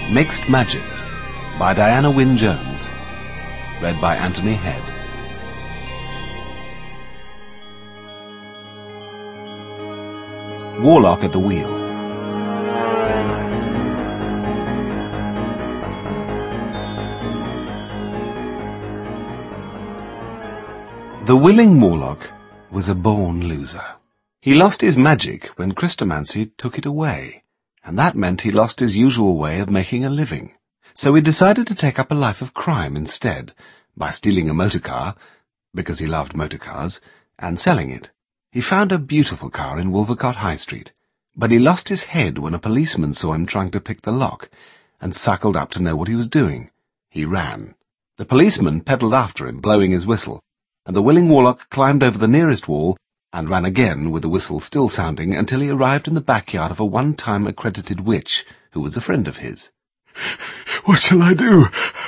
Mixed Matches by Diana Wynne Jones. Read by Anthony Head. Warlock at the Wheel. The willing Warlock was a born loser. He lost his magic when Christomancy took it away, and that meant he lost his usual way of making a living. So he decided to take up a life of crime instead, by stealing a motor car, because he loved motor cars, and selling it. He found a beautiful car in Wolvercott High Street, but he lost his head when a policeman saw him trying to pick the lock, and cycled up to know what he was doing. He ran. The policeman pedalled after him, blowing his whistle, and the willing Warlock climbed over the nearest wall and ran again with the whistle still sounding until he arrived in the backyard of a one-time accredited witch who was a friend of his. "What shall I do?"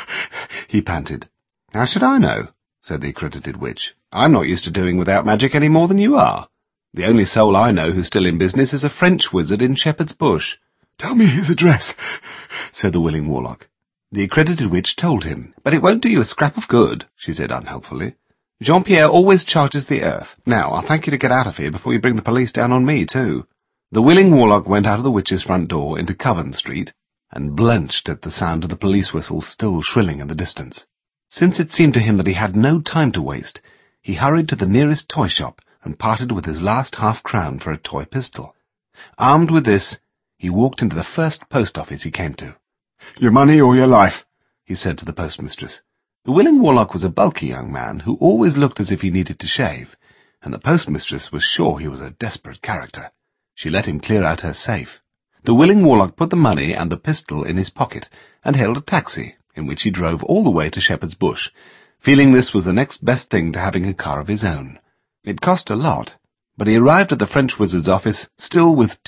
he panted. "How should I know?" said the accredited witch. "I'm not used to doing without magic any more than you are. The only soul I know who's still in business is a French wizard in Shepherd's Bush." "Tell me his address," said the willing Warlock. The accredited witch told him. "But it won't do you a scrap of good," she said unhelpfully. "Jean-Pierre always charges the earth. Now, I'll thank you to get out of here before you bring the police down on me, too." The willing Warlock went out of the witch's front door into Coven Street, and blenched at the sound of the police whistles still shrilling in the distance. Since it seemed to him that he had no time to waste, he hurried to the nearest toy shop and parted with his last half-crown for a toy pistol. Armed with this, he walked into the first post office he came to. "Your money or your life," he said to the postmistress. The willing Warlock was a bulky young man who always looked as if he needed to shave, and the postmistress was sure he was a desperate character. She let him clear out her safe. The willing Warlock put the money and the pistol in his pocket and hailed a taxi, in which he drove all the way to Shepherd's Bush, feeling this was the next best thing to having a car of his own. It cost a lot, but he arrived at the French wizard's office still with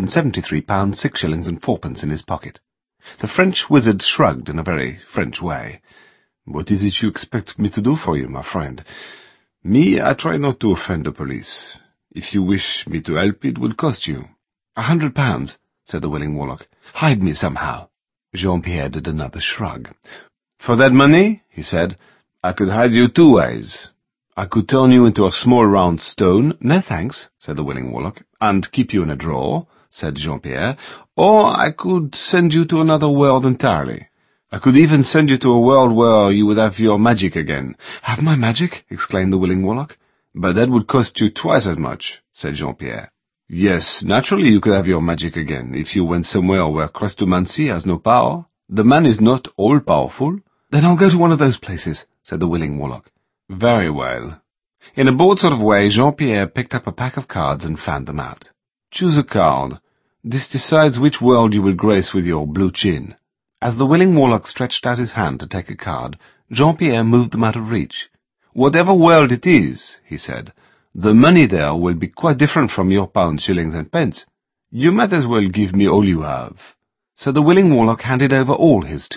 £273, 6 shillings and 4pence in his pocket. The French wizard shrugged in a very French way. "What is it you expect me to do for you, my friend? Me, I try not to offend the police. If you wish me to help, it will cost you." £100, said the willing Warlock. "Hide me somehow." Jean-Pierre did another shrug. "For that money," he said, "I could hide you two ways. I could turn you into a small round stone." "No thanks," said the willing Warlock. "And keep you in a drawer," said Jean-Pierre. "Or I could send you to another world entirely. I could even send you to a world where you would have your magic again." "Have my magic?" exclaimed the willing Warlock. "But that would cost you twice as much," said Jean-Pierre. "Yes, naturally you could have your magic again if you went somewhere where Christomancy has no power. The man is not all-powerful." "Then I'll go to one of those places," said the willing Warlock. "Very well." In a bored sort of way, Jean-Pierre picked up a pack of cards and fanned them out. "Choose a card. This decides which world you will grace with your blue chin." As the willing Warlock stretched out his hand to take a card, Jean-Pierre moved them out of reach. "Whatever world it is," he said, "the money there will be quite different from your pounds, shillings, and pence. You might as well give me all you have." So the willing Warlock handed over all his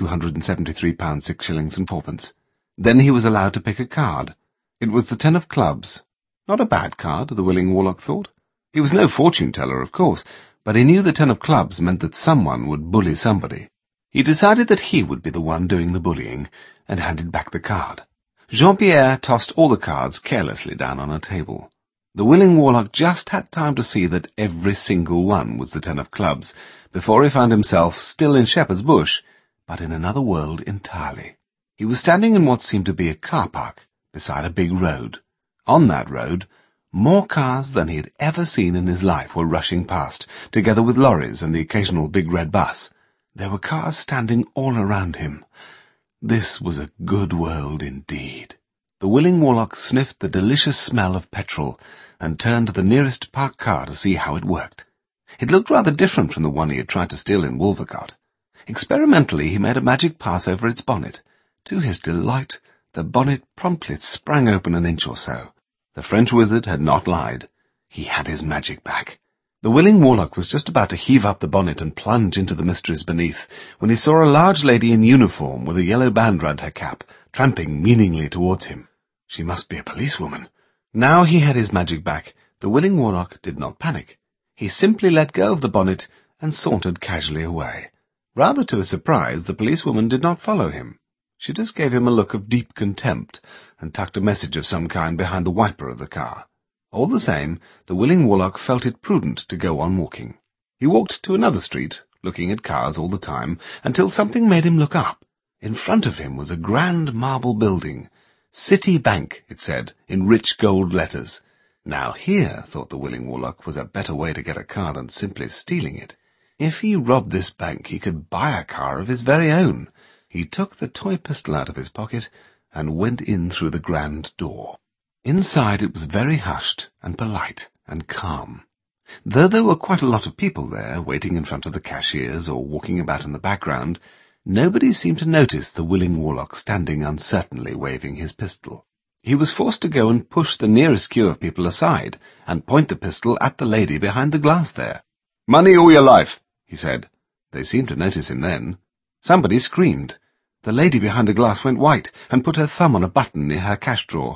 £273, 6 shillings and 4pence. Then he was allowed to pick a card. It was the 10 of clubs. Not a bad card, the willing Warlock thought. He was no fortune-teller, of course, but he knew the 10 of clubs meant that someone would bully somebody. He decided that he would be the one doing the bullying, and handed back the card. Jean-Pierre tossed all the cards carelessly down on a table. The willing Warlock just had time to see that every single one was the 10 of clubs, before he found himself still in Shepherd's Bush, but in another world entirely. He was standing in what seemed to be a car park, beside a big road. On that road, more cars than he had ever seen in his life were rushing past, together with lorries and the occasional big red bus. There were cars standing all around him. This was a good world indeed. The willing Warlock sniffed the delicious smell of petrol and turned to the nearest parked car to see how it worked. It looked rather different from the one he had tried to steal in Wolvercott. Experimentally, he made a magic pass over its bonnet. To his delight, the bonnet promptly sprang open an inch or so. The French wizard had not lied. He had his magic back. The willing Warlock was just about to heave up the bonnet and plunge into the mysteries beneath, when he saw a large lady in uniform with a yellow band round her cap, tramping meaningly towards him. She must be a policewoman. Now he had his magic back. The willing Warlock did not panic. He simply let go of the bonnet and sauntered casually away. Rather to his surprise, the policewoman did not follow him. She just gave him a look of deep contempt and tucked a message of some kind behind the wiper of the car. All the same, the willing warlock felt it prudent to go on walking. He walked to another street, looking at cars all the time, until something made him look up. In front of him was a grand marble building. City Bank, it said, in rich gold letters. Now here, thought the willing warlock, was a better way to get a car than simply stealing it. If he robbed this bank, he could buy a car of his very own. He took the toy pistol out of his pocket and went in through the grand door. Inside it was very hushed and polite and calm. Though there were quite a lot of people there, waiting in front of the cashiers or walking about in the background, nobody seemed to notice the willing warlock standing uncertainly waving his pistol. He was forced to go and push the nearest queue of people aside and point the pistol at the lady behind the glass there. "Money all your life," he said. They seemed to notice him then. Somebody screamed. The lady behind the glass went white and put her thumb on a button near her cash drawer.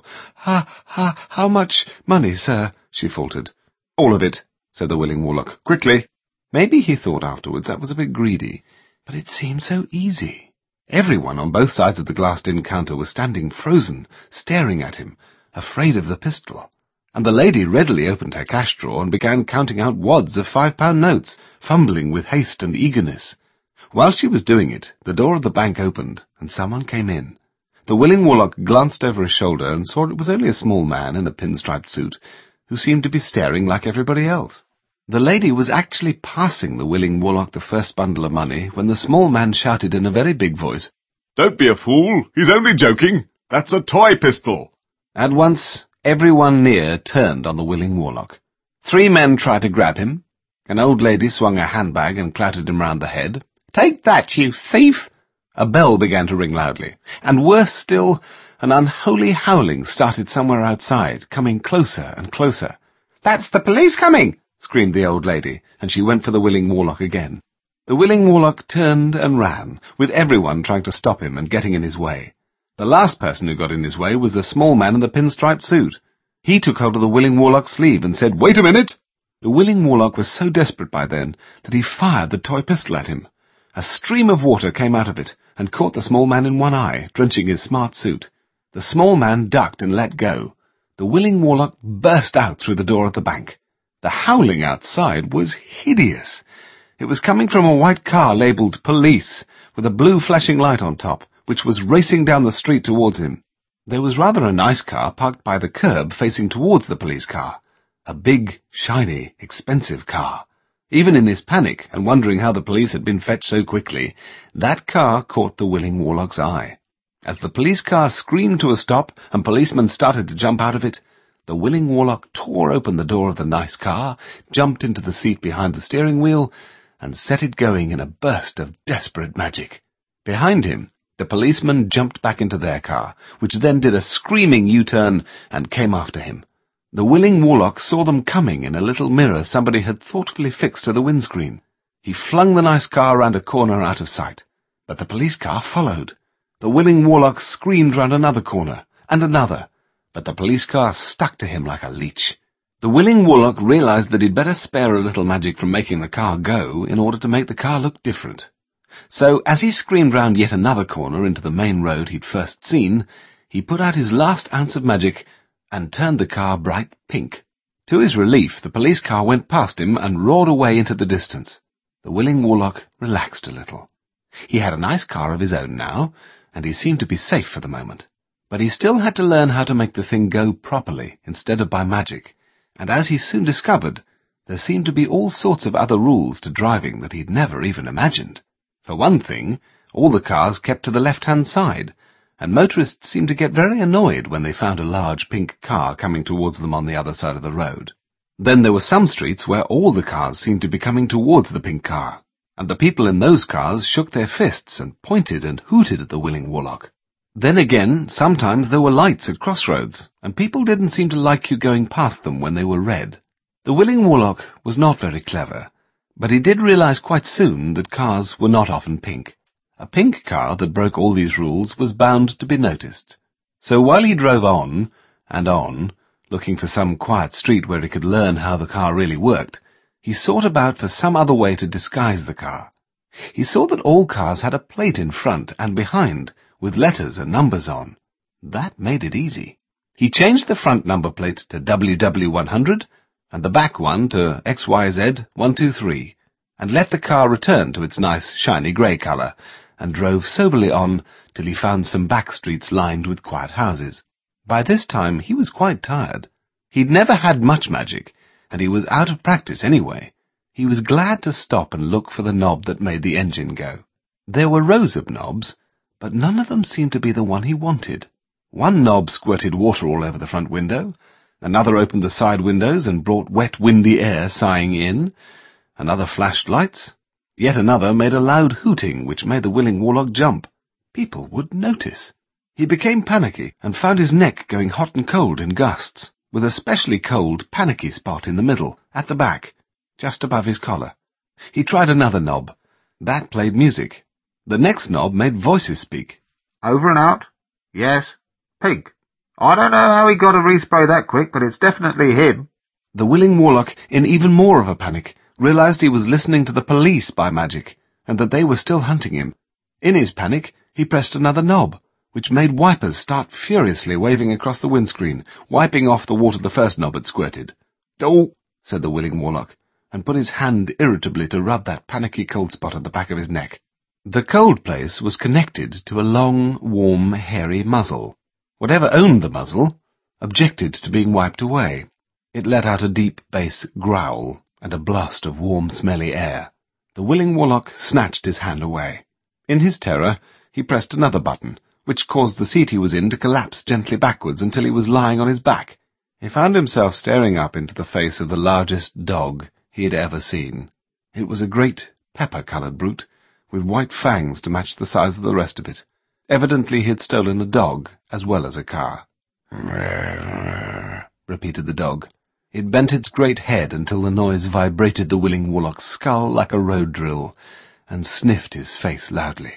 How much money, sir?" she faltered. "All of it," said the willing warlock. "Quickly." Maybe he thought afterwards that was a bit greedy, but it seemed so easy. Everyone on both sides of the glassed-in counter was standing frozen, staring at him, afraid of the pistol. And the lady readily opened her cash drawer and began counting out wads of £5 notes, fumbling with haste and eagerness. While she was doing it, the door of the bank opened, and someone came in. The willing warlock glanced over his shoulder and saw it was only a small man in a pinstriped suit, who seemed to be staring like everybody else. The lady was actually passing the willing warlock the first bundle of money when the small man shouted in a very big voice, "Don't be a fool! He's only joking! That's a toy pistol!" At once, everyone near turned on the willing warlock. 3 men tried to grab him. An old lady swung a handbag and clattered him round the head. "Take that, you thief!" A bell began to ring loudly, and worse still, an unholy howling started somewhere outside, coming closer and closer. "That's the police coming!" screamed the old lady, and she went for the willing warlock again. The willing warlock turned and ran, with everyone trying to stop him and getting in his way. The last person who got in his way was the small man in the pinstriped suit. He took hold of the willing warlock's sleeve and said, "Wait a minute!" The willing warlock was so desperate by then that he fired the toy pistol at him. A stream of water came out of it and caught the small man in one eye, drenching his smart suit. The small man ducked and let go. The willing warlock burst out through the door of the bank. The howling outside was hideous. It was coming from a white car labelled Police, with a blue flashing light on top, which was racing down the street towards him. There was rather a nice car parked by the curb facing towards the police car. A big, shiny, expensive car. Even in his panic and wondering how the police had been fetched so quickly, that car caught the willing warlock's eye. As the police car screamed to a stop and policemen started to jump out of it, the willing warlock tore open the door of the nice car, jumped into the seat behind the steering wheel, and set it going in a burst of desperate magic. Behind him, the policemen jumped back into their car, which then did a screaming U-turn and came after him. The willing warlock saw them coming in a little mirror somebody had thoughtfully fixed to the windscreen. He flung the nice car round a corner out of sight, but the police car followed. The willing warlock screamed round another corner, and another, but the police car stuck to him like a leech. The willing warlock realized that he'd better spare a little magic from making the car go in order to make the car look different. So, as he screamed round yet another corner into the main road he'd first seen, he put out his last ounce of magic and turned the car bright pink. To his relief, the police car went past him and roared away into the distance. The willing warlock relaxed a little. He had a nice car of his own now, and he seemed to be safe for the moment. But he still had to learn how to make the thing go properly instead of by magic, and as he soon discovered, there seemed to be all sorts of other rules to driving that he'd never even imagined. For one thing, all the cars kept to the left-hand side, and motorists seemed to get very annoyed when they found a large pink car coming towards them on the other side of the road. Then there were some streets where all the cars seemed to be coming towards the pink car, and the people in those cars shook their fists and pointed and hooted at the willing warlock. Then again, sometimes there were lights at crossroads, and people didn't seem to like you going past them when they were red. The willing warlock was not very clever, but he did realize quite soon that cars were not often pink. A pink car that broke all these rules was bound to be noticed. So while he drove on, and on, looking for some quiet street where he could learn how the car really worked, he sought about for some other way to disguise the car. He saw that all cars had a plate in front and behind, with letters and numbers on. That made it easy. He changed the front number plate to WW100 and the back one to XYZ123, and let the car return to its nice shiny grey colour, and drove soberly on till he found some back streets lined with quiet houses. By this time he was quite tired. He'd never had much magic, and he was out of practice anyway. He was glad to stop and look for the knob that made the engine go. There were rows of knobs, but none of them seemed to be the one he wanted. One knob squirted water all over the front window, another opened the side windows and brought wet, windy air sighing in, another flashed lights, yet another made a loud hooting which made the willing warlock jump. People would notice. He became panicky and found his neck going hot and cold in gusts, with a specially cold, panicky spot in the middle, at the back, just above his collar. He tried another knob. That played music. The next knob made voices speak. Over and out. Yes. Pink. I don't know how he got a respray that quick, but it's definitely him. The willing warlock, in even more of a panic, realized he was listening to the police by magic, and that they were still hunting him. In his panic, he pressed another knob, which made wipers start furiously waving across the windscreen, wiping off the water the first knob had squirted. "Oh," said the willing warlock, and put his hand irritably to rub that panicky cold spot at the back of his neck. The cold place was connected to a long, warm, hairy muzzle. Whatever owned the muzzle objected to being wiped away. It let out a deep bass growl and a blast of warm, smelly air. The willing warlock snatched his hand away. In his terror, he pressed another button, which caused the seat he was in to collapse gently backwards until he was lying on his back. He found himself staring up into the face of the largest dog he had ever seen. It was a great pepper-coloured brute, with white fangs to match the size of the rest of it. Evidently he had stolen a dog as well as a car. Repeated the dog. It bent its great head until the noise vibrated the willing warlock's skull like a road drill, and sniffed his face loudly.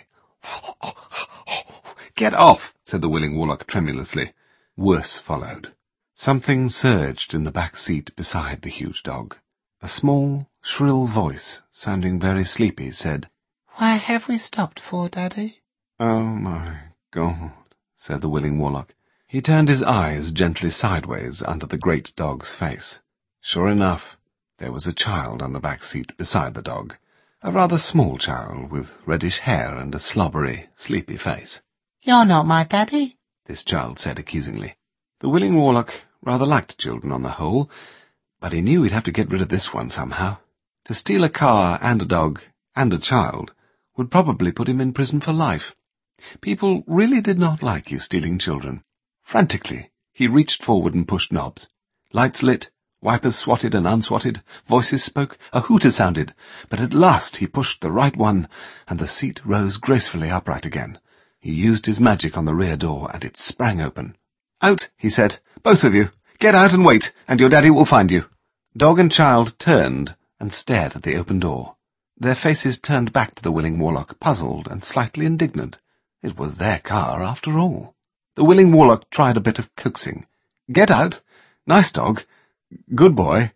"Get off," said the willing warlock tremulously. Worse followed. Something surged in the back seat beside the huge dog. A small, shrill voice, sounding very sleepy, said, "Why have we stopped for, Daddy?" "Oh, my God," said the willing warlock. He turned his eyes gently sideways under the great dog's face. Sure enough, there was a child on the back seat beside the dog, a rather small child with reddish hair and a slobbery, sleepy face. "You're not my daddy," this child said accusingly. The willing warlock rather liked children on the whole, but he knew he'd have to get rid of this one somehow. To steal a car and a dog and a child would probably put him in prison for life. People really did not like you stealing children. Frantically, he reached forward and pushed knobs. Lights lit, wipers swatted and unswatted, voices spoke, a hooter sounded, but at last he pushed the right one, and the seat rose gracefully upright again. He used his magic on the rear door, and it sprang open. "Out," he said. "Both of you. Get out and wait, and your daddy will find you." Dog and child turned and stared at the open door. Their faces turned back to the willing warlock, puzzled and slightly indignant. It was their car, after all. The willing warlock tried a bit of coaxing. "Get out. Nice dog. Good boy,"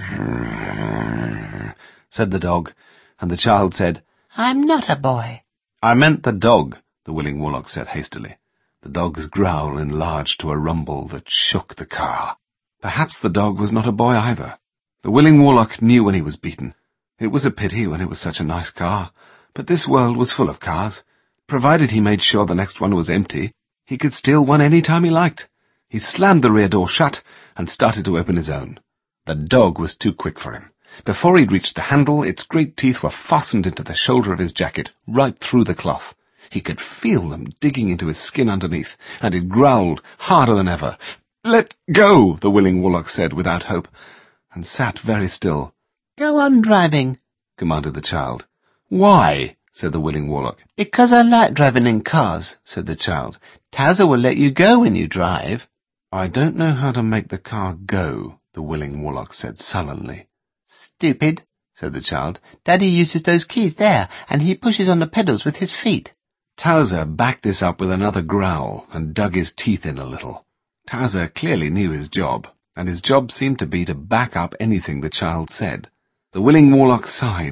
said the dog, and the child said, "I'm not a boy." "I meant the dog," the willing warlock said hastily. The dog's growl enlarged to a rumble that shook the car. Perhaps the dog was not a boy either. The willing warlock knew when he was beaten. It was a pity when it was such a nice car, but this world was full of cars. Provided he made sure the next one was empty, he could steal one any time he liked. He slammed the rear door shut and started to open his own. The dog was too quick for him. Before he'd reached the handle, its great teeth were fastened into the shoulder of his jacket, right through the cloth. He could feel them digging into his skin underneath, and it growled harder than ever. "Let go," the willing warlock said without hope, and sat very still. "Go on driving," commanded the child. "Why?" said the willing warlock. "Because I like driving in cars," said the child. "Towser will let you go when you drive." "I don't know how to make the car go," the willing warlock said sullenly. "Stupid," said the child. "Daddy uses those keys there, and he pushes on the pedals with his feet." Towser backed this up with another growl and dug his teeth in a little. Towser clearly knew his job, and his job seemed to be to back up anything the child said. The willing warlock sighed,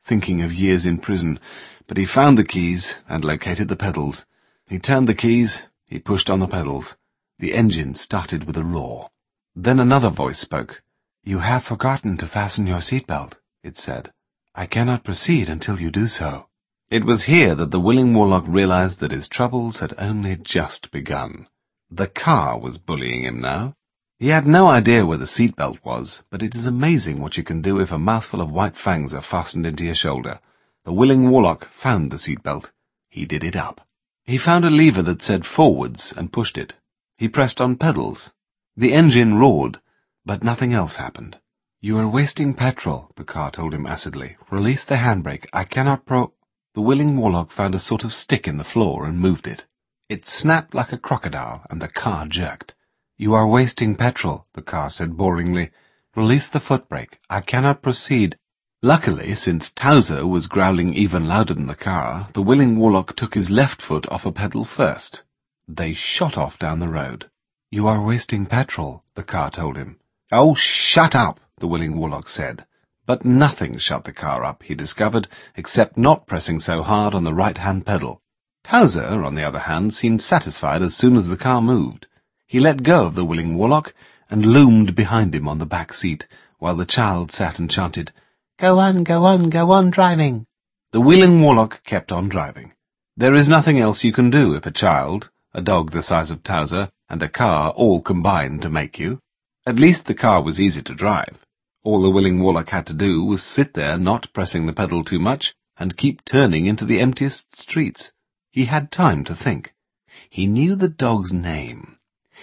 thinking of years in prison, but he found the keys and located the pedals. He turned the keys, he pushed on the pedals. The engine started with a roar. Then another voice spoke. "You have forgotten to fasten your seatbelt," it said. "I cannot proceed until you do so." It was here that the willing warlock realized that his troubles had only just begun. The car was bullying him now. He had no idea where the seatbelt was, but it is amazing what you can do if a mouthful of white fangs are fastened into your shoulder. The willing warlock found the seatbelt. He did it up. He found a lever that said forwards and pushed it. He pressed on pedals. The engine roared, but nothing else happened. "You are wasting petrol," the car told him acidly. "Release the handbrake. I cannot The willing warlock found a sort of stick in the floor and moved it. It snapped like a crocodile, and the car jerked. "You are wasting petrol," the car said boringly. "Release the footbrake. I cannot proceed." Luckily, since Towser was growling even louder than the car, the willing warlock took his left foot off a pedal first. They shot off down the road. "You are wasting petrol," the car told him. "Oh, shut up," the willing warlock said. But nothing shut the car up, he discovered, except not pressing so hard on the right-hand pedal. Towser, on the other hand, seemed satisfied as soon as the car moved. He let go of the willing warlock and loomed behind him on the back seat, while the child sat and chanted, Go on, go on, go on driving." The willing warlock kept on driving. There is nothing else you can do if a child, a dog the size of Towser, and a car all combine to make you. At least the car was easy to drive. All the willing warlock had to do was sit there, not pressing the pedal too much, and keep turning into the emptiest streets. He had time to think. He knew the dog's name.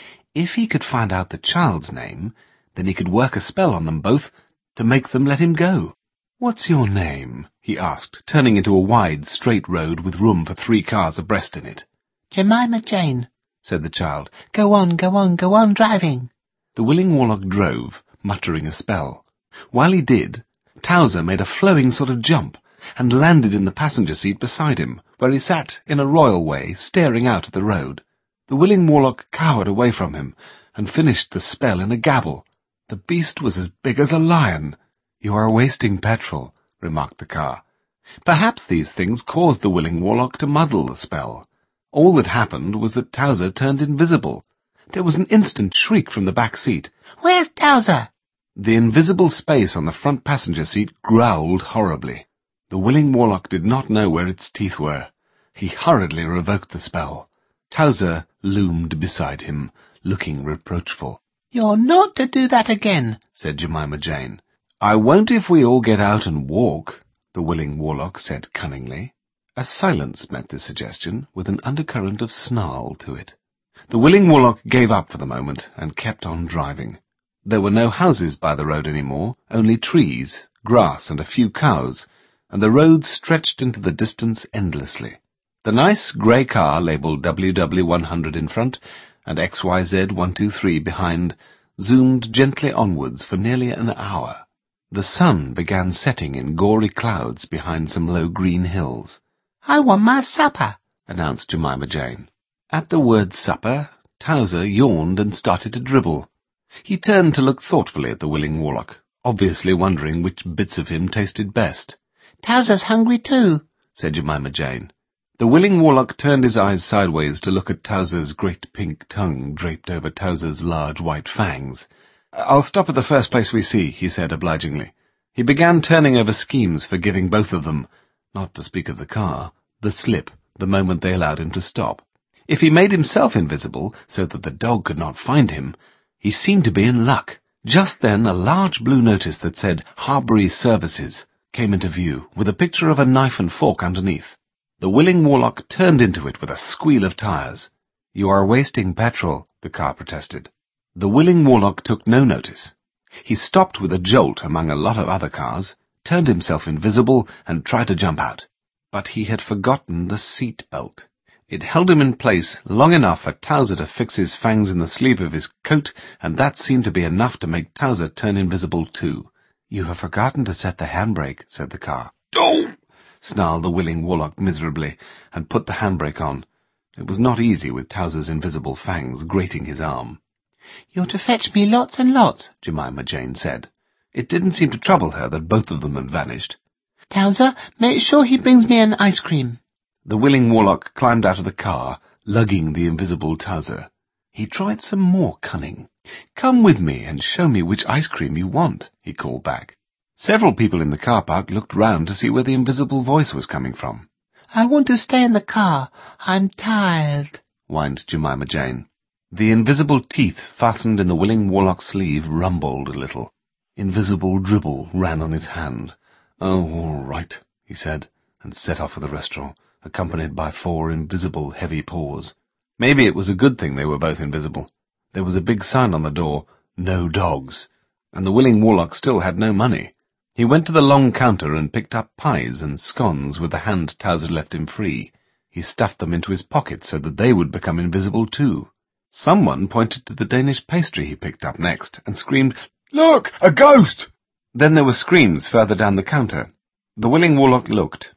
If he could find out the child's name, then he could work a spell on them both to make them let him go. "What's your name?" he asked, turning into a wide, straight road with room for 3 cars abreast in it. "Jemima Jane," said the child. Go on, go on, go on driving." The willing warlock drove, muttering a spell. While he did, Towser made a flowing sort of jump and landed in the passenger seat beside him, where he sat in a royal way, staring out at the road. The willing warlock cowered away from him and finished the spell in a gabble. The beast was as big as a lion. "You are wasting petrol," remarked the car. Perhaps these things caused the willing warlock to muddle the spell. All that happened was that Towser turned invisible. There was an instant shriek from the back seat. "Where's Towser?" The invisible space on the front passenger seat growled horribly. The willing warlock did not know where its teeth were. He hurriedly revoked the spell. Towser loomed beside him, looking reproachful. "You're not to do that again," said Jemima Jane. "I won't if we all get out and walk," the willing warlock said cunningly. A silence met this suggestion, with an undercurrent of snarl to it. The willing warlock gave up for the moment and kept on driving. There were no houses by the road any more, only trees, grass, and a few cows, and the road stretched into the distance endlessly. The nice grey car labelled WW100 in front and XYZ123 behind zoomed gently onwards for nearly an hour. The sun began setting in gory clouds behind some low green hills. "I want my supper," announced Jemima Jane. At the word supper, Towser yawned and started to dribble. He turned to look thoughtfully at the willing warlock, obviously wondering which bits of him tasted best. "Towser's hungry too," said Jemima Jane. The willing warlock turned his eyes sideways to look at Towser's great pink tongue draped over Towser's large white fangs. "I'll stop at the first place we see," he said obligingly. He began turning over schemes for giving both of them, not to speak of the car, the slip the moment they allowed him to stop. If he made himself invisible so that the dog could not find him, he seemed to be in luck. Just then a large blue notice that said Harbury Services came into view, with a picture of a knife and fork underneath. The willing warlock turned into it with a squeal of tires. "You are wasting petrol," the car protested. The willing warlock took no notice. He stopped with a jolt among a lot of other cars, turned himself invisible, and tried to jump out. But he had forgotten the seat belt. It held him in place long enough for Towser to fix his fangs in the sleeve of his coat, and that seemed to be enough to make Towser turn invisible too. "You have forgotten to set the handbrake," said the car. "Oh!" snarled the willing warlock miserably, and put the handbrake on. It was not easy with Towser's invisible fangs grating his arm. "You're to fetch me lots and lots," Jemima Jane said. It didn't seem to trouble her that both of them had vanished. Towser, make sure he brings me an ice cream. The willing warlock climbed out of the car, lugging the invisible Towser. He tried some more cunning. "Come with me and show me which ice cream you want," he called back. Several people in the car park looked round to see where the invisible voice was coming from. "I want to stay in the car. I'm tired," whined Jemima Jane. The invisible teeth fastened in the willing warlock's sleeve rumbled a little. Invisible dribble ran on his hand. "Oh, all right," he said, and set off for the restaurant, accompanied by 4 invisible heavy paws. Maybe it was a good thing they were both invisible. There was a big sign on the door, "No dogs," and the willing warlock still had no money. He went to the long counter and picked up pies and scones with the hand Towser left him free. He stuffed them into his pocket so that they would become invisible too. Someone pointed to the Danish pastry he picked up next and screamed, "Look, a ghost!" Then there were screams further down the counter. The willing warlock looked.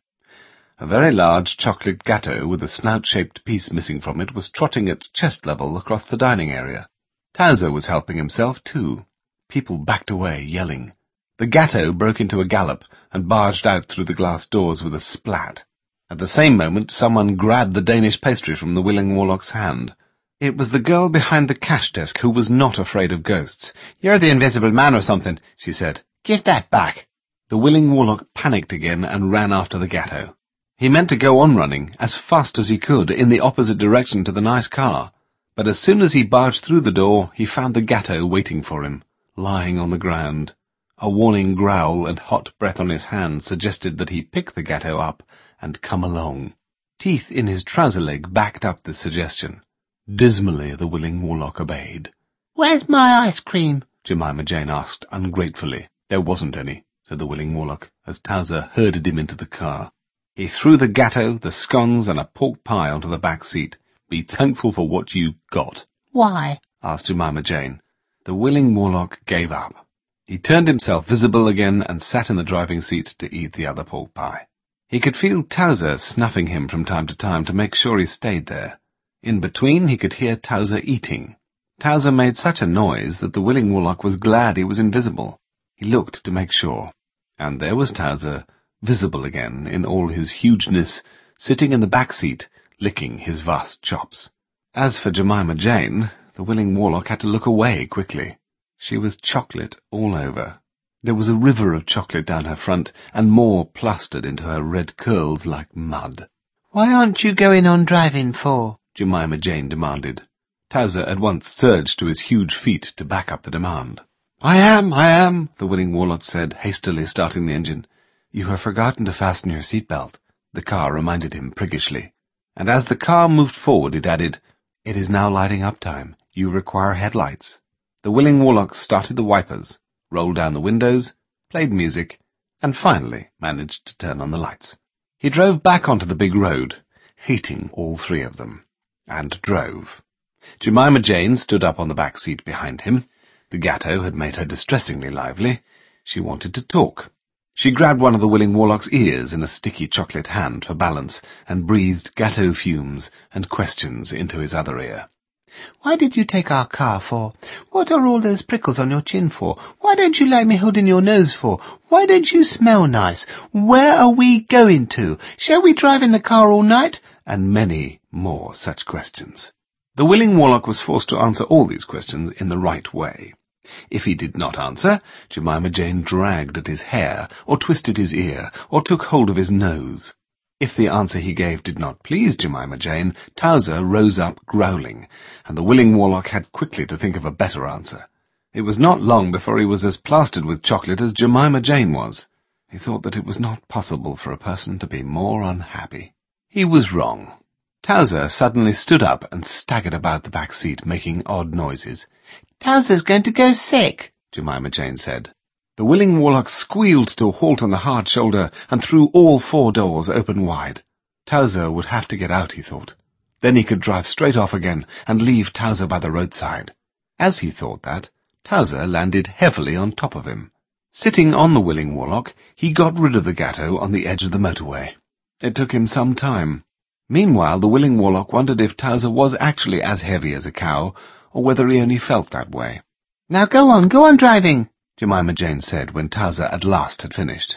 A very large chocolate gâteau with a snout-shaped piece missing from it was trotting at chest level across the dining area. Towser was helping himself too. People backed away, yelling. The gâteau broke into a gallop and barged out through the glass doors with a splat. At the same moment, someone grabbed the Danish pastry from the willing warlock's hand. It was the girl behind the cash desk who was not afraid of ghosts. "You're the invisible man or something," she said. "Give that back." The willing warlock panicked again and ran after the gâteau. He meant to go on running, as fast as he could, in the opposite direction to the nice car. But as soon as he barged through the door, he found the gâteau waiting for him, lying on the ground. A warning growl and hot breath on his hand suggested that he pick the gâteau up and come along. Teeth in his trouser leg backed up this suggestion. Dismally, the willing warlock obeyed. "Where's my ice cream?" Jemima Jane asked ungratefully. "There wasn't any," said the willing warlock, as Towser herded him into the car. He threw the gâteau, the scones, and a pork pie onto the back seat. "Be thankful for what you got." "Why?" asked Jemima Jane. The willing warlock gave up. He turned himself visible again and sat in the driving seat to eat the other pork pie. He could feel Towser snuffing him from time to make sure he stayed there. In between, he could hear Towser eating. Towser made such a noise that the willing warlock was glad he was invisible. He looked to make sure. And there was Towser, visible again in all his hugeness, sitting in the back seat, licking his vast chops. As for Jemima Jane, the willing warlock had to look away quickly. She was chocolate all over. There was a river of chocolate down her front, and more plastered into her red curls like mud. "Why aren't you going on driving for?" Jemima Jane demanded. Towser at once surged to his huge feet to back up the demand. I am, the willing warlock said, hastily starting the engine. "You have forgotten to fasten your seatbelt," the car reminded him priggishly. And as the car moved forward, it added, "It is now lighting up time. You require headlights." The willing warlock started the wipers, rolled down the windows, played music, and finally managed to turn on the lights. He drove back onto the big road, hating all 3 of them, and drove. Jemima Jane stood up on the back seat behind him. The gâteau had made her distressingly lively. She wanted to talk. She grabbed one of the willing warlock's ears in a sticky chocolate hand for balance and breathed gâteau fumes and questions into his other ear. "Why did you take our car for? What are all those prickles on your chin for? Why don't you like me holding your nose for? Why don't you smell nice? Where are we going to? Shall we drive in the car all night?" And many more such questions. The willing warlock was forced to answer all these questions in the right way. If he did not answer, Jemima Jane dragged at his hair, or twisted his ear, or took hold of his nose. If the answer he gave did not please Jemima Jane, Towser rose up growling, and the willing warlock had quickly to think of a better answer. It was not long before he was as plastered with chocolate as Jemima Jane was. He thought that it was not possible for a person to be more unhappy. He was wrong. Towser suddenly stood up and staggered about the back seat, making odd noises. "Towser's going to go sick," Jemima Jane said. The willing warlock squealed to a halt on the hard shoulder and threw all 4 doors open wide. Towser would have to get out, he thought. Then he could drive straight off again and leave Towser by the roadside. As he thought that, Towser landed heavily on top of him. Sitting on the willing warlock, he got rid of the gâteau on the edge of the motorway. It took him some time. Meanwhile, the willing warlock wondered if Towser was actually as heavy as a cow, or whether he only felt that way. "Now go on driving," Jemima Jane said when Towser at last had finished.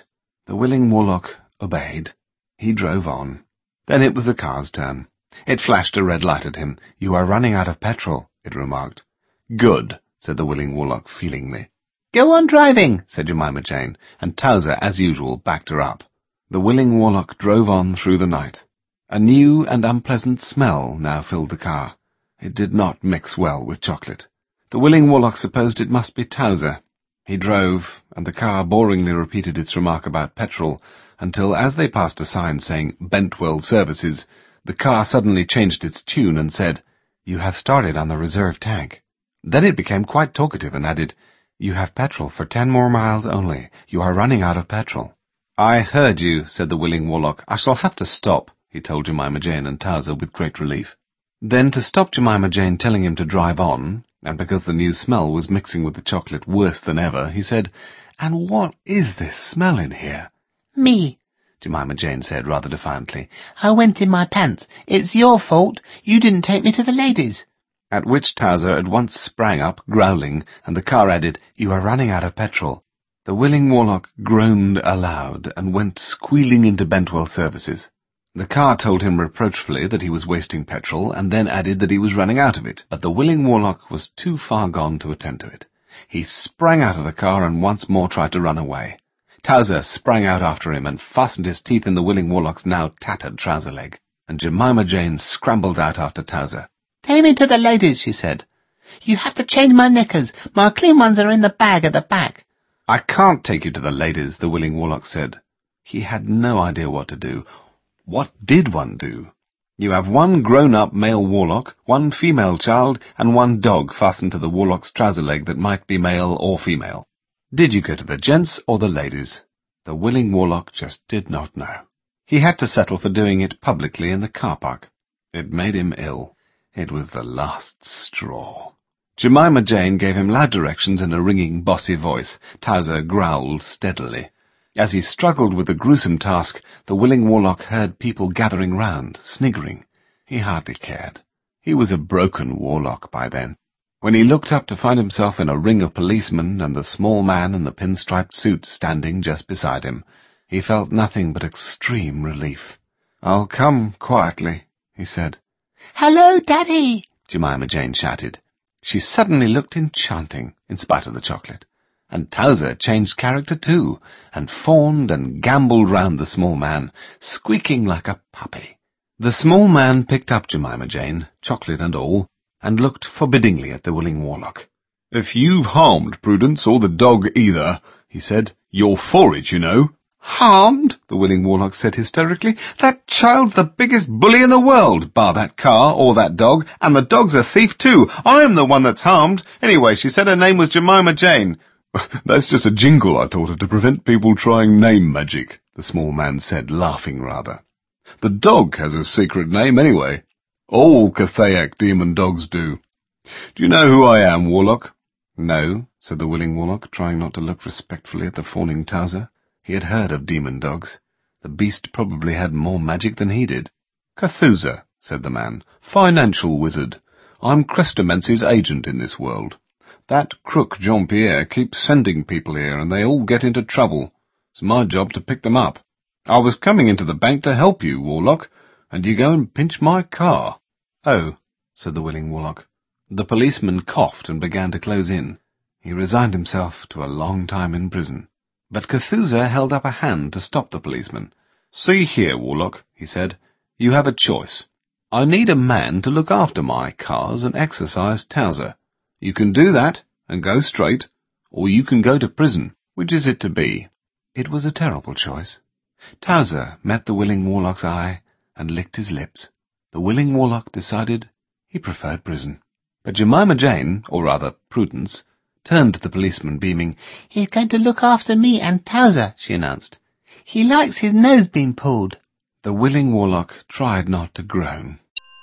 The willing Warlock obeyed. He drove on. Then it was the car's turn. It flashed a red light at him. "You are running out of petrol," it remarked. "Good," said the willing Warlock feelingly. "Go on driving," said Jemima Jane, and Towser, as usual, backed her up. The willing Warlock drove on through the night. A new and unpleasant smell now filled the car. It did not mix well with chocolate. The willing Warlock supposed it must be Towser. He drove, and the car boringly repeated its remark about petrol, until, as they passed a sign saying Bentwell Services, the car suddenly changed its tune and said, "You have started on the reserve tank." Then it became quite talkative and added, "You have petrol for 10 more miles only. You are running out of petrol." "I heard you," said the willing Warlock. "I shall have to stop," he told Jemima Jane and Towser with great relief. Then, to stop Jemima Jane telling him to drive on, and because the new smell was mixing with the chocolate worse than ever, he said, "And what is this smell in here?" "Me," Jemima Jane said rather defiantly. "I went in my pants. It's your fault. You didn't take me to the ladies." At which Towser at once sprang up, growling, and the car added, "You are running out of petrol." The willing Warlock groaned aloud and went squealing into Bentwell Services. The car told him reproachfully that he was wasting petrol, and then added that he was running out of it, but the willing Warlock was too far gone to attend to it. He sprang out of the car and once more tried to run away. Towser sprang out after him and fastened his teeth in the willing Warlock's now tattered trouser leg, and Jemima Jane scrambled out after Towser. "Take me to the ladies," she said. "You have to change my knickers. My clean ones are in the bag at the back." "I can't take you to the ladies," the willing Warlock said. He had no idea what to do. What did one do? You have one grown-up male Warlock, one female child, and one dog fastened to the Warlock's trouser leg that might be male or female. Did you go to the gents or the ladies? The willing Warlock just did not know. He had to settle for doing it publicly in the car park. It made him ill. It was the last straw. Jemima Jane gave him loud directions in a ringing, bossy voice. Towser growled steadily. As he struggled with the gruesome task, the willing Warlock heard people gathering round, sniggering. He hardly cared. He was a broken Warlock by then. When he looked up to find himself in a ring of policemen and the small man in the pinstriped suit standing just beside him, he felt nothing but extreme relief. "I'll come quietly," he said. "Hello, Daddy!" Jemima Jane shouted. She suddenly looked enchanting, in spite of the chocolate. And Towser changed character too, and fawned and gambolled round the small man, squeaking like a puppy. The small man picked up Jemima Jane, chocolate and all, and looked forbiddingly at the willing Warlock. "If you've harmed Prudence or the dog either," he said, "you're for it, you know." "Harmed?" the willing Warlock said hysterically. "That child's the biggest bully in the world, bar that car or that dog, and the dog's a thief too. I'm the one that's harmed. Anyway, she said her name was Jemima Jane." "That's just a jingle I taught her to prevent people trying name magic," the small man said, laughing rather. "The dog has a secret name anyway. All Cathayak demon dogs do. Do you know who I am, Warlock?" "No," said the willing Warlock, trying not to look respectfully at the fawning Towser. He had heard of demon dogs. The beast probably had more magic than he did. "Cthulhu," said the man. "Financial wizard. I'm Crestomency's agent in this world. That crook Jean-Pierre keeps sending people here, and they all get into trouble. It's my job to pick them up. I was coming into the bank to help you, Warlock, and you go and pinch my car." "Oh," said the willing Warlock. The policeman coughed and began to close in. He resigned himself to a long time in prison. But Cthulhu held up a hand to stop the policeman. "See here, Warlock," he said, "you have a choice. I need a man to look after my cars and exercise Towser. You can do that and go straight, or you can go to prison. Which is it to be?" It was a terrible choice. Towser met the willing Warlock's eye and licked his lips. The willing Warlock decided he preferred prison. But Jemima Jane, or rather Prudence, turned to the policeman, beaming. "He's going to look after me and Towser," she announced. "He likes his nose being pulled." The willing Warlock tried not to groan.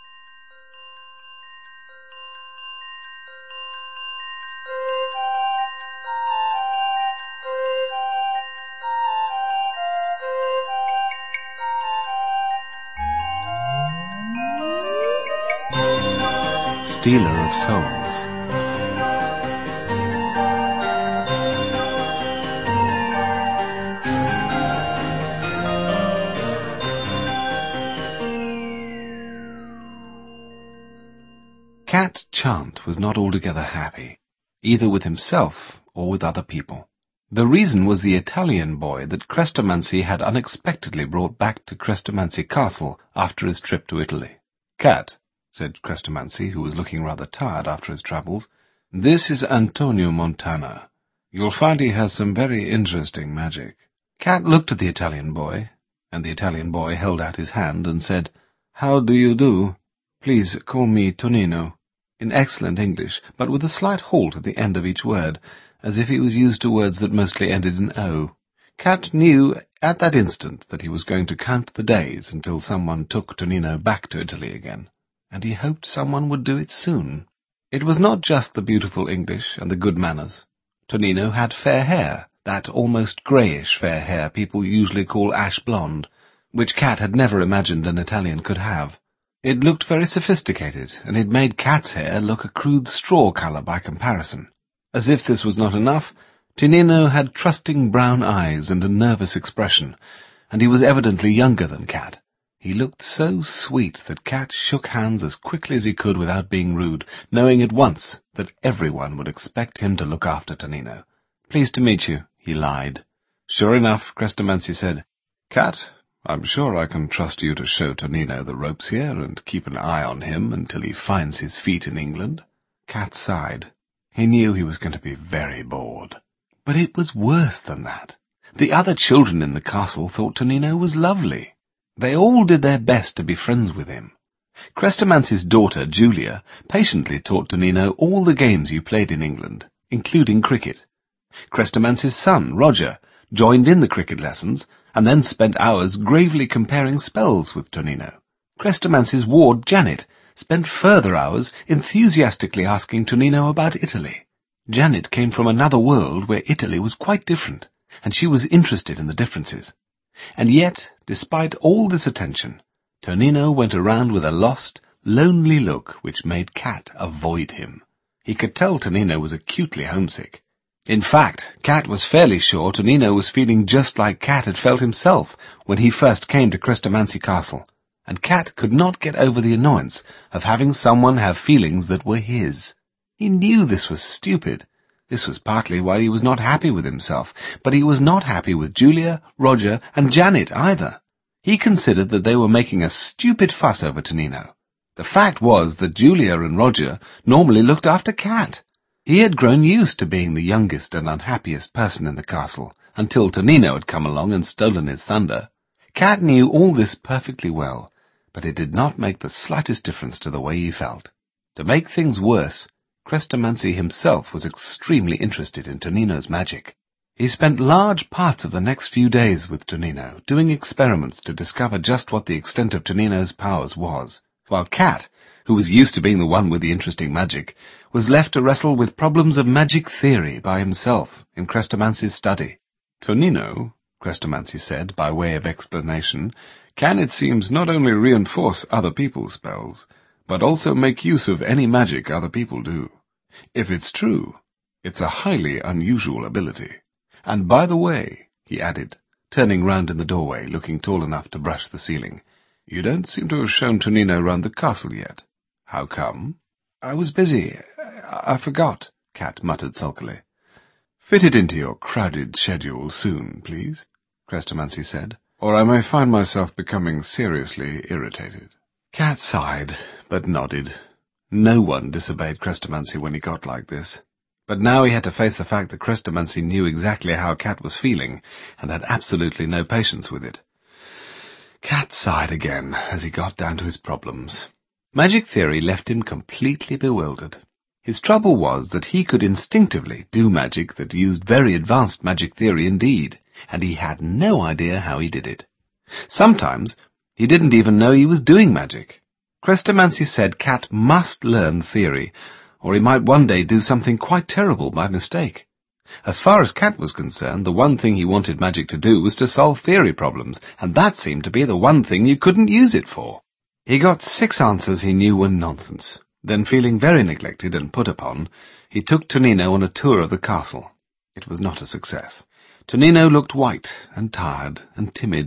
Stealer of Souls. Cat Chant was not altogether happy, either with himself or with other people. The reason was the Italian boy that Crestomanci had unexpectedly brought back to Crestomanci Castle after his trip to Italy. "Cat," said Crestomanci, who was looking rather tired after his travels, "this is Antonio Montana. You'll find he has some very interesting magic." Cat looked at the Italian boy, and the Italian boy held out his hand and said, "How do you do? Please call me Tonino," in excellent English, but with a slight halt at the end of each word, as if he was used to words that mostly ended in O. Cat knew at that instant that he was going to count the days until someone took Tonino back to Italy again, and he hoped someone would do it soon. It was not just the beautiful English and the good manners. Tonino had fair hair, that almost greyish fair hair people usually call ash blonde, which Cat had never imagined an Italian could have. It looked very sophisticated, and it made Cat's hair look a crude straw colour by comparison. As if this was not enough, Tonino had trusting brown eyes and a nervous expression, and he was evidently younger than Cat. He looked so sweet that Cat shook hands as quickly as he could without being rude, knowing at once that everyone would expect him to look after Tonino. "Pleased to meet you," he lied. Sure enough, Crestomanci said, "Cat, I'm sure I can trust you to show Tonino the ropes here and keep an eye on him until he finds his feet in England." Cat sighed. He knew he was going to be very bored. But it was worse than that. The other children in the castle thought Tonino was lovely. They all did their best to be friends with him. Crestomanci's daughter, Julia, patiently taught Tonino all the games you played in England, including cricket. Crestomanci's son, Roger, joined in the cricket lessons and then spent hours gravely comparing spells with Tonino. Crestomanci's ward, Janet, spent further hours enthusiastically asking Tonino about Italy. Janet came from another world where Italy was quite different, and she was interested in the differences. And yet, despite all this attention, Tonino went around with a lost, lonely look which made Cat avoid him. He could tell Tonino was acutely homesick. In fact, Cat was fairly sure Tonino was feeling just like Cat had felt himself when he first came to Crestomanci Castle, and Cat could not get over the annoyance of having someone have feelings that were his. He knew this was stupid. This was partly why he was not happy with himself, but he was not happy with Julia, Roger, and Janet either. He considered that they were making a stupid fuss over Tonino. The fact was that Julia and Roger normally looked after Cat. He had grown used to being the youngest and unhappiest person in the castle, until Tonino had come along and stolen his thunder. Cat knew all this perfectly well, but it did not make the slightest difference to the way he felt. To make things worse, Crestomanci himself was extremely interested in Tonino's magic. He spent large parts of the next few days with Tonino, doing experiments to discover just what the extent of Tonino's powers was, while Cat, who was used to being the one with the interesting magic, was left to wrestle with problems of magic theory by himself in Crestomanci's study. "Tonino," Crestomanci said by way of explanation, "can, it seems, not only reinforce other people's spells, but also make use of any magic other people do. If it's true, it's a highly unusual ability. And by the way," he added, turning round in the doorway, looking tall enough to brush the ceiling, "you don't seem to have shown Tonino round the castle yet. How come?" "I was busy. I forgot," Cat muttered sulkily. "Fit it into your crowded schedule soon, please," Crestomanci said, "or I may find myself becoming seriously irritated." Cat sighed, but nodded. No one disobeyed Crestomanci when he got like this. But now he had to face the fact that Crestomanci knew exactly how Cat was feeling, and had absolutely no patience with it. Cat sighed again as he got down to his problems. Magic theory left him completely bewildered. His trouble was that he could instinctively do magic that used very advanced magic theory indeed, and he had no idea how he did it. Sometimes he didn't even know he was doing magic. Crestomanci said Cat must learn theory, or he might one day do something quite terrible by mistake. As far as Cat was concerned, the one thing he wanted magic to do was to solve theory problems, and that seemed to be the one thing you couldn't use it for. He got 6 answers he knew were nonsense. Then, feeling very neglected and put upon, he took Tonino on a tour of the castle. It was not a success. Tonino looked white and tired and timid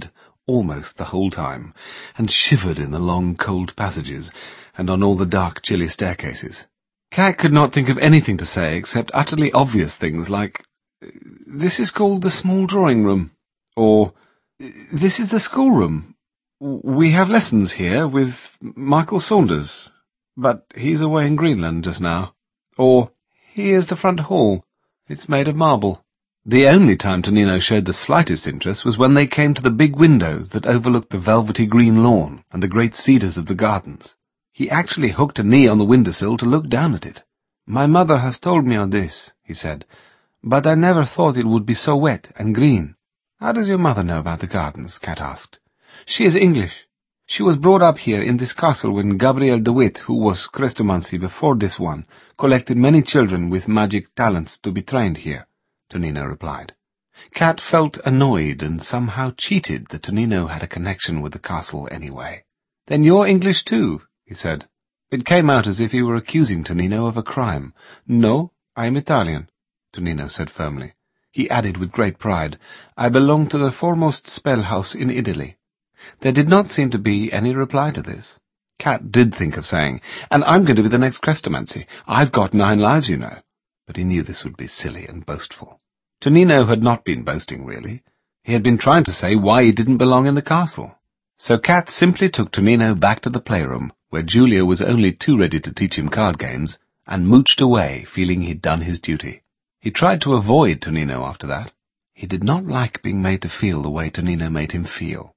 almost the whole time, and shivered in the long, cold passages, and on all the dark, chilly staircases. Kat could not think of anything to say except utterly obvious things like, "This is called the small drawing room," or, "This is the schoolroom. We have lessons here with Michael Saunders, but he's away in Greenland just now," or, "Here's the front hall. It's made of marble." The only time Tonino showed the slightest interest was when they came to the big windows that overlooked the velvety green lawn and the great cedars of the gardens. He actually hooked a knee on the windowsill to look down at it. "My mother has told me of this," he said, "but I never thought it would be so wet and green." "How does your mother know about the gardens?" Kat asked. "She is English. She was brought up here in this castle when Gabriel de Witt, who was Chrestomanci before this one, collected many children with magic talents to be trained here," Tonino replied. Kat felt annoyed and somehow cheated that Tonino had a connection with the castle anyway. "Then you're English too," he said. It came out as if he were accusing Tonino of a crime. "No, I am Italian," Tonino said firmly. He added with great pride, "I belong to the foremost spell house in Italy." There did not seem to be any reply to this. Kat did think of saying, "And I'm going to be the next Chrestomanci. I've got 9 lives, you know." But he knew this would be silly and boastful. Tonino had not been boasting, really. He had been trying to say why he didn't belong in the castle. So Kat simply took Tonino back to the playroom, where Julia was only too ready to teach him card games, and mooched away, feeling he'd done his duty. He tried to avoid Tonino after that. He did not like being made to feel the way Tonino made him feel.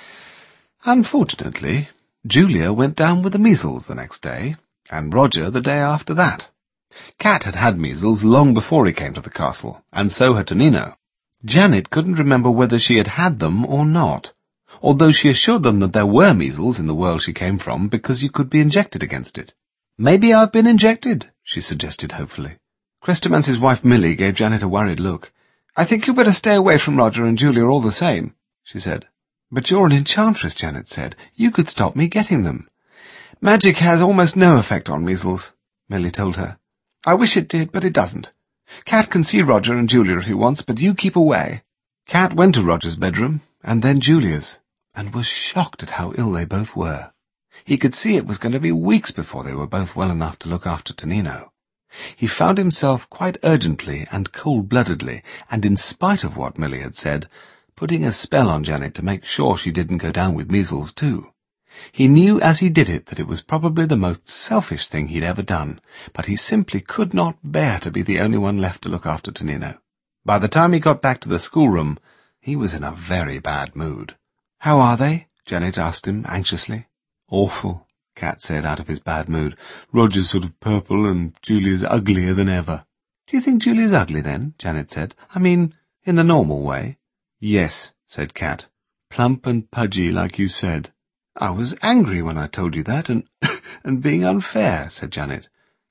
Unfortunately, Julia went down with the measles the next day, and Roger the day after that. Kat had had measles long before he came to the castle, and so had Tonino. Janet couldn't remember whether she had had them or not, although she assured them that there were measles in the world she came from because you could be injected against it. "Maybe I've been injected," she suggested hopefully. Chrestomance's wife Millie gave Janet a worried look. "I think you better stay away from Roger and Julia all the same," she said. "But you're an enchantress," Janet said. "You could stop me getting them." "Magic has almost no effect on measles," Millie told her. "I wish it did, but it doesn't. Kat can see Roger and Julia if he wants, but you keep away." Kat went to Roger's bedroom, and then Julia's, and was shocked at how ill they both were. He could see it was going to be weeks before they were both well enough to look after Tonino. He found himself quite urgently and cold-bloodedly, and in spite of what Millie had said, putting a spell on Janet to make sure she didn't go down with measles too. He knew as he did it that it was probably the most selfish thing he'd ever done, but he simply could not bear to be the only one left to look after Tonino. By the time he got back to the schoolroom, he was in a very bad mood. "How are they?" Janet asked him anxiously. "Awful," Kat said out of his bad mood. "Roger's sort of purple and Julia's uglier than ever." "Do you think Julia's ugly then?" Janet said. "I mean, in the normal way." "Yes," said Kat. "Plump and pudgy like you said." "I was angry when I told you that, and being unfair," said Janet.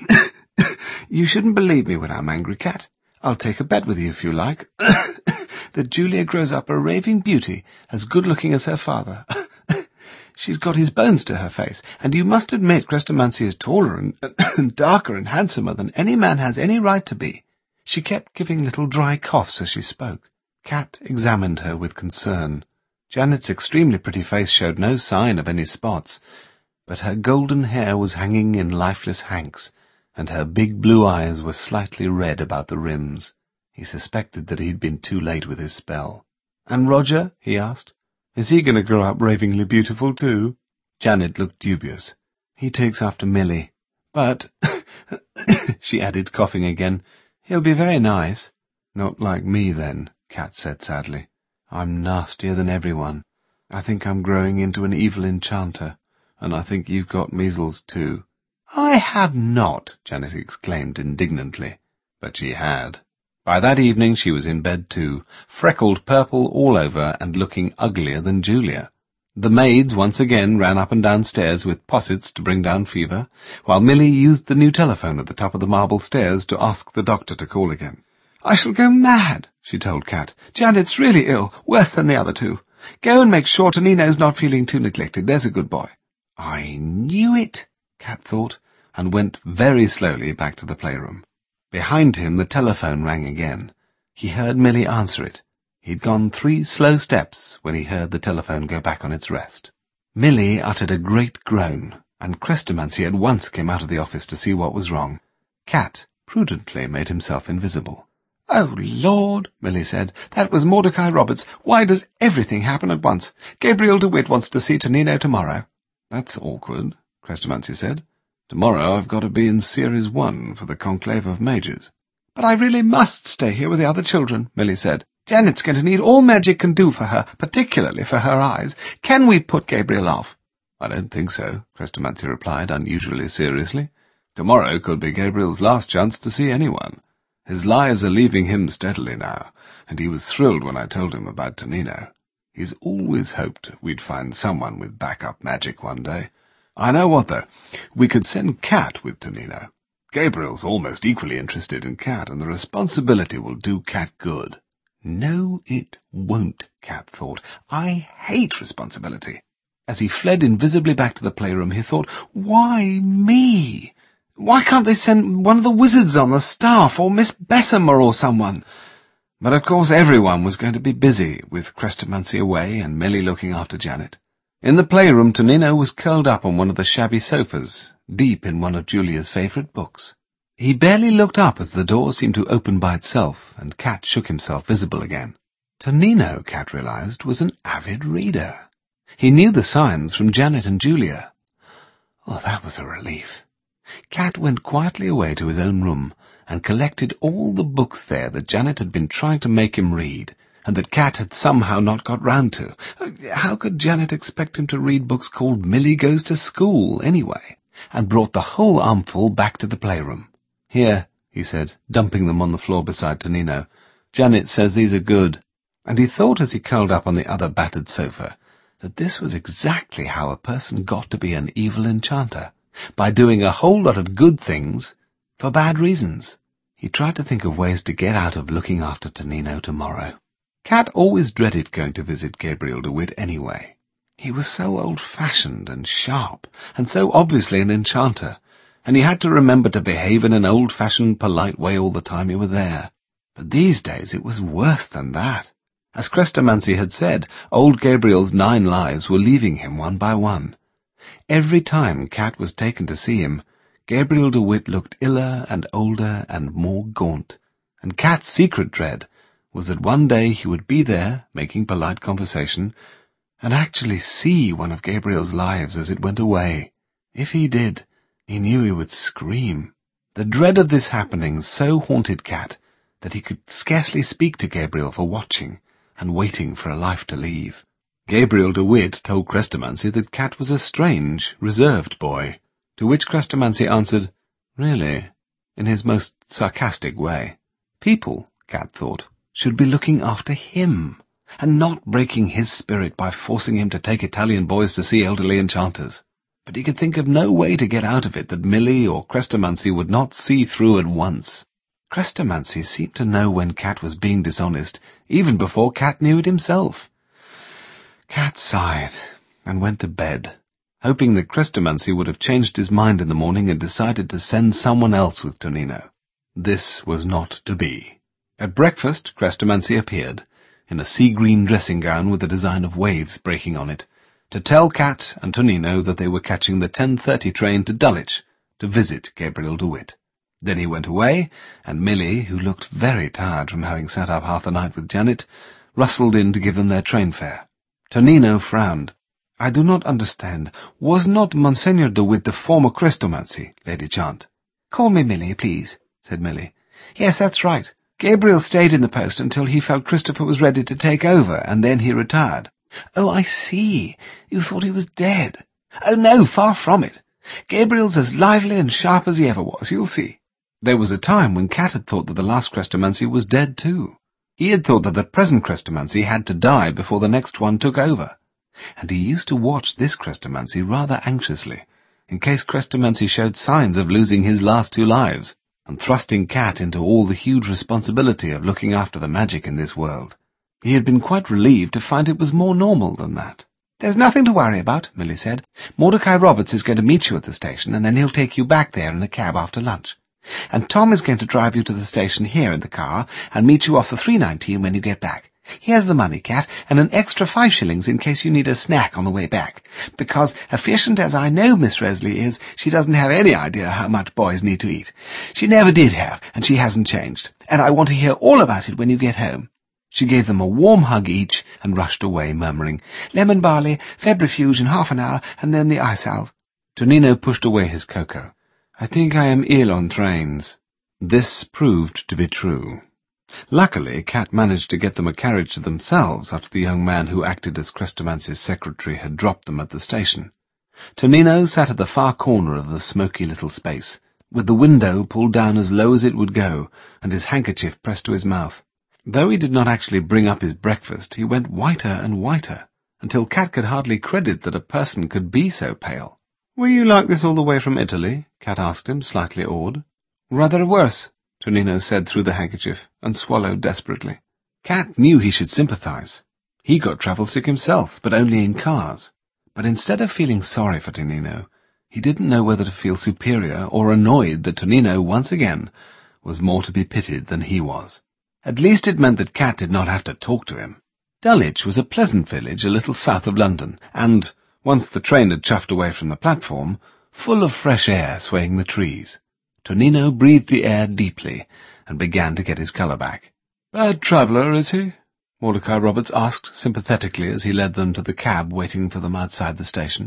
"You shouldn't believe me when I'm angry, Kat. I'll take a bet with you if you like, that Julia grows up a raving beauty, as good-looking as her father. She's got his bones to her face, and you must admit Chrestomanci is taller and darker and handsomer than any man has any right to be." She kept giving little dry coughs as she spoke. Kat examined her with concern. Janet's extremely pretty face showed no sign of any spots, but her golden hair was hanging in lifeless hanks, and her big blue eyes were slightly red about the rims. He suspected that he'd been too late with his spell. "And Roger?" he asked. "Is he going to grow up ravingly beautiful too?" Janet looked dubious. "He takes after Millie. But," she added, coughing again, "he'll be very nice." "Not like me, then," Kat said sadly. "I'm nastier than everyone. I think I'm growing into an evil enchanter, and I think you've got measles too." "I have not," Janet exclaimed indignantly. But she had. By that evening she was in bed too, freckled purple all over and looking uglier than Julia. The maids once again ran up and down stairs with possets to bring down fever, while Millie used the new telephone at the top of the marble stairs to ask the doctor to call again. "I shall go mad," she told Kat. "Janet's really ill, worse than the other two. Go and make sure Tonino's not feeling too neglected, there's a good boy." "I knew it," Kat thought, and went very slowly back to the playroom. Behind him the telephone rang again. He heard Millie answer it. He'd gone 3 slow steps when he heard the telephone go back on its rest. Millie uttered a great groan, and Chrestomanci at once came out of the office to see what was wrong. Cat prudently made himself invisible. "Oh, Lord," Millie said, "that was Mordecai Roberts. Why does everything happen at once? Gabriel DeWitt wants to see Tonino tomorrow." "That's awkward," Chrestomanci said. "Tomorrow I've got to be in Series 1 for the Conclave of Majors." "But I really must stay here with the other children," Millie said. "Janet's going to need all magic can do for her, particularly for her eyes. Can we put Gabriel off?" "I don't think so," Chrestomanci replied unusually seriously. "Tomorrow could be Gabriel's last chance to see anyone. His lives are leaving him steadily now, and he was thrilled when I told him about Tonino. He's always hoped we'd find someone with backup magic one day. I know what, though. We could send Cat with Tonino. Gabriel's almost equally interested in Cat, and the responsibility will do Cat good." "No, it won't," Cat thought. "I hate responsibility." As he fled invisibly back to the playroom, he thought, "Why me? Why can't they send one of the wizards on the staff, or Miss Bessemer or someone?" But of course everyone was going to be busy, with Chrestomanci away and Millie looking after Janet. In the playroom, Tonino was curled up on one of the shabby sofas, deep in one of Julia's favourite books. He barely looked up as the door seemed to open by itself, and Cat shook himself visible again. Tonino, Cat realized, was an avid reader. He knew the signs from Janet and Julia. Oh, that was a relief. Cat went quietly away to his own room and collected all the books there that Janet had been trying to make him read, and that Cat had somehow not got round to. How could Janet expect him to read books called Millie Goes to School, anyway? And brought the whole armful back to the playroom. "Here," he said, dumping them on the floor beside Tonino. "Janet says these are good." And he thought as he curled up on the other battered sofa that this was exactly how a person got to be an evil enchanter, by doing a whole lot of good things for bad reasons. He tried to think of ways to get out of looking after Tonino tomorrow. Cat always dreaded going to visit Gabriel DeWitt anyway. He was so old-fashioned and sharp, and so obviously an enchanter, and he had to remember to behave in an old-fashioned, polite way all the time he were there. But these days it was worse than that. As Chrestomanci had said, old Gabriel's 9 lives were leaving him one by one. Every time Cat was taken to see him, Gabriel DeWitt looked iller and older and more gaunt, and Cat's secret dread was that one day he would be there, making polite conversation, and actually see one of Gabriel's lives as it went away. If he did, he knew he would scream. The dread of this happening so haunted Cat that he could scarcely speak to Gabriel for watching and waiting for a life to leave. Gabriel DeWitt told Chrestomanci that Cat was a strange, reserved boy, to which Chrestomanci answered, "Really?" in his most sarcastic way. People, Cat thought, should be looking after him, and not breaking his spirit by forcing him to take Italian boys to see elderly enchanters. But he could think of no way to get out of it that Millie or Chrestomanci would not see through at once. Chrestomanci seemed to know when Cat was being dishonest, even before Cat knew it himself. Cat sighed and went to bed, hoping that Chrestomanci would have changed his mind in the morning and decided to send someone else with Tonino. This was not to be. At breakfast, Chrestomanci appeared, in a sea-green dressing gown with a design of waves breaking on it, to tell Cat and Tonino that they were catching the 10:30 train to Dulwich to visit Gabriel DeWitt. Then he went away, and Millie, who looked very tired from having sat up half the night with Janet, rustled in to give them their train fare. Tonino frowned. "I do not understand. Was not Monsignor DeWitt the former Chrestomanci, Lady Chant?" "Call me Millie, please," said Millie. "Yes, that's right. Gabriel stayed in the post until he felt Christopher was ready to take over, and then he retired." "Oh, I see. You thought he was dead." "Oh, no, far from it. Gabriel's as lively and sharp as he ever was, you'll see." There was a time when Cat had thought that the last Chrestomanci was dead too. He had thought that the present Chrestomanci had to die before the next one took over, and he used to watch this Chrestomanci rather anxiously, in case Chrestomanci showed signs of losing his last 2 lives, and thrusting Cat into all the huge responsibility of looking after the magic in this world. He had been quite relieved to find it was more normal than that. "There's nothing to worry about," Millie said. "Mordecai Roberts is going to meet you at the station, and then he'll take you back there in a cab after lunch. And Tom is going to drive you to the station here in the car and meet you off the 319 when you get back. Here's the money, Cat, and an extra 5 shillings in case you need a snack on the way back. Because, efficient as I know Miss Rosalie is, she doesn't have any idea how much boys need to eat. She never did have, and she hasn't changed. And I want to hear all about it when you get home. She gave them a warm hug each and rushed away, murmuring, "Lemon barley, febrifuge in half an hour, and then the eye salve." Tonino pushed away his cocoa. "I think I am ill on trains." This proved to be true. Luckily, Cat managed to get them a carriage to themselves after the young man who acted as Chrestomancy's secretary had dropped them at the station. Tonino sat at the far corner of the smoky little space, with the window pulled down as low as it would go, and his handkerchief pressed to his mouth. Though he did not actually bring up his breakfast, he went whiter and whiter, until Cat could hardly credit that a person could be so pale. "Were you like this all the way from Italy?" Cat asked him, slightly awed. "Rather worse," Tonino said through the handkerchief, and swallowed desperately. Cat knew he should sympathize. He got travel-sick himself, but only in cars. But instead of feeling sorry for Tonino, he didn't know whether to feel superior or annoyed that Tonino, once again, was more to be pitied than he was. At least it meant that Cat did not have to talk to him. Dulwich was a pleasant village a little south of London, and, once the train had chuffed away from the platform, full of fresh air swaying the trees. Tonino breathed the air deeply and began to get his colour back. "Bad traveller, is he?" Mordecai Roberts asked sympathetically as he led them to the cab waiting for them outside the station.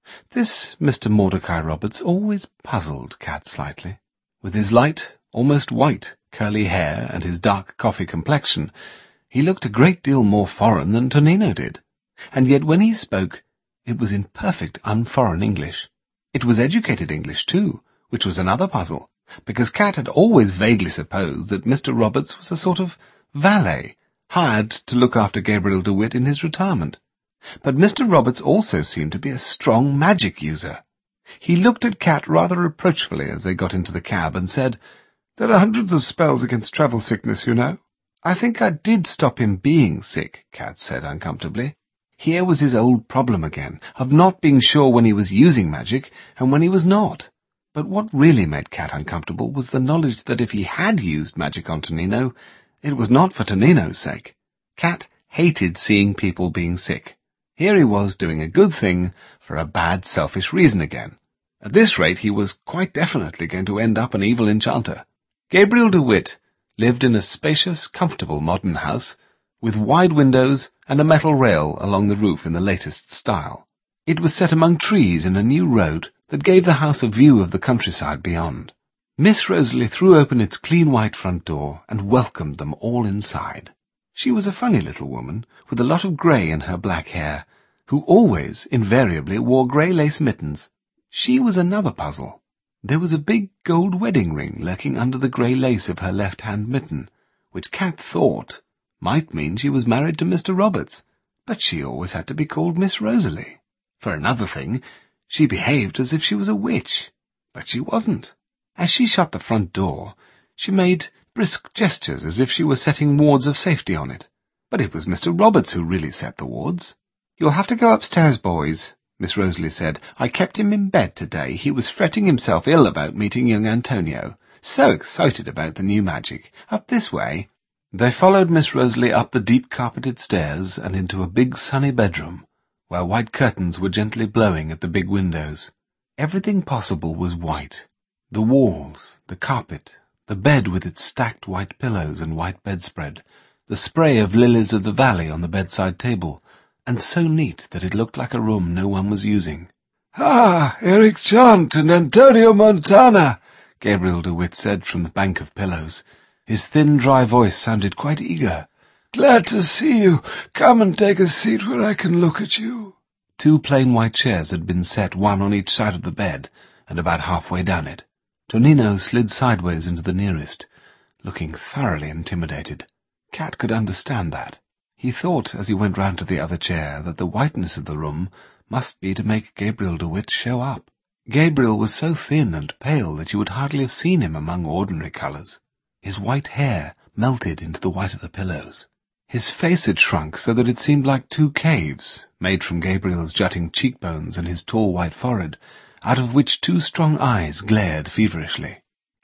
This Mr. Mordecai Roberts always puzzled Cat slightly. With his light, almost white, curly hair and his dark coffee complexion, he looked a great deal more foreign than Tonino did. And yet when he spoke, it was in perfect unforeign English. It was educated English, too, which was another puzzle, because Cat had always vaguely supposed that Mr. Roberts was a sort of valet, hired to look after Gabriel DeWitt in his retirement. But Mr. Roberts also seemed to be a strong magic user. He looked at Cat rather reproachfully as they got into the cab and said, "There are hundreds of spells against travel sickness, you know." "I think I did stop him being sick," Cat said uncomfortably. Here was his old problem again, of not being sure when he was using magic and when he was not. But what really made Cat uncomfortable was the knowledge that if he had used magic on Tonino, it was not for Tonino's sake. Cat hated seeing people being sick. Here he was doing a good thing for a bad, selfish reason again. At this rate, he was quite definitely going to end up an evil enchanter. Gabriel DeWitt lived in a spacious, comfortable modern house, with wide windows and a metal rail along the roof in the latest style. It was set among trees in a new road that gave the house a view of the countryside beyond. Miss Rosalie threw open its clean white front door and welcomed them all inside. She was a funny little woman, with a lot of grey in her black hair, who always, invariably, wore grey lace mittens. She was another puzzle. There was a big gold wedding ring lurking under the grey lace of her left-hand mitten, which Cat thought might mean she was married to Mr. Roberts, but she always had to be called Miss Rosalie. For another thing, she behaved as if she was a witch, but she wasn't. As she shut the front door, she made brisk gestures as if she were setting wards of safety on it. But it was Mr. Roberts who really set the wards. "You'll have to go upstairs, boys," Miss Rosalie said. "I kept him in bed today. He was fretting himself ill about meeting young Antonio. So excited about the new magic. Up this way." They followed Miss Rosalie up the deep carpeted stairs and into a big sunny bedroom, where white curtains were gently blowing at the big windows. Everything possible was white. The walls, the carpet, the bed with its stacked white pillows and white bedspread, the spray of lilies of the valley on the bedside table, and so neat that it looked like a room no one was using. "Ah, Eric Chant and Antonio Montana," Gabriel DeWitt said from the bank of pillows. His thin, dry voice sounded quite eager. "Glad to see you. Come and take a seat where I can look at you." 2 plain white chairs had been set, one on each side of the bed, and about halfway down it. Tonino slid sideways into the nearest, looking thoroughly intimidated. Cat could understand that. He thought, as he went round to the other chair, that the whiteness of the room must be to make Gabriel DeWitt show up. Gabriel was so thin and pale that you would hardly have seen him among ordinary colours. His white hair melted into the white of the pillows. His face had shrunk so that it seemed like 2 caves, made from Gabriel's jutting cheekbones and his tall white forehead, out of which 2 strong eyes glared feverishly.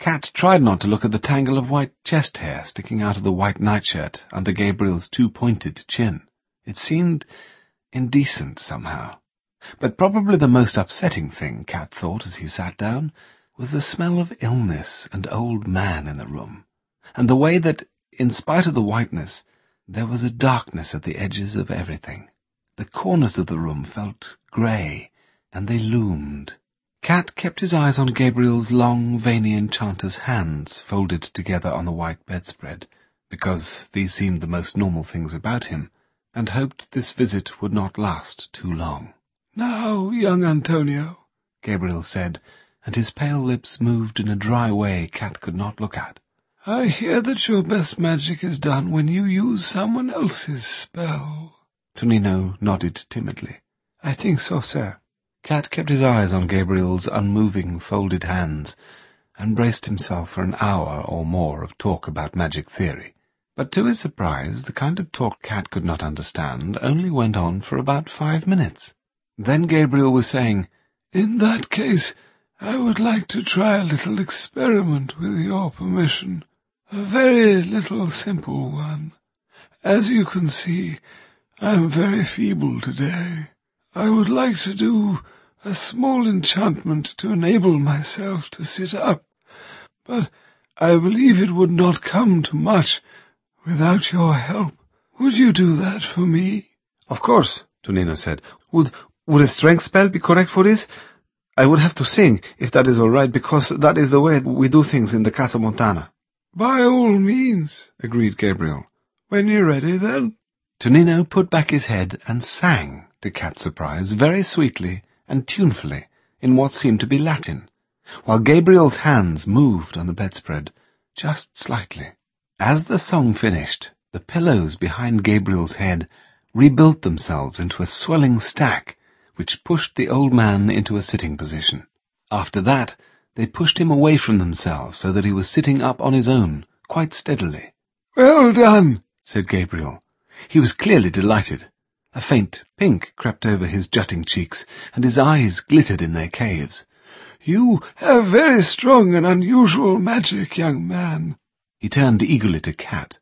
Kat tried not to look at the tangle of white chest hair sticking out of the white nightshirt under Gabriel's too pointed chin. It seemed indecent somehow. But probably the most upsetting thing, Kat thought as he sat down, was the smell of illness and old man in the room, and the way that, in spite of the whiteness, there was a darkness at the edges of everything. The corners of the room felt grey, and they loomed. Kat kept his eyes on Gabriel's long, veiny enchanter's hands folded together on the white bedspread, because these seemed the most normal things about him, and hoped this visit would not last too long. "Now, young Antonio," Gabriel said, and his pale lips moved in a dry way Kat could not look at. "I hear that your best magic is done when you use someone else's spell." Tonino nodded timidly. "I think so, sir." Kat kept his eyes on Gabriel's unmoving, folded hands, and braced himself for an hour or more of talk about magic theory. But to his surprise, the kind of talk Kat could not understand only went on for about 5 minutes. Then Gabriel was saying, "In that case, I would like to try a little experiment with your permission. A very little simple one. As you can see, I am very feeble today. I would like to do a small enchantment to enable myself to sit up, but I believe it would not come to much without your help. Would you do that for me?" "Of course," Tonino said. Would a strength spell be correct for this? I would have to sing, if that is all right, because that is the way we do things in the Casa Montana." "By all means," agreed Gabriel. "When you're ready, then." Tonino put back his head and sang, to Kat's surprise, very sweetly and tunefully, in what seemed to be Latin, while Gabriel's hands moved on the bedspread, just slightly. As the song finished, the pillows behind Gabriel's head rebuilt themselves into a swelling stack, which pushed the old man into a sitting position. After that, they pushed him away from themselves so that he was sitting up on his own, quite steadily. "Well done," said Gabriel. He was clearly delighted. A faint pink crept over his jutting cheeks, and his eyes glittered in their caves. "You have very strong and unusual magic, young man." He turned eagerly to Kat.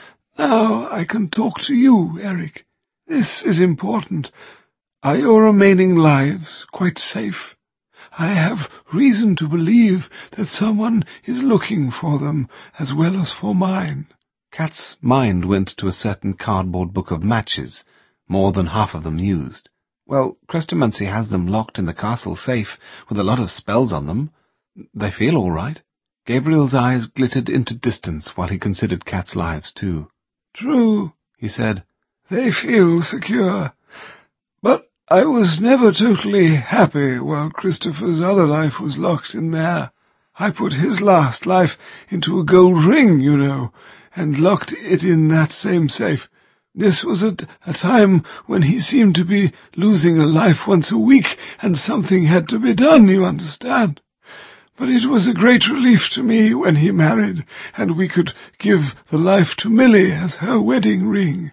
"Now I can talk to you, Eric. This is important. Are your remaining lives quite safe? I have reason to believe that someone is looking for them as well as for mine." Kat's mind went to a certain cardboard book of matches, more than half of them used. "Well, Crestomancy has them locked in the castle safe with a lot of spells on them. They feel all right." Gabriel's eyes glittered into distance while he considered Kat's lives too. "True," he said. "They feel secure. But I was never totally happy while Christopher's other life was locked in there. I put his last life into a gold ring, you know, and locked it in that same safe. This was at a time when he seemed to be losing a life once a week, and something had to be done, you understand. But it was a great relief to me when he married, and we could give the life to Millie as her wedding ring.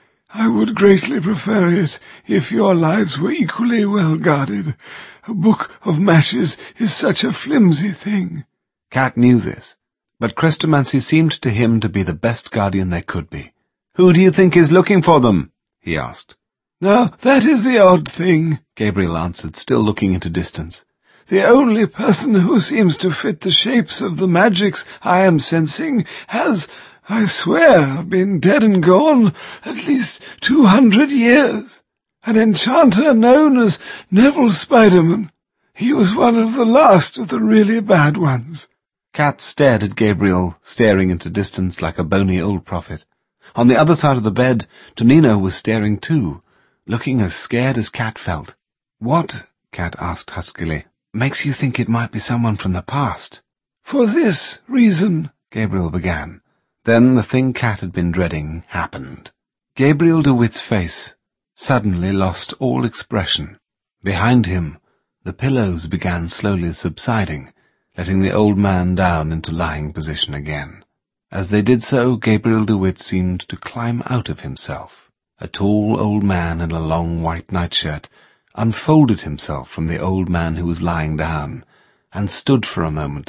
I would greatly prefer it if your lives were equally well guarded. A book of matches is such a flimsy thing." Kat knew this, but Crestomancy seemed to him to be the best guardian there could be. "Who do you think is looking for them?" he asked. "Now, that is the odd thing," Gabriel answered, still looking into distance. "The only person who seems to fit the shapes of the magics I am sensing has, I swear, been dead and gone at least 200 years. An enchanter known as Neville Spiderman. He was one of the last of the really bad ones." Kat stared at Gabriel, staring into distance like a bony old prophet. On the other side of the bed, Tonino was staring too, looking as scared as Kat felt. "What," Kat asked huskily, "makes you think it might be someone from the past?" "For this reason," Gabriel began. Then the thing Kat had been dreading happened. Gabriel DeWitt's face suddenly lost all expression. Behind him, the pillows began slowly subsiding, letting the old man down into lying position again. As they did so, Gabriel DeWitt seemed to climb out of himself. A tall old man in a long white nightshirt unfolded himself from the old man who was lying down, and stood for a moment,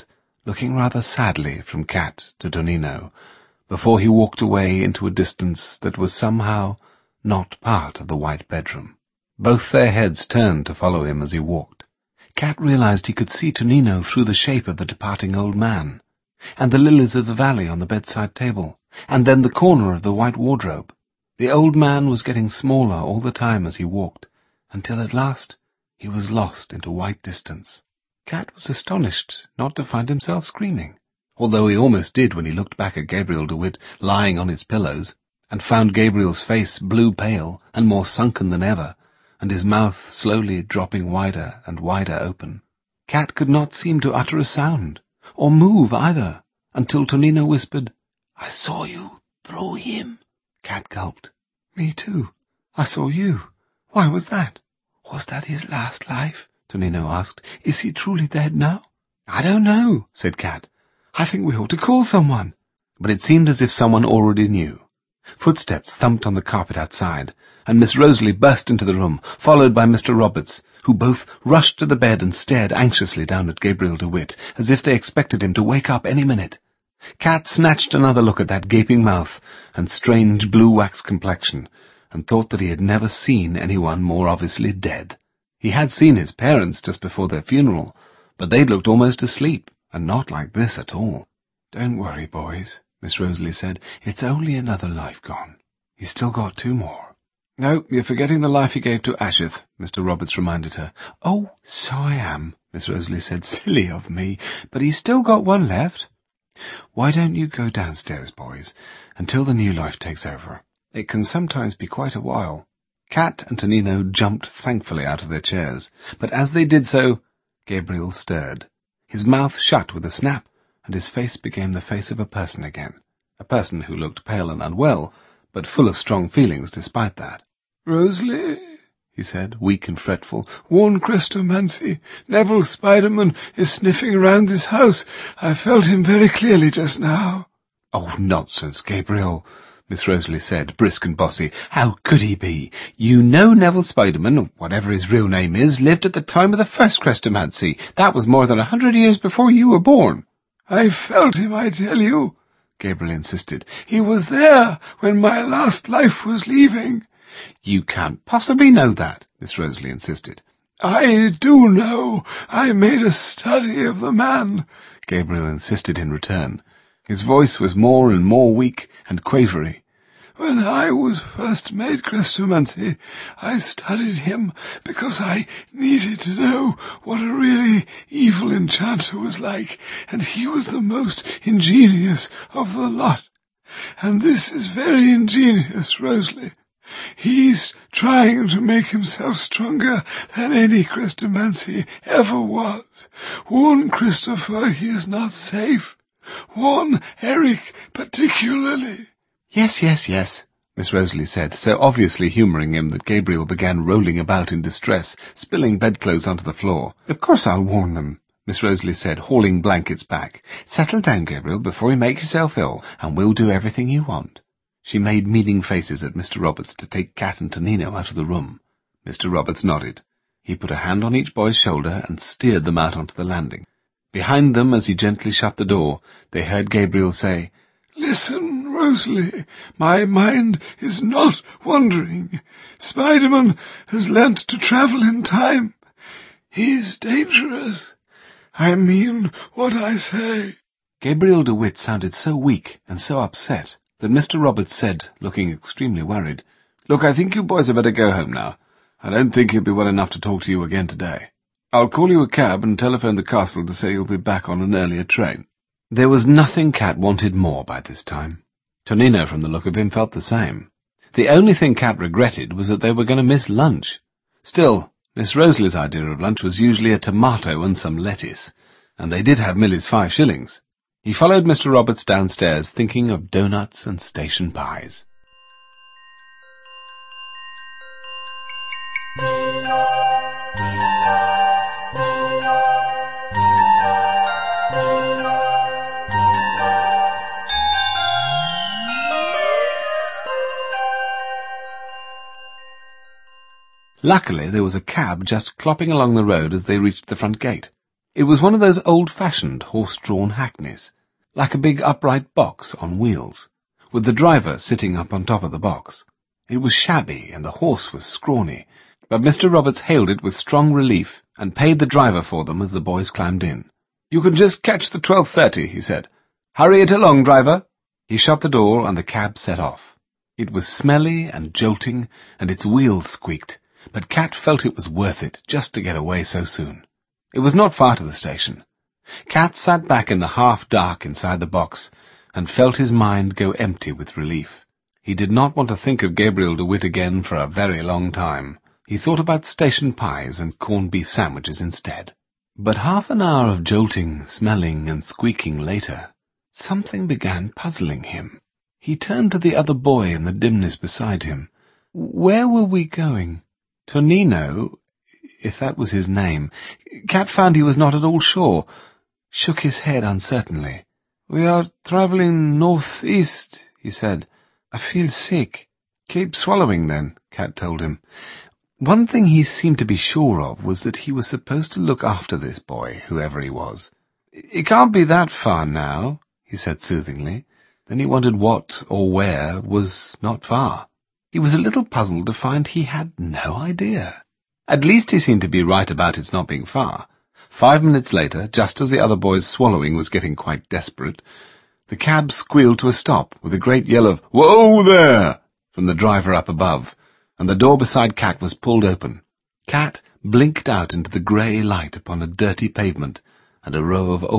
looking rather sadly from Cat to Tonino, before he walked away into a distance that was somehow not part of the white bedroom. Both their heads turned to follow him as he walked. Cat realized he could see Tonino through the shape of the departing old man, and the lilies of the valley on the bedside table, and then the corner of the white wardrobe. The old man was getting smaller all the time as he walked, until at last he was lost into white distance. Cat was astonished not to find himself screaming, although he almost did when he looked back at Gabriel DeWitt lying on his pillows, and found Gabriel's face blue pale and more sunken than ever, and his mouth slowly dropping wider and wider open. Cat could not seem to utter a sound, or move either, until Tonino whispered, "I saw you throw him." Cat gulped. "Me too. I saw you. Why was that?" "Was that his last life?" Tonino asked. "Is he truly dead now?" "I don't know," said Cat. "I think we ought to call someone." But it seemed as if someone already knew. Footsteps thumped on the carpet outside, and Miss Rosalie burst into the room, followed by Mr. Roberts, who both rushed to the bed and stared anxiously down at Gabriel DeWitt, as if they expected him to wake up any minute. Cat snatched another look at that gaping mouth and strange blue wax complexion, and thought that he had never seen anyone more obviously dead. He had seen his parents just before their funeral, but they'd looked almost asleep, and not like this at all. "Don't worry, boys," Miss Rosalie said. "It's only another life gone. He's still got 2 more. "No, you're forgetting the life he gave to Ashith," Mr. Roberts reminded her. "Oh, so I am," Miss Rosalie said. "Silly of me. But he's still got 1 left. Why don't you go downstairs, boys, until the new life takes over? It can sometimes be quite a while." Cat and Tonino jumped thankfully out of their chairs, but as they did so, Gabriel stirred. His mouth shut with a snap, and his face became the face of a person again, a person who looked pale and unwell, but full of strong feelings despite that. "Rosalie," he said, weak and fretful, "warn Crestomancy. Neville Spiderman is sniffing around this house. I felt him very clearly just now." "Oh, nonsense, Gabriel," Miss Rosalie said, brisk and bossy. "How could he be? You know Neville Spiderman, or whatever his real name is, lived at the time of the first Crestomancy. That was more than 100 years before you were born." "I felt him, I tell you," Gabriel insisted. "He was there when my last life was leaving." "You can't possibly know that," Miss Rosalie insisted. "I do know. I made a study of the man," Gabriel insisted in return. His voice was more and more weak and quavery. "When I was first made Crestomancy, I studied him because I needed to know what a really evil enchanter was like, and he was the most ingenious of the lot. And this is very ingenious, Rosalie. He's trying to make himself stronger than any Crestomancy ever was. Warn Christopher he is not safe. Warn Eric particularly." Yes, Miss Rosalie said, so obviously humouring him that Gabriel began rolling about in distress, spilling bedclothes onto the floor. "Of course I'll warn them," Miss Rosalie said, hauling blankets back. "Settle down, Gabriel, before you make yourself ill, and we'll do everything you want." She made meaning faces at Mr. Roberts to take Cat and Tonino out of the room. Mr. Roberts nodded. He put a hand on each boy's shoulder and steered them out onto the landing. Behind them, as he gently shut the door, they heard Gabriel say, "Listen, Rosalie, my mind is not wandering. Spiderman has learnt to travel in time. He's dangerous. I mean what I say." Gabriel DeWitt sounded so weak and so upset that Mr. Roberts said, looking extremely worried, "Look, I think you boys had better go home now. I don't think he'll be well enough to talk to you again today. I'll call you a cab and telephone the castle to say you'll be back on an earlier train." There was nothing Cat wanted more by this time. Tonino, from the look of him, felt the same. The only thing Cat regretted was that they were going to miss lunch. Still, Miss Rosalie's idea of lunch was usually a tomato and some lettuce, and they did have Milly's 5 shillings. He followed Mr. Roberts downstairs, thinking of doughnuts and station pies. Luckily, there was a cab just clopping along the road as they reached the front gate. It was one of those old-fashioned horse-drawn hackneys, like a big upright box on wheels, with the driver sitting up on top of the box. It was shabby and the horse was scrawny, but Mr. Roberts hailed it with strong relief and paid the driver for them as the boys climbed in. "You can just catch the 12:30, he said. "Hurry it along, driver." He shut the door and the cab set off. It was smelly and jolting, and its wheels squeaked, but Cat felt it was worth it just to get away so soon. It was not far to the station. Cat sat back in the half-dark inside the box and felt his mind go empty with relief. He did not want to think of Gabriel DeWitt again for a very long time. He thought about station pies and corned beef sandwiches instead. But half an hour of jolting, smelling, and squeaking later, something began puzzling him. He turned to the other boy in the dimness beside him. Where were we going? Tonino, if that was his name. Cat found he was not at all sure, shook his head uncertainly. "We are travelling north-east," he said. "I feel sick." "Keep swallowing, then," Cat told him. One thing he seemed to be sure of was that he was supposed to look after this boy, whoever he was. "It can't be that far now," he said soothingly. Then he wondered what, or where, was not far. He was a little puzzled to find he had no idea. At least he seemed to be right about its not being far. 5 minutes later, just as the other boy's swallowing was getting quite desperate, the cab squealed to a stop with a great yell of "Whoa there!" from the driver up above, and the door beside Cat was pulled open. Cat blinked out into the grey light upon a dirty pavement and a row of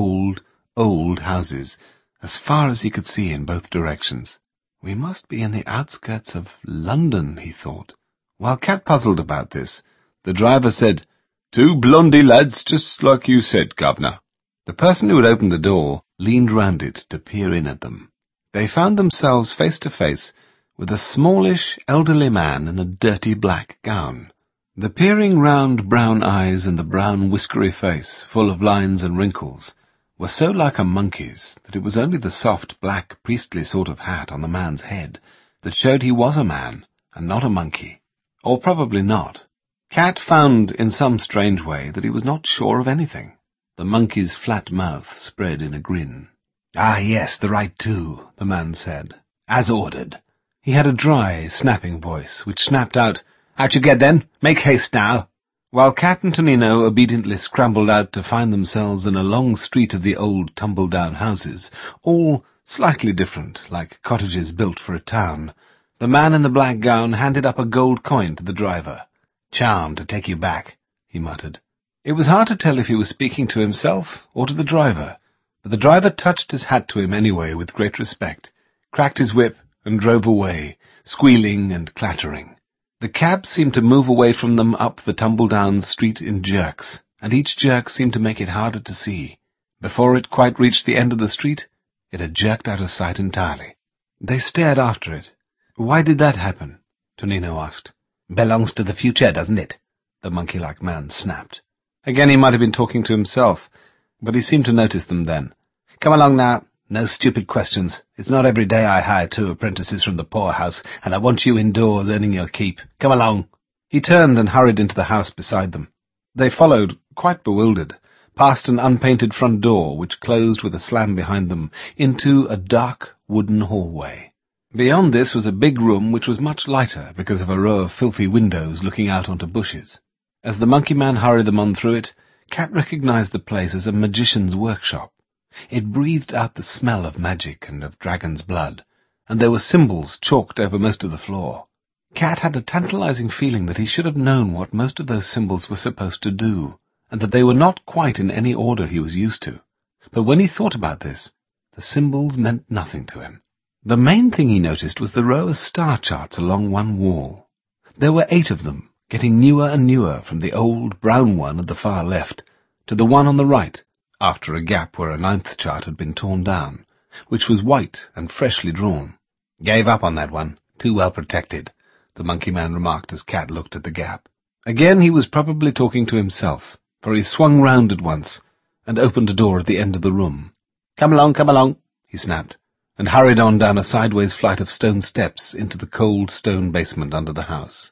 old houses, as far as he could see in both directions. We must be in the outskirts of London, he thought. While Cat puzzled about this, the driver said, "Two blondie lads, just like you said, Guv'nor." The person who had opened the door leaned round it to peer in at them. They found themselves face to face with a smallish, elderly man in a dirty black gown. The peering round brown eyes and the brown whiskery face, full of lines and wrinkles, were so like a monkey's that it was only the soft, black, priestly sort of hat on the man's head that showed he was a man and not a monkey. Or probably not. Cat found in some strange way that he was not sure of anything. The monkey's flat mouth spread in a grin. "Ah, yes, the right two," the man said. "As ordered." He had a dry, snapping voice, which snapped out, "Out you get, then! Make haste now!" While Cat and Tonino obediently scrambled out to find themselves in a long street of the old tumble-down houses, all slightly different, like cottages built for a town, the man in the black gown handed up a gold coin to the driver. "Charmed to take you back," he muttered. It was hard to tell if he was speaking to himself or to the driver, but the driver touched his hat to him anyway with great respect, cracked his whip, and drove away, squealing and clattering. The cab seemed to move away from them up the tumble-down street in jerks, and each jerk seemed to make it harder to see. Before it quite reached the end of the street, it had jerked out of sight entirely. They stared after it. "Why did that happen?" Tonino asked. "Belongs to the future, doesn't it?" the monkey-like man snapped. Again he might have been talking to himself, but he seemed to notice them then. "Come along now. No stupid questions. It's not every day I hire 2 apprentices from the poorhouse, and I want you indoors earning your keep. Come along." He turned and hurried into the house beside them. They followed, quite bewildered, past an unpainted front door which closed with a slam behind them, into a dark wooden hallway. Beyond this was a big room which was much lighter because of a row of filthy windows looking out onto bushes. As the monkey man hurried them on through it, Cat recognized the place as a magician's workshop. It breathed out the smell of magic and of dragon's blood, and there were symbols chalked over most of the floor. Cat had a tantalizing feeling that he should have known what most of those symbols were supposed to do, and that they were not quite in any order he was used to. But when he thought about this, the symbols meant nothing to him. The main thing he noticed was the row of star charts along one wall. There were 8 of them, getting newer and newer from the old brown one at the far left to the one on the right, after a gap where a 9th chart had been torn down, which was white and freshly drawn. "Gave up on that one. Too well protected," the monkey man remarked as Cat looked at the gap. Again he was probably talking to himself, for he swung round at once and opened a door at the end of the room. Come along, he snapped, and hurried on down a sideways flight of stone steps into the cold stone basement under the house.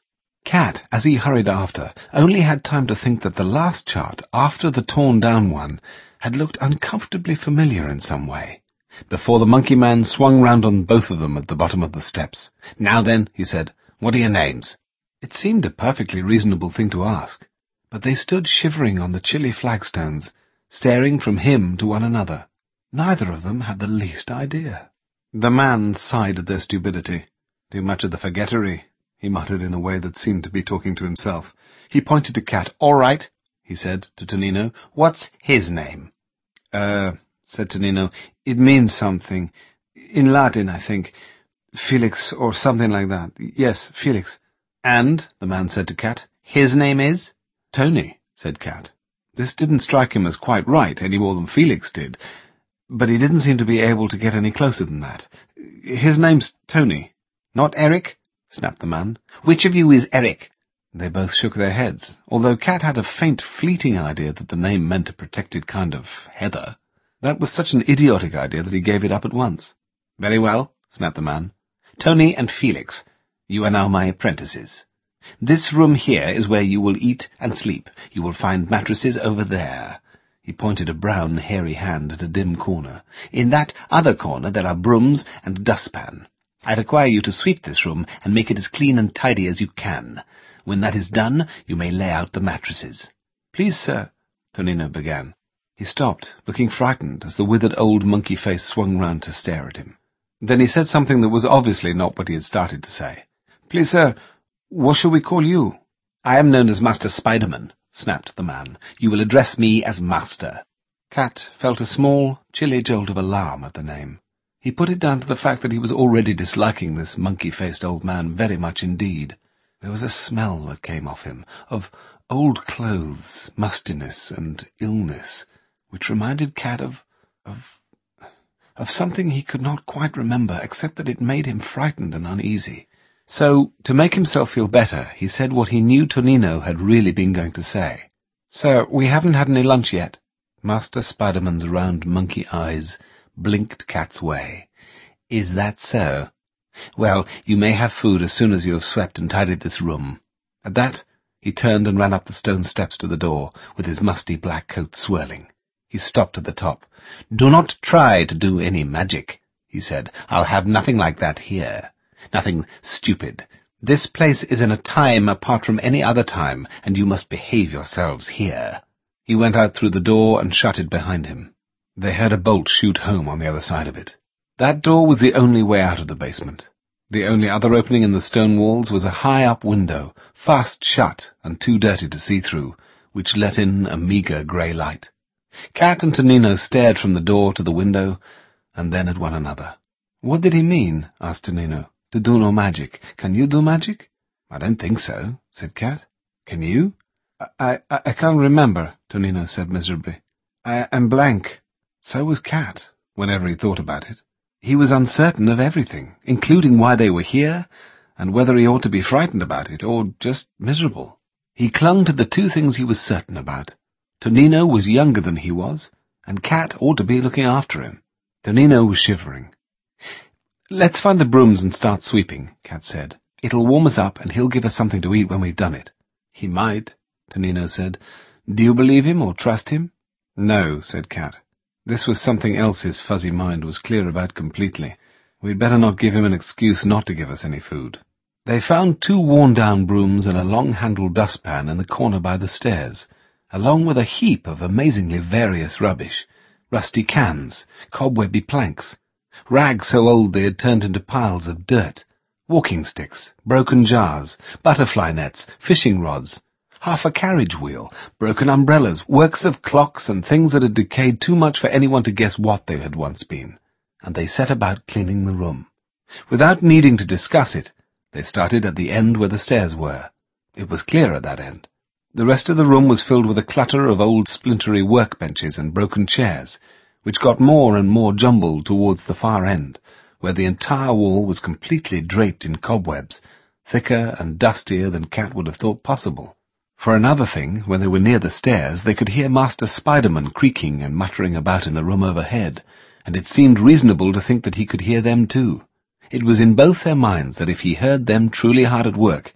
Cat, as he hurried after, only had time to think that the last chart, after the torn-down one, had looked uncomfortably familiar in some way, before the monkey man swung round on both of them at the bottom of the steps. "Now then," he said, "what are your names?" It seemed a perfectly reasonable thing to ask, but they stood shivering on the chilly flagstones, staring from him to one another. Neither of them had the least idea. The man sighed at their stupidity. "Too much of the forgettery," he muttered in a way that seemed to be talking to himself. He pointed to Cat. "All right," he said to Tonino. "What's his name?" Said Tonino, "it means something. In Latin, I think. Felix, or something like that. Yes, Felix." "And," the man said to Cat, "his name is?" "Tony," said Cat. This didn't strike him as quite right, any more than Felix did, but he didn't seem to be able to get any closer than that. "His name's Tony." "Not Eric?" snapped the man. "Which of you is Eric?" They both shook their heads, although Cat had a faint, fleeting idea that the name meant a protected kind of heather. That was such an idiotic idea that he gave it up at once. "Very well," snapped the man. "Tony and Felix, you are now my apprentices. This room here is where you will eat and sleep. You will find mattresses over there." He pointed a brown, hairy hand at a dim corner. "In that other corner there are brooms and a dustpan. I require you to sweep this room and make it as clean and tidy as you can. When that is done, you may lay out the mattresses." "Please, sir," Tonino began. He stopped, looking frightened as the withered old monkey face swung round to stare at him. Then he said something that was obviously not what he had started to say. "Please, sir, what shall we call you?" "I am known as Master Spiderman," snapped the man. "You will address me as Master." Cat felt a small, chilly jolt of alarm at the name. He put it down to the fact that he was already disliking this monkey-faced old man very much indeed. There was a smell that came off him, of old clothes, mustiness, and illness, which reminded Cat of something he could not quite remember, except that it made him frightened and uneasy. So, to make himself feel better, he said what he knew Tonino had really been going to say. "Sir, we haven't had any lunch yet." Master Spiderman's round monkey eyes blinked Cat's way. "Is that so? Well, you may have food as soon as you have swept and tidied this room." At that, he turned and ran up the stone steps to the door, with his musty black coat swirling. He stopped at the top. "Do not try to do any magic," he said. "I'll have nothing like that here. Nothing stupid. This place is in a time apart from any other time, and you must behave yourselves here." He went out through the door and shut it behind him. They heard a bolt shoot home on the other side of it. That door was the only way out of the basement. The only other opening in the stone walls was a high-up window, fast shut and too dirty to see through, which let in a meagre grey light. Cat and Tonino stared from the door to the window, and then at one another. "What did he mean?" asked Tonino. "To do no magic. Can you do magic?" "I don't think so," said Cat. "Can you?" I can't remember," Tonino said miserably. I'm blank." So was Cat, whenever he thought about it. He was uncertain of everything, including why they were here, and whether he ought to be frightened about it, or just miserable. He clung to the two things he was certain about. Tonino was younger than he was, and Cat ought to be looking after him. Tonino was shivering. "Let's find the brooms and start sweeping," Cat said. "It'll warm us up, and he'll give us something to eat when we've done it." "He might," Tonino said. "Do you believe him or trust him?" "No," said Cat. This was something else his fuzzy mind was clear about completely. We'd better not give him an excuse not to give us any food. They found 2 worn-down brooms and a long-handled dustpan in the corner by the stairs, along with a heap of amazingly various rubbish. Rusty cans, cobwebby planks, rags so old they had turned into piles of dirt, walking sticks, broken jars, butterfly nets, fishing rods, half a carriage wheel, broken umbrellas, works of clocks and things that had decayed too much for anyone to guess what they had once been. And they set about cleaning the room. Without needing to discuss it, they started at the end where the stairs were. It was clear at that end. The rest of the room was filled with a clutter of old splintery workbenches and broken chairs, which got more and more jumbled towards the far end, where the entire wall was completely draped in cobwebs, thicker and dustier than Cat would have thought possible. For another thing, when they were near the stairs, they could hear Master Spiderman creaking and muttering about in the room overhead, and it seemed reasonable to think that he could hear them too. It was in both their minds that if he heard them truly hard at work,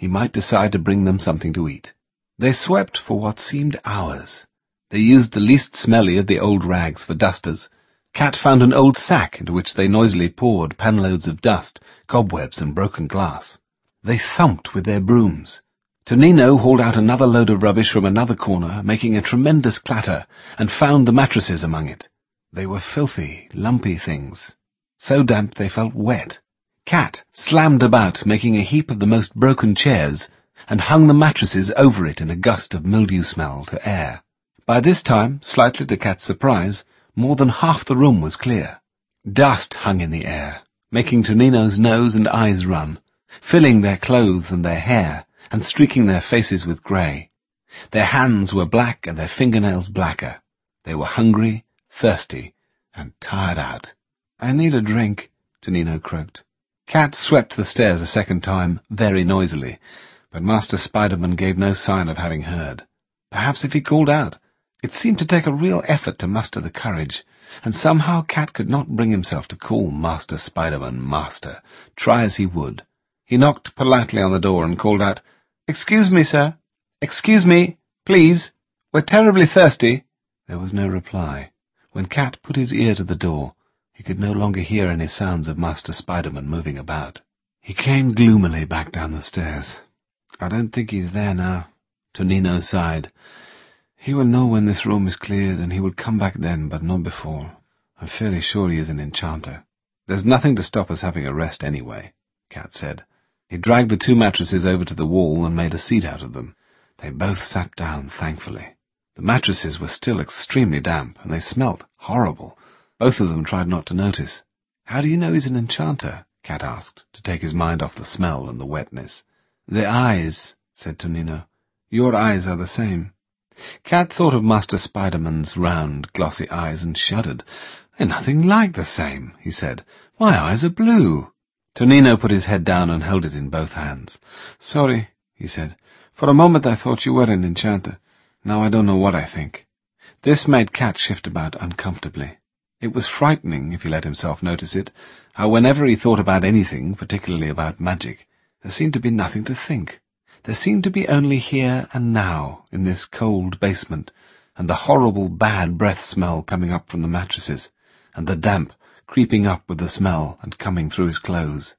He might decide to bring them something to eat. They swept for what seemed hours. They used the least smelly of the old rags for dusters. Cat found an old sack into which they noisily poured panloads of dust, cobwebs and broken glass. They thumped with their brooms. Tonino hauled out another load of rubbish from another corner, making a tremendous clatter, and found the mattresses among it. They were filthy, lumpy things, so damp they felt wet. Cat slammed about, making a heap of the most broken chairs, and hung the mattresses over it in a gust of mildew smell to air. By this time, slightly to Cat's surprise, more than half the room was clear. Dust hung in the air, making Tonino's nose and eyes run, filling their clothes and their hair, and streaking their faces with grey. Their hands were black and their fingernails blacker. They were hungry, thirsty, and tired out. "I need a drink," Tonino croaked. Cat swept the stairs a second time, very noisily, but Master Spiderman gave no sign of having heard. Perhaps if he called out. It seemed to take a real effort to muster the courage, and somehow Cat could not bring himself to call Master Spiderman master, try as he would. He knocked politely on the door and called out, "Excuse me, sir. Excuse me, please. We're terribly thirsty." There was no reply. When Cat put his ear to the door, he could no longer hear any sounds of Master Spiderman moving about. He came gloomily back down the stairs. "I don't think he's there now," Tonino sighed. "He will know when this room is cleared, and he will come back then, but not before. I'm fairly sure he is an enchanter." "There's nothing to stop us having a rest anyway," Cat said. He dragged the two mattresses over to the wall and made a seat out of them. They both sat down thankfully. The mattresses were still extremely damp, and they smelt horrible. Both of them tried not to notice. "How do you know he's an enchanter?" Cat asked, to take his mind off the smell and the wetness. "The eyes," said Tonino. "Your eyes are the same." Cat thought of Master Spiderman's round, glossy eyes and shuddered. "They're nothing like the same," he said. "My eyes are blue." Tonino put his head down and held it in both hands. "Sorry," he said. "For a moment I thought you were an enchanter. Now I don't know what I think." This made Cat shift about uncomfortably. It was frightening, if he let himself notice it, how whenever he thought about anything, particularly about magic, there seemed to be nothing to think. There seemed to be only here and now, in this cold basement, and the horrible bad breath smell coming up from the mattresses, and the damp creeping up with the smell and coming through his clothes.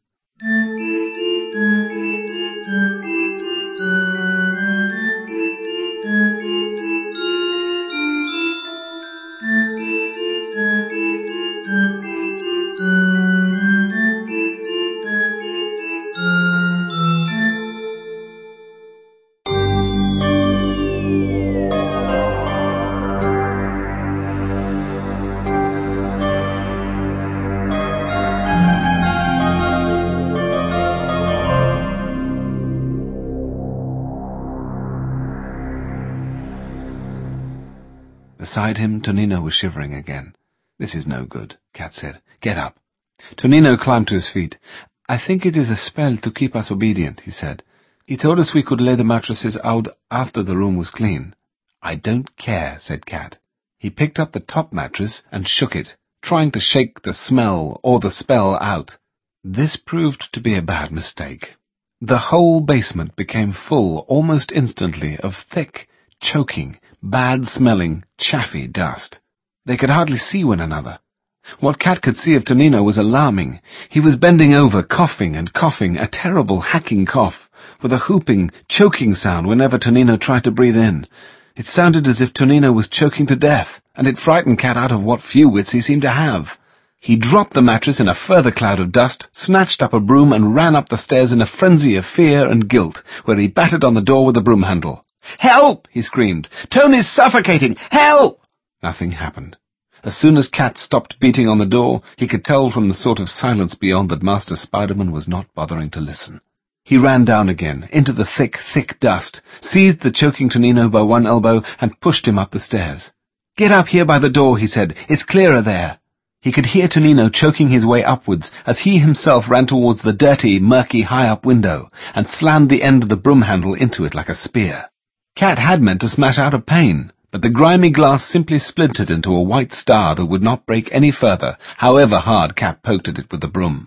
Beside him, Tonino was shivering again. "This is no good," Cat said. "Get up." Tonino climbed to his feet. "I think it is a spell to keep us obedient," he said. "He told us we could lay the mattresses out after the room was clean." "I don't care," said Cat. He picked up the top mattress and shook it, trying to shake the smell or the spell out. This proved to be a bad mistake. The whole basement became full almost instantly of thick, choking, bad-smelling, chaffy dust. They could hardly see one another. What Cat could see of Tonino was alarming. He was bending over, coughing and coughing, a terrible hacking cough, with a whooping, choking sound whenever Tonino tried to breathe in. It sounded as if Tonino was choking to death, and it frightened Cat out of what few wits he seemed to have. He dropped the mattress in a further cloud of dust, snatched up a broom, and ran up the stairs in a frenzy of fear and guilt, where he battered on the door with the broom handle. "Help!" he screamed. "Tony's suffocating! Help!" Nothing happened. As soon as Cat stopped beating on the door, he could tell from the sort of silence beyond that Master Spiderman was not bothering to listen. He ran down again, into the thick, thick dust, seized the choking Tonino by one elbow, and pushed him up the stairs. "Get up here by the door," he said. "It's clearer there." He could hear Tonino choking his way upwards as he himself ran towards the dirty, murky, high-up window, and slammed the end of the broom handle into it like a spear. Cat had meant to smash out a pane, but the grimy glass simply splintered into a white star that would not break any further, however hard Cat poked at it with the broom.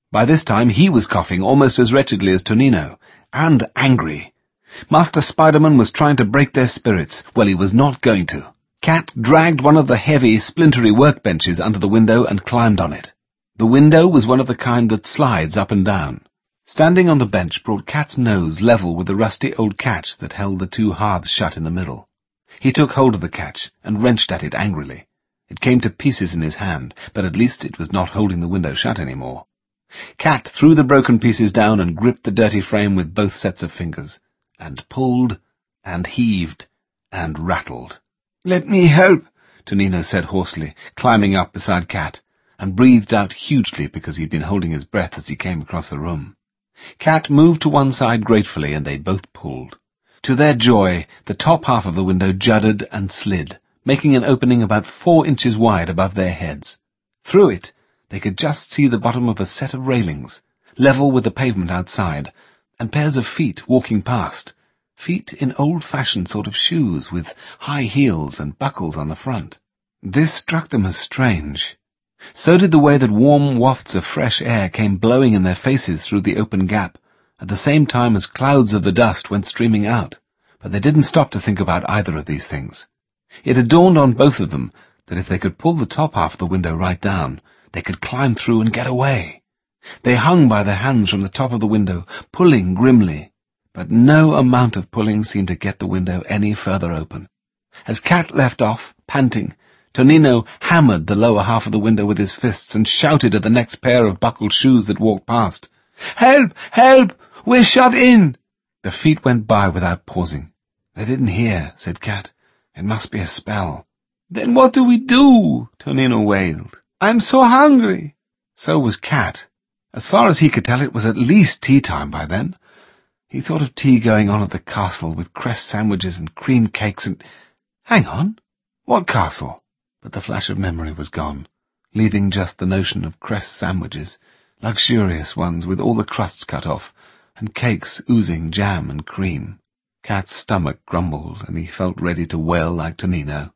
By this time he was coughing almost as wretchedly as Tonino, and angry. Master Spider-Man was trying to break their spirits. Well, he was not going to. Cat dragged one of the heavy, splintery workbenches under the window and climbed on it. The window was one of the kind that slides up and down. Standing on the bench brought Cat's nose level with the rusty old catch that held the two halves shut in the middle. He took hold of the catch and wrenched at it angrily. It came to pieces in his hand, but at least it was not holding the window shut any more. Cat threw the broken pieces down and gripped the dirty frame with both sets of fingers, and pulled, and heaved, and rattled. "Let me help," Tonino said hoarsely, climbing up beside Cat, and breathed out hugely because he'd been holding his breath as he came across the room. Cat moved to one side gratefully, and they both pulled. To their joy, the top half of the window juddered and slid, making an opening about 4 inches wide above their heads. Through it, they could just see the bottom of a set of railings, level with the pavement outside, and pairs of feet walking past, feet in old-fashioned sort of shoes with high heels and buckles on the front. This struck them as strange. So did the way that warm wafts of fresh air came blowing in their faces through the open gap, at the same time as clouds of the dust went streaming out, but they didn't stop to think about either of these things. It had dawned on both of them that if they could pull the top half of the window right down, they could climb through and get away. They hung by their hands from the top of the window, pulling grimly, but no amount of pulling seemed to get the window any further open. As Cat left off, panting, Tonino hammered the lower half of the window with his fists and shouted at the next pair of buckled shoes that walked past, "Help! Help! We're shut in!" The feet went by without pausing. "They didn't hear," said Cat. "It must be a spell." "Then what do we do?" Tonino wailed. "I'm so hungry." So was Cat. As far as he could tell, it was at least tea time by then. He thought of tea going on at the castle with cress sandwiches and cream cakes and... Hang on. What castle? But the flash of memory was gone, leaving just the notion of cress sandwiches, luxurious ones with all the crusts cut off, and cakes oozing jam and cream. Cat's stomach grumbled, and he felt ready to wail like Tonino.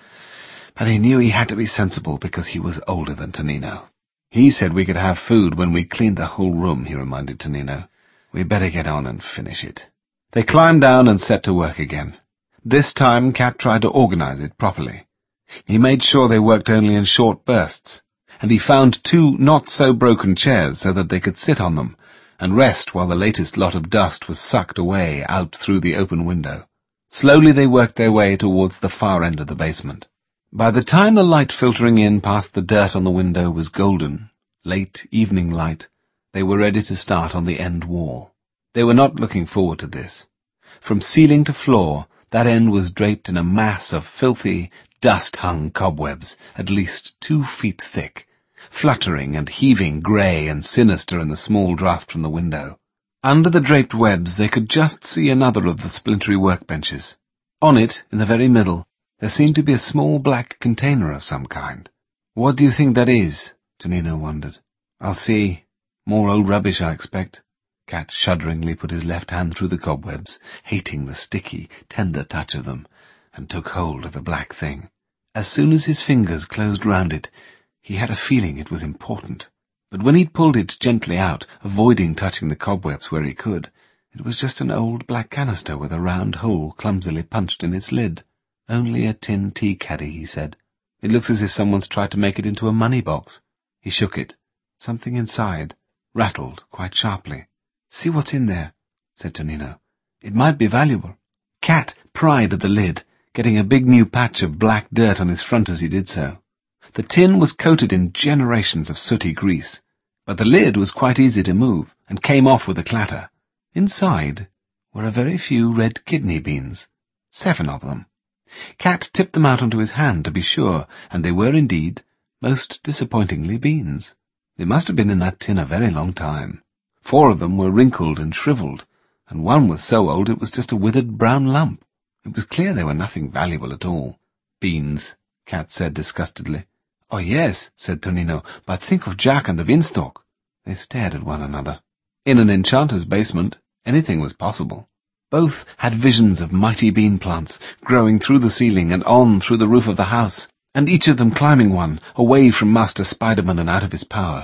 But he knew he had to be sensible because he was older than Tonino. He said we could have food when we cleaned the whole room, he reminded Tonino. We better get on and finish it. They climbed down and set to work again. This time Cat tried to organize it properly. He made sure they worked only in short bursts, and he found 2 not-so-broken chairs so that they could sit on them and rest while the latest lot of dust was sucked away out through the open window. Slowly they worked their way towards the far end of the basement. By the time the light filtering in past the dirt on the window was golden, late evening light, they were ready to start on the end wall. They were not looking forward to this. From ceiling to floor, that end was draped in a mass of filthy, dust-hung cobwebs, at least 2 feet thick, fluttering and heaving grey and sinister in the small draught from the window. Under the draped webs they could just see another of the splintery workbenches. On it, in the very middle, there seemed to be a small black container of some kind. "What do you think that is?" Tonino wondered. "I'll see. More old rubbish, I expect." Cat shudderingly put his left hand through the cobwebs, hating the sticky, tender touch of them, and took hold of the black thing. As soon as his fingers closed round it, he had a feeling it was important. But when he'd pulled it gently out, avoiding touching the cobwebs where he could, it was just an old black canister with a round hole clumsily punched in its lid. "Only a tin tea caddy," he said. "It looks as if someone's tried to make it into a money box." He shook it. Something inside rattled quite sharply. "See what's in there," said Tonino. "It might be valuable." Cat pried at the lid, getting a big new patch of black dirt on his front as he did so. The tin was coated in generations of sooty grease, but the lid was quite easy to move and came off with a clatter. Inside were a very few red kidney beans, 7 of them. Cat tipped them out onto his hand to be sure, and they were indeed, most disappointingly, beans. They must have been in that tin a very long time. 4 of them were wrinkled and shriveled, and one was so old it was just a withered brown lump. It was clear they were nothing valuable at all. "Beans," Cat said disgustedly. "Oh, yes," said Tonino, "but think of Jack and the beanstalk." They stared at one another. In an enchanter's basement, anything was possible. Both had visions of mighty bean plants growing through the ceiling and on through the roof of the house, and each of them climbing one, away from Master Spider-Man and out of his power.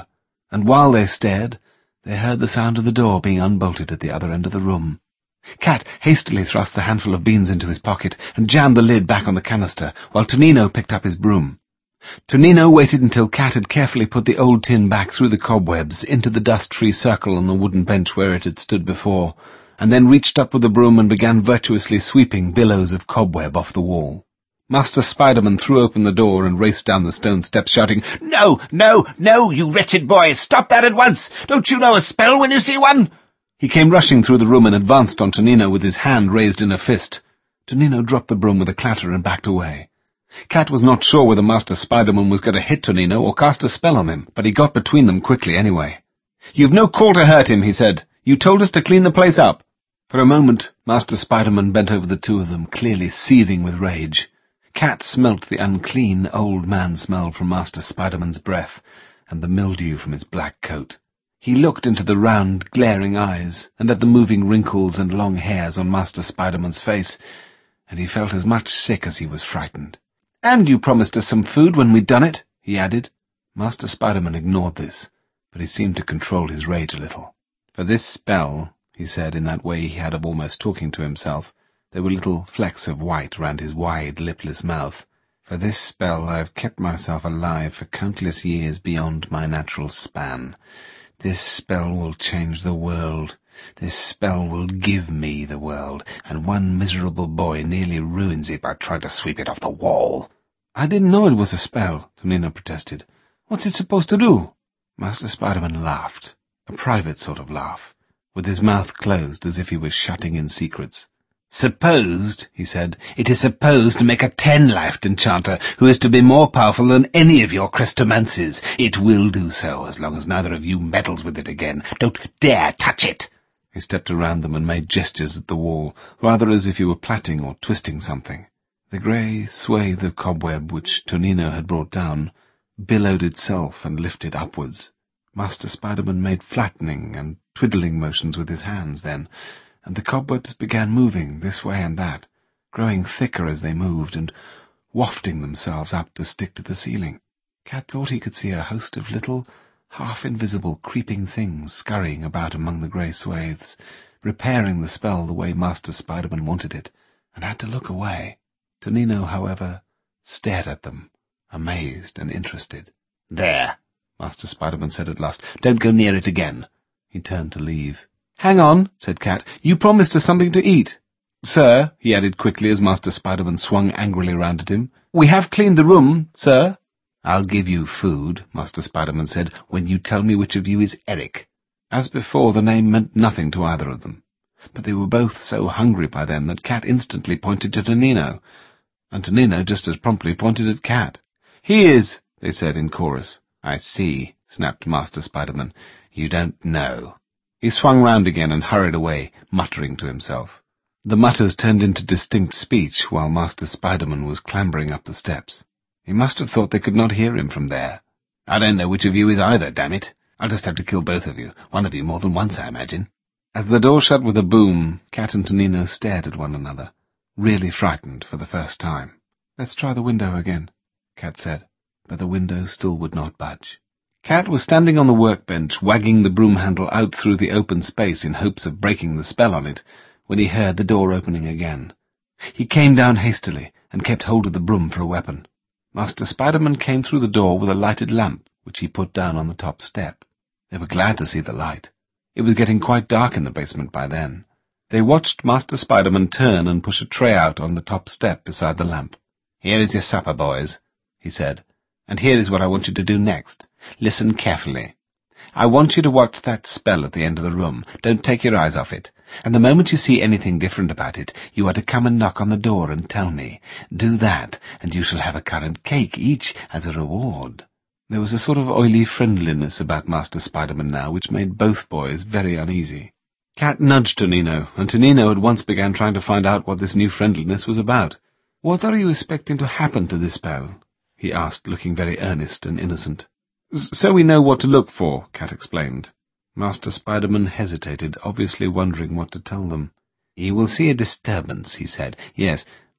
and while they stared, they heard the sound of the door being unbolted at the other end of the room. Cat hastily thrust the handful of beans into his pocket and jammed the lid back on the canister, while Tonino picked up his broom. Tonino waited until Cat had carefully put the old tin back through the cobwebs into the dust-free circle on the wooden bench where it had stood before, and then reached up with the broom and began virtuously sweeping billows of cobweb off the wall. Master Spiderman threw open the door and raced down the stone steps shouting, "No, no, no, you wretched boy! Stop that at once! Don't you know a spell when you see one?" He came rushing through the room and advanced on Tonino with his hand raised in a fist. Tonino dropped the broom with a clatter and backed away. Cat was not sure whether Master Spiderman was going to hit Tonino or cast a spell on him, but he got between them quickly anyway. "You've no call to hurt him," he said. "You told us to clean the place up." For a moment, Master Spiderman bent over the two of them, clearly seething with rage. Cat smelt the unclean old man smell from Master Spiderman's breath, and the mildew from his black coat. He looked into the round, glaring eyes, and at the moving wrinkles and long hairs on Master Spiderman's face, and he felt as much sick as he was frightened. "And you promised us some food when we'd done it," he added. Master Spiderman ignored this, but he seemed to control his rage a little. "For this spell," he said in that way he had of almost talking to himself, there were little flecks of white round his wide, lipless mouth, "for this spell I have kept myself alive for countless years beyond my natural span. This spell will change the world. This spell will give me the world, and one miserable boy nearly ruins it by trying to sweep it off the wall." "I didn't know it was a spell," Tonino protested. "What's it supposed to do?" Master Spiderman laughed, a private sort of laugh, with his mouth closed as if he was shutting in secrets. "Supposed," he said, "it is supposed to make a 10-lifed enchanter who is to be more powerful than any of your Chrestomancies. It will do so as long as neither of you meddles with it again. Don't dare touch it." He stepped around them and made gestures at the wall, rather as if he were plaiting or twisting something. The grey swathe of cobweb which Tonino had brought down billowed itself and lifted upwards. Master Spiderman made flattening and twiddling motions with his hands then, and the cobwebs began moving this way and that, growing thicker as they moved and wafting themselves up to stick to the ceiling. Cat thought he could see a host of little, half-invisible, creeping things scurrying about among the grey swathes, repairing the spell the way Master Spiderman wanted it, and had to look away. Tonino, however, stared at them, amazed and interested. "There," Master Spiderman said at last. "Don't go near it again." He turned to leave. "Hang on," said Cat. "You promised us something to eat." "Sir," he added quickly as Master Spiderman swung angrily round at him, "we have cleaned the room, sir." "I'll give you food," Master Spiderman said, "when you tell me which of you is Eric." As before, the name meant nothing to either of them, but they were both so hungry by then that Cat instantly pointed to Tonino, and Tonino just as promptly pointed at Cat. "He is," they said in chorus. "I see," snapped Master Spiderman. "You don't know." He swung round again and hurried away, muttering to himself. The mutters turned into distinct speech while Master Spiderman was clambering up the steps. He must have thought they could not hear him from there. "I don't know which of you is either, damn it. I'll just have to kill both of you. One of you more than once, I imagine." As the door shut with a boom, Cat and Tonino stared at one another, really frightened for the first time. "Let's try the window again," Cat said, but the window still would not budge. Cat was standing on the workbench, wagging the broom handle out through the open space in hopes of breaking the spell on it, when he heard the door opening again. He came down hastily and kept hold of the broom for a weapon. Master Spiderman came through the door with a lighted lamp, which he put down on the top step. They were glad to see the light. It was getting quite dark in the basement by then. They watched Master Spiderman turn and push a tray out on the top step beside the lamp. "Here is your supper, boys," he said. "And here is what I want you to do next. Listen carefully. I want you to watch that spell at the end of the room. Don't take your eyes off it. And the moment you see anything different about it, you are to come and knock on the door and tell me. Do that, and you shall have a currant cake each as a reward." There was a sort of oily friendliness about Master Spiderman now which made both boys very uneasy. Cat nudged Tonino, and Tonino at once began trying to find out what this new friendliness was about. "What are you expecting to happen to this spell?" he asked, looking very earnest and innocent. "So we know what to look for," Cat explained. Master Spiderman hesitated, obviously wondering what to tell them. "You will see a disturbance," he said. "Yes,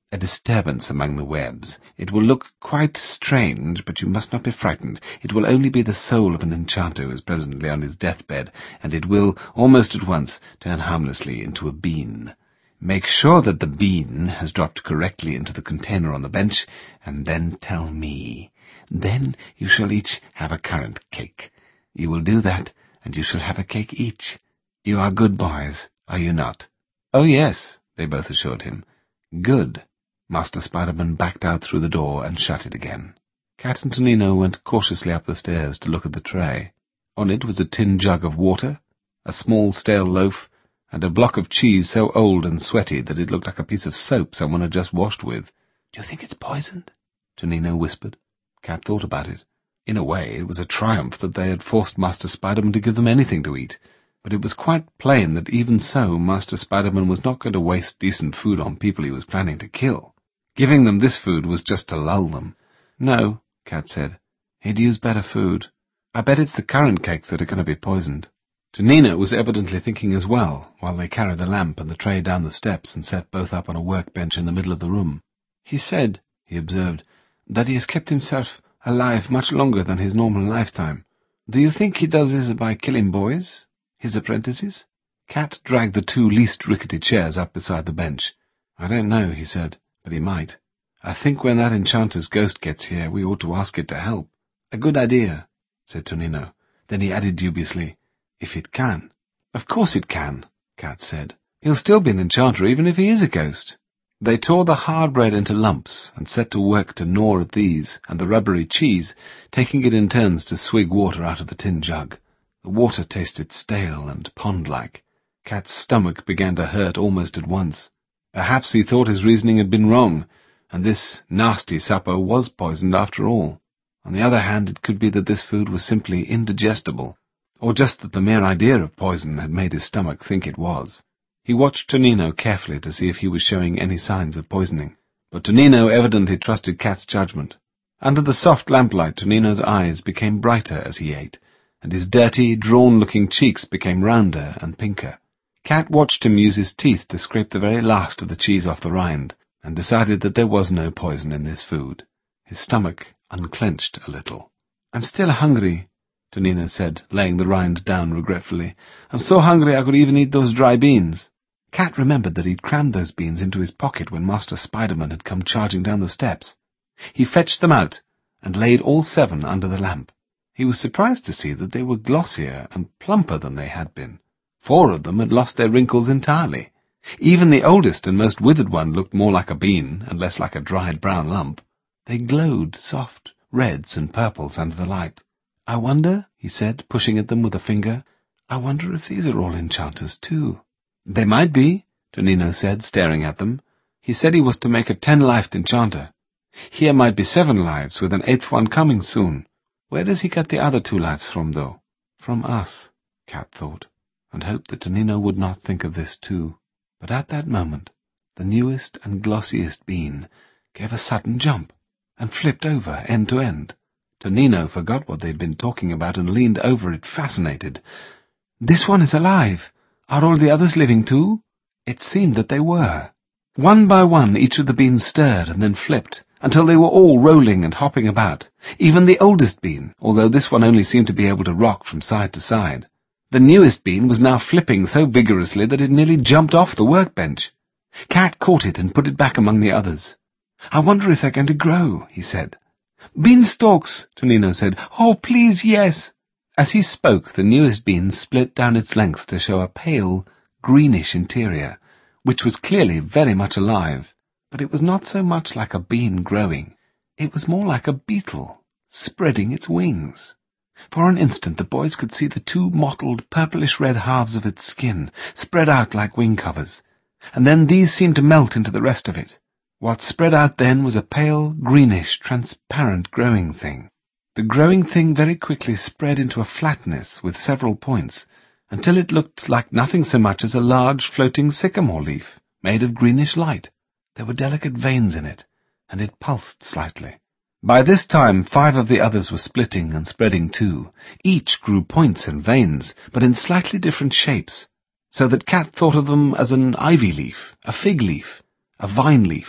a disturbance among the webs. It will look quite strange, but you must not be frightened. It will only be the soul of an enchanter who is presently on his deathbed, and it will, almost at once, turn harmlessly into a bean. Make sure that the bean has dropped correctly into the container on the bench, and then tell me. Then you shall each have a currant cake. You will do that, and you shall have a cake each. You are good boys, are you not? Oh, yes, they both assured him. Good. Master Spider-Man backed out through the door and shut it again. Cat and Tonino went cautiously up the stairs to look at the tray. On it was a tin jug of water, a small stale loaf, and a block of cheese so old and sweaty that it looked like a piece of soap someone had just washed with. "Do you think it's poisoned?" Tonino whispered. Cat thought about it. In a way, it was a triumph that they had forced Master Spider-Man to give them anything to eat, but it was quite plain that even so Master Spider-Man was not going to waste decent food on people he was planning to kill. Giving them this food was just to lull them. "No," Cat said. "He'd use better food. I bet it's the currant cakes that are going to be poisoned." Tonino was evidently thinking as well, while they carried the lamp and the tray down the steps and set both up on a workbench in the middle of the room. "He said," he observed, "that he has kept himself alive much longer than his normal lifetime. Do you think he does this by killing boys, his apprentices?" Cat dragged the two least rickety chairs up beside the bench. "I don't know," he said, "but he might. I think when that enchanter's ghost gets here, we ought to ask it to help." "A good idea," said Tonino. Then he added dubiously, "If it can." "Of course it can," Cat said. "He'll still be an enchanter even if he is a ghost." They tore the hard bread into lumps and set to work to gnaw at these and the rubbery cheese, taking it in turns to swig water out of the tin jug. The water tasted stale and pond-like. Cat's stomach began to hurt almost at once. Perhaps he thought his reasoning had been wrong, and this nasty supper was poisoned after all. On the other hand, it could be that this food was simply indigestible, or just that the mere idea of poison had made his stomach think it was. He watched Tonino carefully to see if he was showing any signs of poisoning, but Tonino evidently trusted Cat's judgment. Under the soft lamplight, Tonino's eyes became brighter as he ate, and his dirty, drawn-looking cheeks became rounder and pinker. Cat watched him use his teeth to scrape the very last of the cheese off the rind, and decided that there was no poison in this food. His stomach unclenched a little. "I'm still hungry," Tonino said, laying the rind down regretfully. "I'm so hungry I could even eat those dry beans." Cat remembered that he'd crammed those beans into his pocket when Master Spider-Man had come charging down the steps. He fetched them out and laid all 7 under the lamp. He was surprised to see that they were glossier and plumper than they had been. 4 of them had lost their wrinkles entirely. Even the oldest and most withered one looked more like a bean and less like a dried brown lump. They glowed soft reds and purples under the light. "I wonder," he said, pushing at them with a finger, "I wonder if these are all enchanters too." "They might be," Tonino said, staring at them. "He said he was to make a 10-lived enchanter. Here might be 7 lives, with an 8th one coming soon. Where does he get the other 2 lives from, though?" From us, Cat thought, and hoped that Tonino would not think of this too. But at that moment, the newest and glossiest bean gave a sudden jump and flipped over end to end. Tonino forgot what they'd been talking about and leaned over it, fascinated. "This one is alive. Are all the others living too?" It seemed that they were. One by one, each of the beans stirred and then flipped, until they were all rolling and hopping about. Even the oldest bean, although this one only seemed to be able to rock from side to side. The newest bean was now flipping so vigorously that it nearly jumped off the workbench. Cat caught it and put it back among the others. "I wonder if they're going to grow," he said. "Beanstalks," Tonino said. "Oh, please, yes." As he spoke, the newest bean split down its length to show a pale, greenish interior, which was clearly very much alive. But it was not so much like a bean growing. It was more like a beetle, spreading its wings. For an instant the boys could see the 2 mottled, purplish-red halves of its skin, spread out like wing covers, and then these seemed to melt into the rest of it. What spread out then was a pale, greenish, transparent growing thing. The growing thing very quickly spread into a flatness with several points, until it looked like nothing so much as a large floating sycamore leaf, made of greenish light. There were delicate veins in it, and it pulsed slightly. By this time 5 of the others were splitting and spreading too. Each grew points and veins, but in slightly different shapes, so that Cat thought of them as an ivy leaf, a fig leaf, a vine leaf,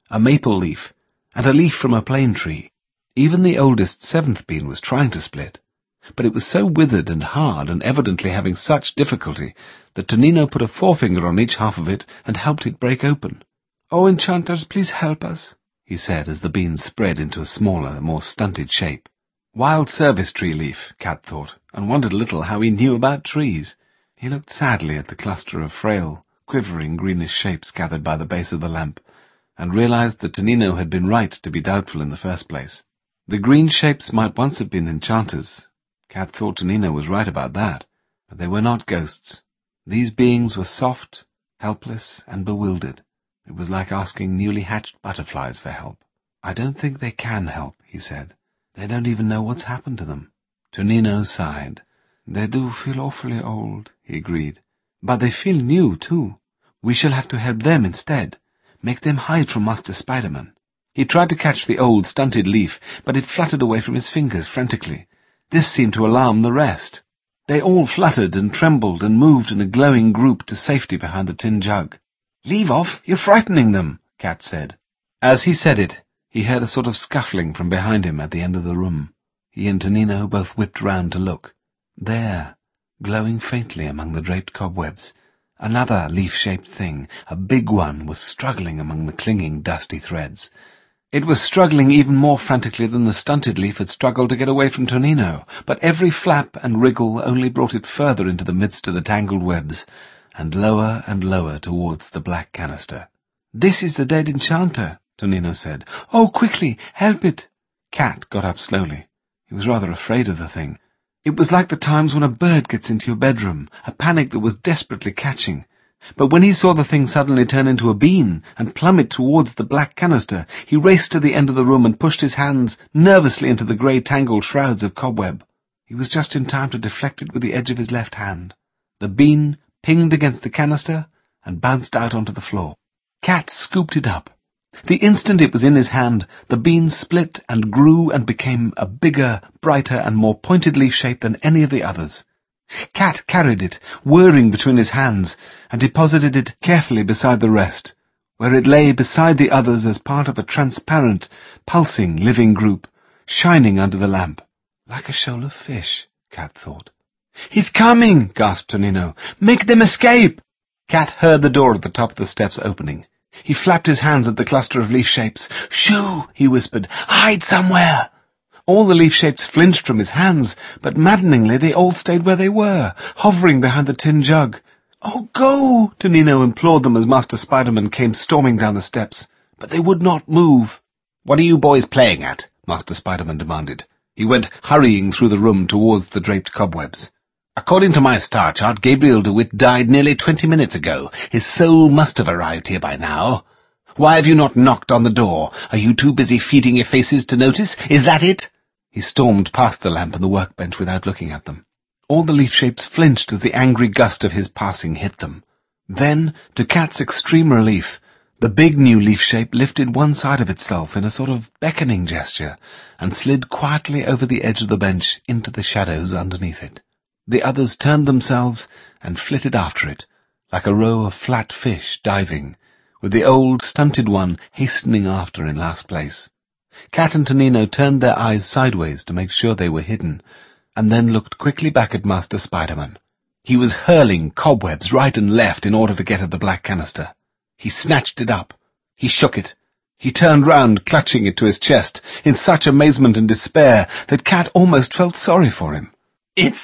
a maple leaf, and a leaf from a plane tree. Even the oldest 7th bean was trying to split, but it was so withered and hard and evidently having such difficulty that Tonino put a forefinger on each half of it and helped it break open. "Oh, enchanters, please help us," he said as the bean spread into a smaller, more stunted shape. Wild service tree leaf, Cat thought, and wondered a little how he knew about trees. He looked sadly at the cluster of frail, quivering greenish shapes gathered by the base of the lamp, and realized that Tonino had been right to be doubtful in the first place. The green shapes might once have been enchanters. Cat thought Tonino was right about that, but they were not ghosts. These beings were soft, helpless, and bewildered. It was like asking newly hatched butterflies for help. "I don't think they can help," he said. "They don't even know what's happened to them." Tonino sighed. "They do feel awfully old," he agreed. "But they feel new, too. We shall have to help them instead. Make them hide from Master Spider-Man." He tried to catch the old, stunted leaf, but it fluttered away from his fingers frantically. This seemed to alarm the rest. They all fluttered and trembled and moved in a glowing group to safety behind the tin jug. "Leave off, you're frightening them," Cat said. As he said it, he heard a sort of scuffling from behind him at the end of the room. He and Tonino both whipped round to look. There, glowing faintly among the draped cobwebs, another leaf-shaped thing, a big one, was struggling among the clinging, dusty threads. It was struggling even more frantically than the stunted leaf had struggled to get away from Tonino, but every flap and wriggle only brought it further into the midst of the tangled webs, and lower towards the black canister. "This is the dead enchanter," Tonino said. "Oh, quickly, help it." Cat got up slowly. He was rather afraid of the thing. It was like the times when a bird gets into your bedroom, a panic that was desperately catching. But when he saw the thing suddenly turn into a bean and plummet towards the black canister, he raced to the end of the room and pushed his hands nervously into the grey tangled shrouds of cobweb. He was just in time to deflect it with the edge of his left hand. The bean pinged against the canister and bounced out onto the floor. Cat scooped it up. The instant it was in his hand, the bean split and grew and became a bigger, brighter, and more pointed leaf shape than any of the others. Cat carried it, whirring between his hands, and deposited it carefully beside the rest, where it lay beside the others as part of a transparent, pulsing, living group, shining under the lamp. Like a shoal of fish, Cat thought. "He's coming!" gasped Tonino. "Make them escape!" Cat heard the door at the top of the steps opening. He flapped his hands at the cluster of leaf shapes. "Shoo!" he whispered. "Hide somewhere!" All the leaf shapes flinched from his hands, but maddeningly they all stayed where they were, hovering behind the tin jug. "Oh, go!" Tonino implored them as Master Spider-Man came storming down the steps, but they would not move. "What are you boys playing at?" Master Spider-Man demanded. He went hurrying through the room towards the draped cobwebs. "According to my star chart, Gabriel DeWitt died nearly 20 minutes ago. His soul must have arrived here by now. Why have you not knocked on the door? Are you too busy feeding your faces to notice? Is that it?" He stormed past the lamp and the workbench without looking at them. All the leaf shapes flinched as the angry gust of his passing hit them. Then, to Cat's extreme relief, the big new leaf shape lifted one side of itself in a sort of beckoning gesture and slid quietly over the edge of the bench into the shadows underneath it. The others turned themselves and flitted after it, like a row of flat fish diving, with the old, stunted one hastening after in last place. Cat and Tonino turned their eyes sideways to make sure they were hidden, and then looked quickly back at Master Spider-Man. He was hurling cobwebs right and left in order to get at the black canister. He snatched it up. He shook it. He turned round, clutching it to his chest, in such amazement and despair that Cat almost felt sorry for him. "It's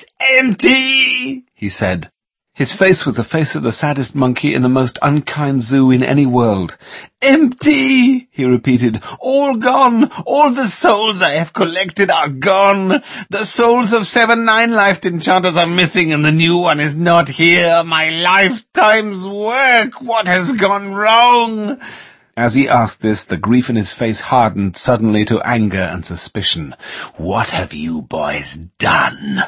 empty!" he said. His face was the face of the saddest monkey in the most unkind zoo in any world. "Empty!" he repeated. "All gone! All the souls I have collected are gone! The souls of 7 9-lifed enchanters are missing, and the new one is not here! My lifetime's work! What has gone wrong?" As he asked this, the grief in his face hardened suddenly to anger and suspicion. "What have you boys done?"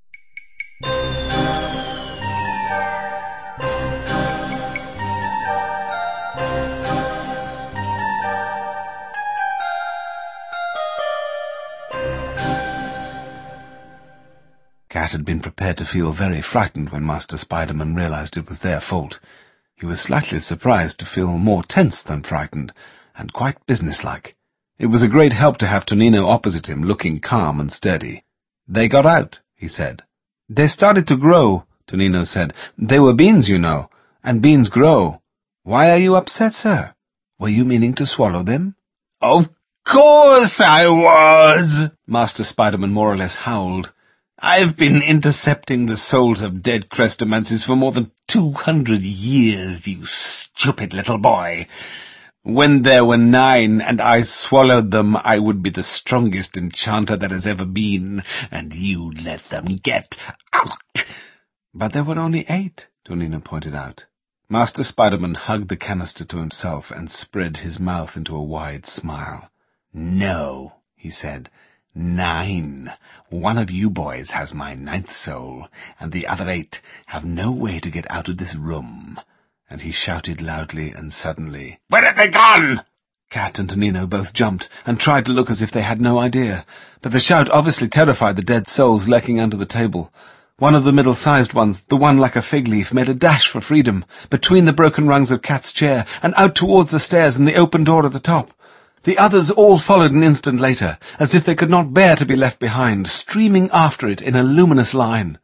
Cat had been prepared to feel very frightened when Master Spider-Man realized it was their fault. He was slightly surprised to feel more tense than frightened, and quite businesslike. It was a great help to have Tonino opposite him, looking calm and steady. "They got out," he said. "They started to grow," Tonino said. "They were beans, you know, and beans grow. Why are you upset, sir? Were you meaning to swallow them?" "Of course I was," Master Spiderman more or less howled. "I've been intercepting the souls of dead Chrestomancies for more than 200 years, you stupid little boy. When there were 9 and I swallowed them, I would be the strongest enchanter that has ever been, and you let them get out." "But there were only 8, Tonino pointed out. Master Spiderman hugged the canister to himself and spread his mouth into a wide smile. "No," he said. 9. One of you boys has my 9th soul, and the other 8 have no way to get out of this room." And he shouted loudly and suddenly, "Where have they gone?" Cat and Tonino both jumped and tried to look as if they had no idea, but the shout obviously terrified the dead souls lurking under the table. One of the middle-sized ones, the one like a fig leaf, made a dash for freedom, between the broken rungs of Cat's chair, and out towards the stairs and the open door at the top. The others all followed an instant later, as if they could not bear to be left behind, streaming after it in a luminous line.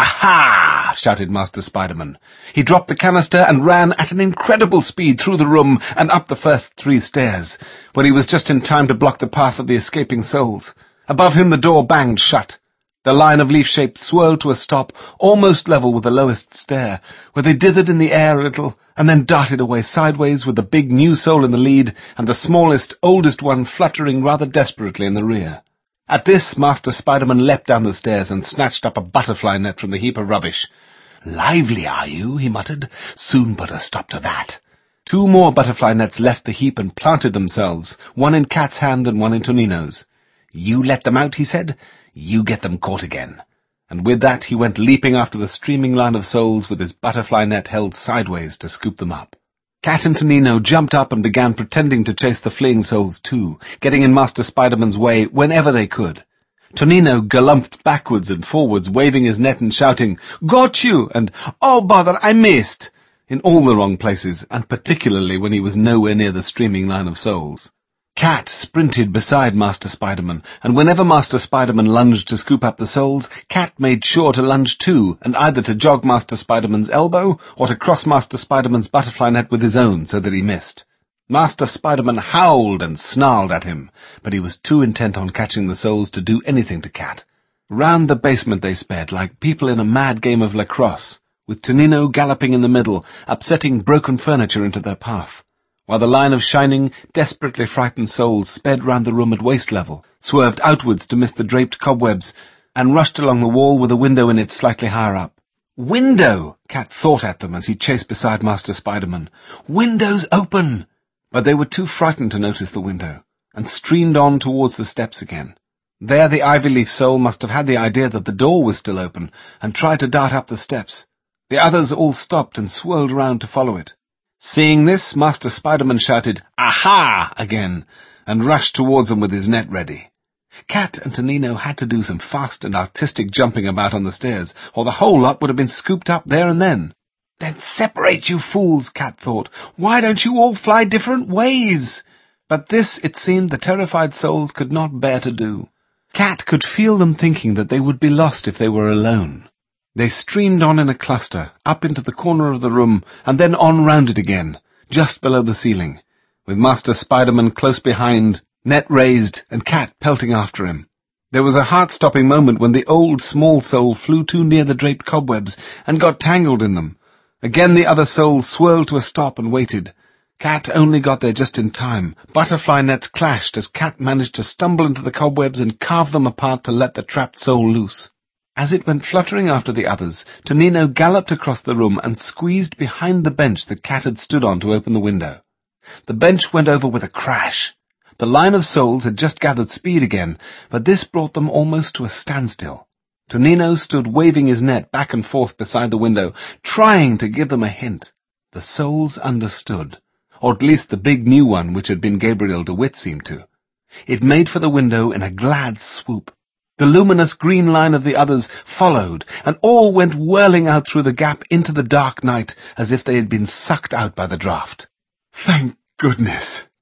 "Aha!" shouted Master Spiderman. He dropped the canister and ran at an incredible speed through the room and up the first 3 stairs, where he was just in time to block the path of the escaping souls. Above him the door banged shut. The line of leaf-shapes swirled to a stop, almost level with the lowest stair, where they dithered in the air a little, and then darted away sideways with the big new soul in the lead, and the smallest, oldest one fluttering rather desperately in the rear. At this, Master Spiderman leapt down the stairs and snatched up a butterfly net from the heap of rubbish. "Lively, are you?" he muttered. "Soon put a stop to that." 2 more butterfly nets left the heap and planted themselves, one in Cat's hand and one in Tonino's. "You let them out," he said. "You get them caught again." And with that he went leaping after the streaming line of souls with his butterfly net held sideways to scoop them up. Cat and Tonino jumped up and began pretending to chase the fleeing souls too, getting in Master Spiderman's way whenever they could. Tonino galumphed backwards and forwards, waving his net and shouting, "Got you!" and "Oh, bother, I missed!" in all the wrong places, and particularly when he was nowhere near the streaming line of souls. Cat sprinted beside Master Spiderman, and whenever Master Spiderman lunged to scoop up the souls, Cat made sure to lunge too, and either to jog Master Spiderman's elbow, or to cross Master Spiderman's butterfly net with his own, so that he missed. Master Spiderman howled and snarled at him, but he was too intent on catching the souls to do anything to Cat. Round the basement they sped, like people in a mad game of lacrosse, with Tonino galloping in the middle, upsetting broken furniture into their path, while the line of shining, desperately frightened souls sped round the room at waist level, swerved outwards to miss the draped cobwebs, and rushed along the wall with a window in it slightly higher up. "Window!" Cat thought at them as he chased beside Master Spiderman. "Window's open!" But they were too frightened to notice the window, and streamed on towards the steps again. There the ivy-leaf soul must have had the idea that the door was still open, and tried to dart up the steps. The others all stopped and swirled round to follow it. Seeing this, Master Spiderman shouted, "Aha!" again, and rushed towards them with his net ready. Cat and Tonino had to do some fast and artistic jumping about on the stairs, or the whole lot would have been scooped up there and then. "Then separate, you fools," Cat thought. "Why don't you all fly different ways?" But this, it seemed, the terrified souls could not bear to do. Cat could feel them thinking that they would be lost if they were alone. They streamed on in a cluster, up into the corner of the room, and then on round it again, just below the ceiling, with Master Spiderman close behind, net raised, and Cat pelting after him. There was a heart-stopping moment when the old small soul flew too near the draped cobwebs and got tangled in them. Again the other souls swirled to a stop and waited. Cat only got there just in time. Butterfly nets clashed as Cat managed to stumble into the cobwebs and carve them apart to let the trapped soul loose. As it went fluttering after the others, Tonino galloped across the room and squeezed behind the bench that Cat had stood on to open the window. The bench went over with a crash. The line of souls had just gathered speed again, but this brought them almost to a standstill. Tonino stood waving his net back and forth beside the window, trying to give them a hint. The souls understood, or at least the big new one which had been Gabriel DeWitt seemed to. It made for the window in a glad swoop. The luminous green line of the others followed, and all went whirling out through the gap into the dark night as if they had been sucked out by the draught. "Thank goodness,"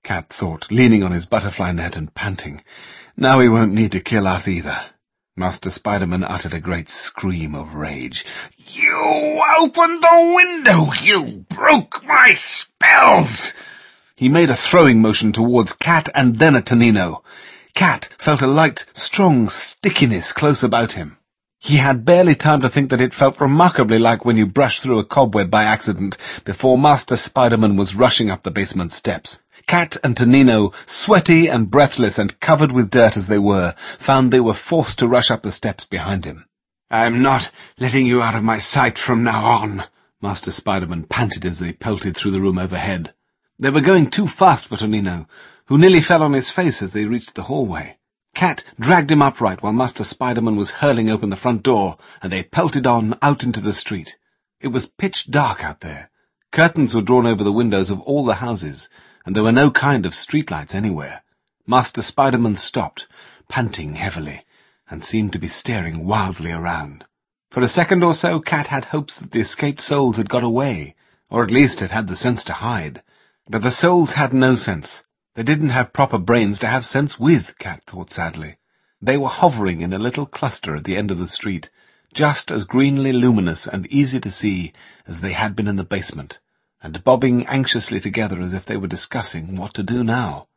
Cat thought, leaning on his butterfly net and panting. Now he won't need to kill us either. Master Spider-Man uttered a great scream of rage. You opened the window! You broke my spells! He made a throwing motion towards Cat and then at Tonino. Cat felt a light, strong stickiness close about him. He had barely time to think that it felt remarkably like when you brush through a cobweb by accident before Master Spider-Man was rushing up the basement steps. Cat and Tonino, sweaty and breathless and covered with dirt as they were, found they were forced to rush up the steps behind him. I'm not letting you out of my sight from now on, Master Spider-Man panted as they pelted through the room overhead. They were going too fast for Tonino, who nearly fell on his face as they reached the hallway. Cat dragged him upright while Master Spider-Man was hurling open the front door, and they pelted on out into the street. It was pitch dark out there. Curtains were drawn over the windows of all the houses, and there were no kind of streetlights anywhere. Master Spider-Man stopped, panting heavily, and seemed to be staring wildly around. For a second or so, Cat had hopes that the escaped souls had got away, or at least had had the sense to hide. But the souls had no sense. They didn't have proper brains to have sense with, Cat thought sadly. They were hovering in a little cluster at the end of the street, just as greenly luminous and easy to see as they had been in the basement, and bobbing anxiously together as if they were discussing what to do now.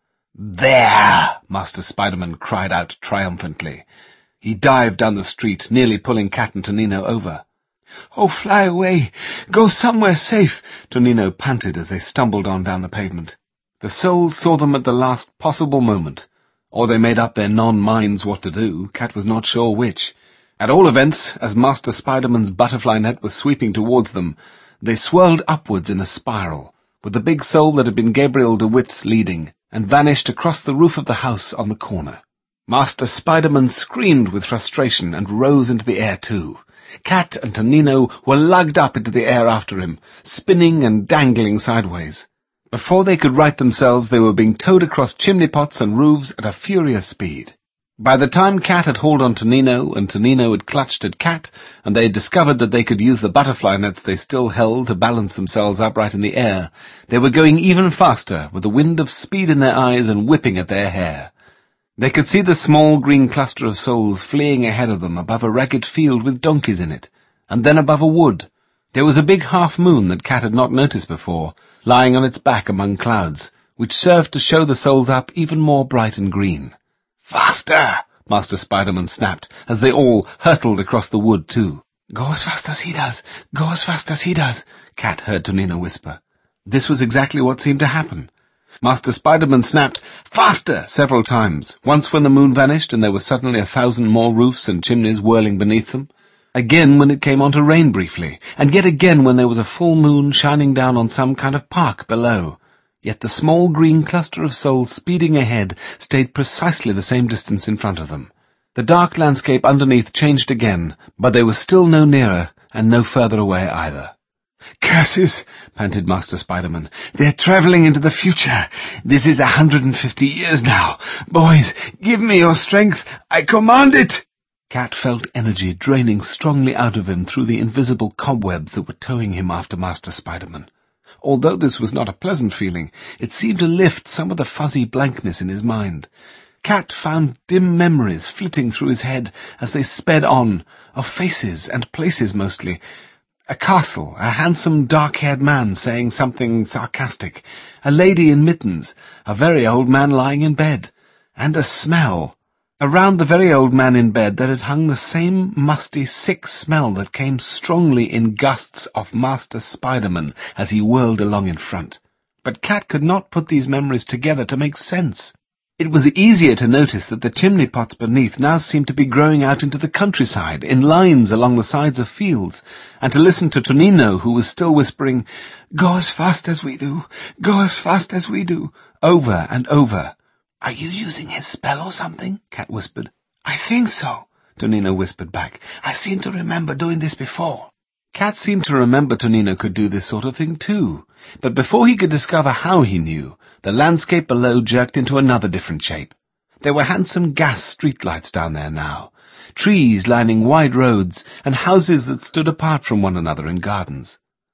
There! Master Spider-Man cried out triumphantly. He dived down the street, nearly pulling Cat and Tonino over. Oh, fly away! Go somewhere safe! Tonino panted as they stumbled on down the pavement. The souls saw them at the last possible moment, or they made up their non-minds what to do. Cat was not sure which. At all events, as Master Spider-Man's butterfly net was sweeping towards them, they swirled upwards in a spiral, with the big soul that had been Gabriel DeWitt's leading, and vanished across the roof of the house on the corner. Master Spider-Man screamed with frustration and rose into the air too. Cat and Tonino were lugged up into the air after him, spinning and dangling sideways. Before they could right themselves, they were being towed across chimney-pots and roofs at a furious speed. By the time Cat had hauled on Tonino, and Tonino had clutched at Cat, and they had discovered that they could use the butterfly nets they still held to balance themselves upright in the air, they were going even faster, with the wind of speed in their eyes and whipping at their hair. They could see the small green cluster of souls fleeing ahead of them above a ragged field with donkeys in it, and then above a wood. There was a big half-moon that Cat had not noticed before, lying on its back among clouds, which served to show the souls up even more bright and green. Faster! Master Spider-Man snapped, as they all hurtled across the wood too. Go as fast as he does! Go as fast as he does! Cat heard Tonino whisper. This was exactly what seemed to happen. Master Spider-Man snapped, faster, several times, once when the moon vanished and there were suddenly 1,000 more roofs and chimneys whirling beneath them. Again when it came on to rain briefly, and yet again when there was a full moon shining down on some kind of park below. Yet the small green cluster of souls speeding ahead stayed precisely the same distance in front of them. The dark landscape underneath changed again, but they were still no nearer and no further away either. Curses, panted Master Spider-Man. They're travelling into the future. This is 150 years now. Boys, give me your strength. I command it. Cat felt energy draining strongly out of him through the invisible cobwebs that were towing him after Master Spider-Man. Although this was not a pleasant feeling, it seemed to lift some of the fuzzy blankness in his mind. Cat found dim memories flitting through his head as they sped on, of faces and places mostly. A castle, a handsome dark-haired man saying something sarcastic, a lady in mittens, a very old man lying in bed, and a smell. Around the very old man in bed there had hung the same musty, sick smell that came strongly in gusts off Master Spider-Man as he whirled along in front. But Cat could not put these memories together to make sense. It was easier to notice that the chimney-pots beneath now seemed to be growing out into the countryside, in lines along the sides of fields, and to listen to Tonino, who was still whispering, "Go as fast as we do, go as fast as we do," over and over. "Are you using his spell or something?" Cat whispered. "I think so," Tonino whispered back. "I seem to remember doing this before." Cat seemed to remember Tonino could do this sort of thing too, but before he could discover how he knew, the landscape below jerked into another different shape. There were handsome gas streetlights down there now, trees lining wide roads, and houses that stood apart from one another in gardens.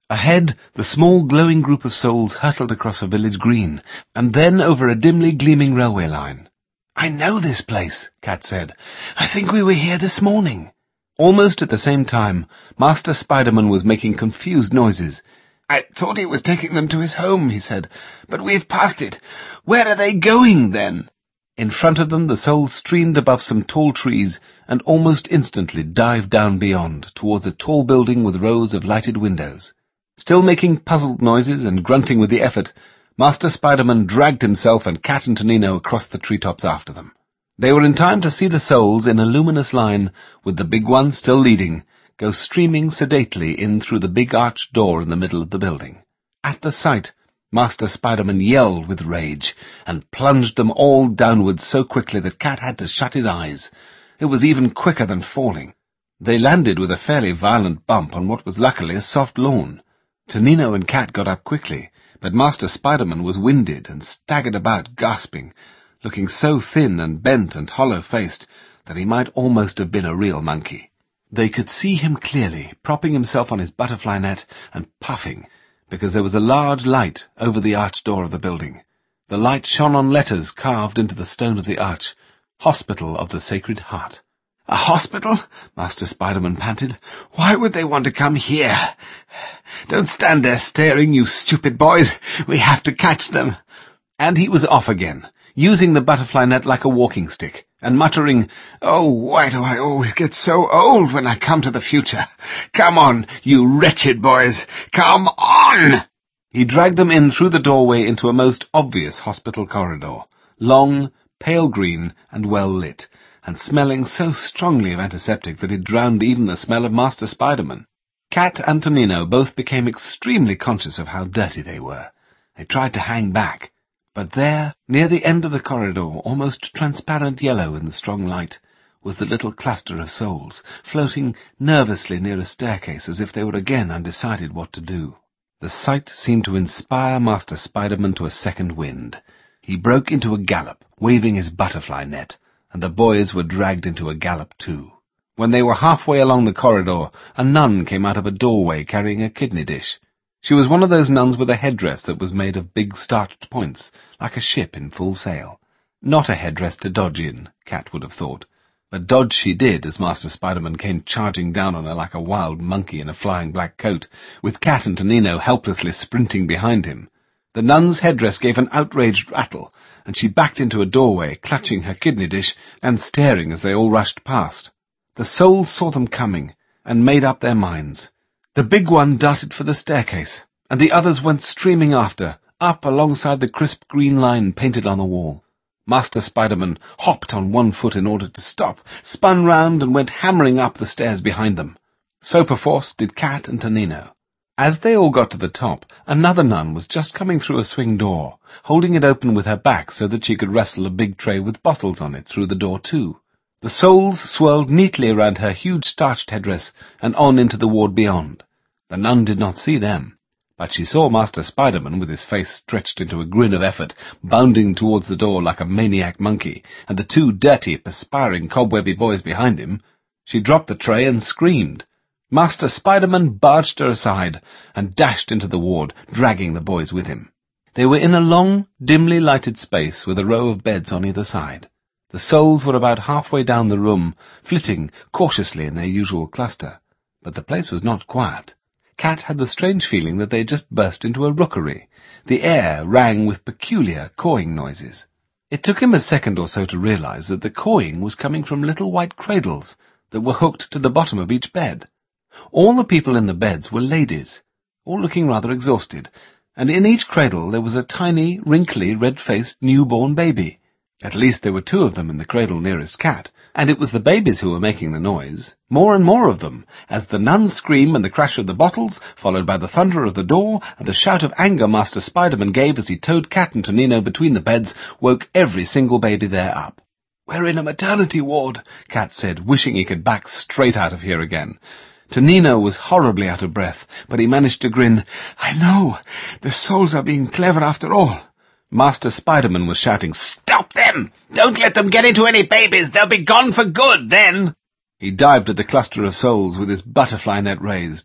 Ahead, the small glowing group of souls hurtled across a village green, and then over a dimly gleaming railway line. "I know this place," Kat said. "I think we were here this morning." Almost at the same time, Master Spiderman was making confused noises. "I thought he was taking them to his home," he said, "but we've passed it. Where are they going, then?" In front of them, the souls streamed above some tall trees and almost instantly dived down beyond, towards a tall building with rows of lighted windows. Still making puzzled noises and grunting with the effort, Master Spiderman dragged himself and Kat and Tonino across the treetops after them. They were in time to see the souls in a luminous line, with the big one still leading, go streaming sedately in through the big arched door in the middle of the building. At the sight, Master Spiderman yelled with rage, and plunged them all downwards so quickly that Kat had to shut his eyes. It was even quicker than falling. They landed with a fairly violent bump on what was luckily a soft lawn. Tonino and Kat got up quickly, but Master Spiderman was winded and staggered about gasping, looking so thin and bent and hollow-faced that he might almost have been a real monkey. They could see him clearly, propping himself on his butterfly net and puffing, because there was a large light over the arched door of the building. The light shone on letters carved into the stone of the arch, Hospital of the Sacred Heart. "A hospital?" Master Spiderman panted. "Why would they want to come here? Don't stand there staring, you stupid boys. We have to catch them." And he was off again, using the butterfly net like a walking stick, and muttering, "Oh, why do I always get so old when I come to the future? Come on, you wretched boys, come on!" He dragged them in through the doorway into a most obvious hospital corridor, long, pale green, and well lit, and smelling so strongly of antiseptic that it drowned even the smell of Master Spiderman. Kat and Tonino both became extremely conscious of how dirty they were. They tried to hang back, but there, near the end of the corridor, almost transparent yellow in the strong light, was the little cluster of souls, floating nervously near a staircase as if they were again undecided what to do. The sight seemed to inspire Master Spiderman to a second wind. He broke into a gallop, waving his butterfly net, and the boys were dragged into a gallop too. When they were halfway along the corridor, a nun came out of a doorway carrying a kidney dish. She was one of those nuns with a headdress that was made of big starched points, like a ship in full sail. Not a headdress to dodge in, Kat would have thought, but dodge she did as Master Spiderman came charging down on her like a wild monkey in a flying black coat, with Kat and Tonino helplessly sprinting behind him. The nun's headdress gave an outraged rattle, and she backed into a doorway, clutching her kidney dish and staring as they all rushed past. The souls saw them coming, and made up their minds. The big one darted for the staircase, and the others went streaming after, up alongside the crisp green line painted on the wall. Master Spiderman hopped on one foot in order to stop, spun round and went hammering up the stairs behind them. So perforce did Kat and Tonino. As they all got to the top, another nun was just coming through a swing door, holding it open with her back so that she could wrestle a big tray with bottles on it through the door too. The souls swirled neatly around her huge starched headdress and on into the ward beyond. The nun did not see them, but she saw Master Spiderman with his face stretched into a grin of effort, bounding towards the door like a maniac monkey, and the two dirty, perspiring, cobwebby boys behind him. She dropped the tray and screamed. Master Spiderman barged her aside and dashed into the ward, dragging the boys with him. They were in a long, dimly lighted space with a row of beds on either side. The souls were about halfway down the room, flitting cautiously in their usual cluster, but the place was not quiet. Kat had the strange feeling that they had just burst into a rookery. The air rang with peculiar cawing noises. It took him a second or so to realize that the cawing was coming from little white cradles that were hooked to the bottom of each bed. All the people in the beds were ladies, all looking rather exhausted, and in each cradle there was a tiny, wrinkly, red-faced newborn baby. At least there were two of them in the cradle nearest Kat, and it was the babies who were making the noise, more and more of them, as the nun's scream and the crash of the bottles, followed by the thunder of the door and the shout of anger Master Spiderman gave as he towed Kat and Tonino between the beds, woke every single baby there up. "We're in a maternity ward," Kat said, wishing he could back straight out of here again. Tonino was horribly out of breath, but he managed to grin. "I know. The souls are being clever after all." Master Spiderman was shouting, "Stop them! Don't let them get into any babies! They'll be gone for good, then!" He dived at the cluster of souls with his butterfly net raised.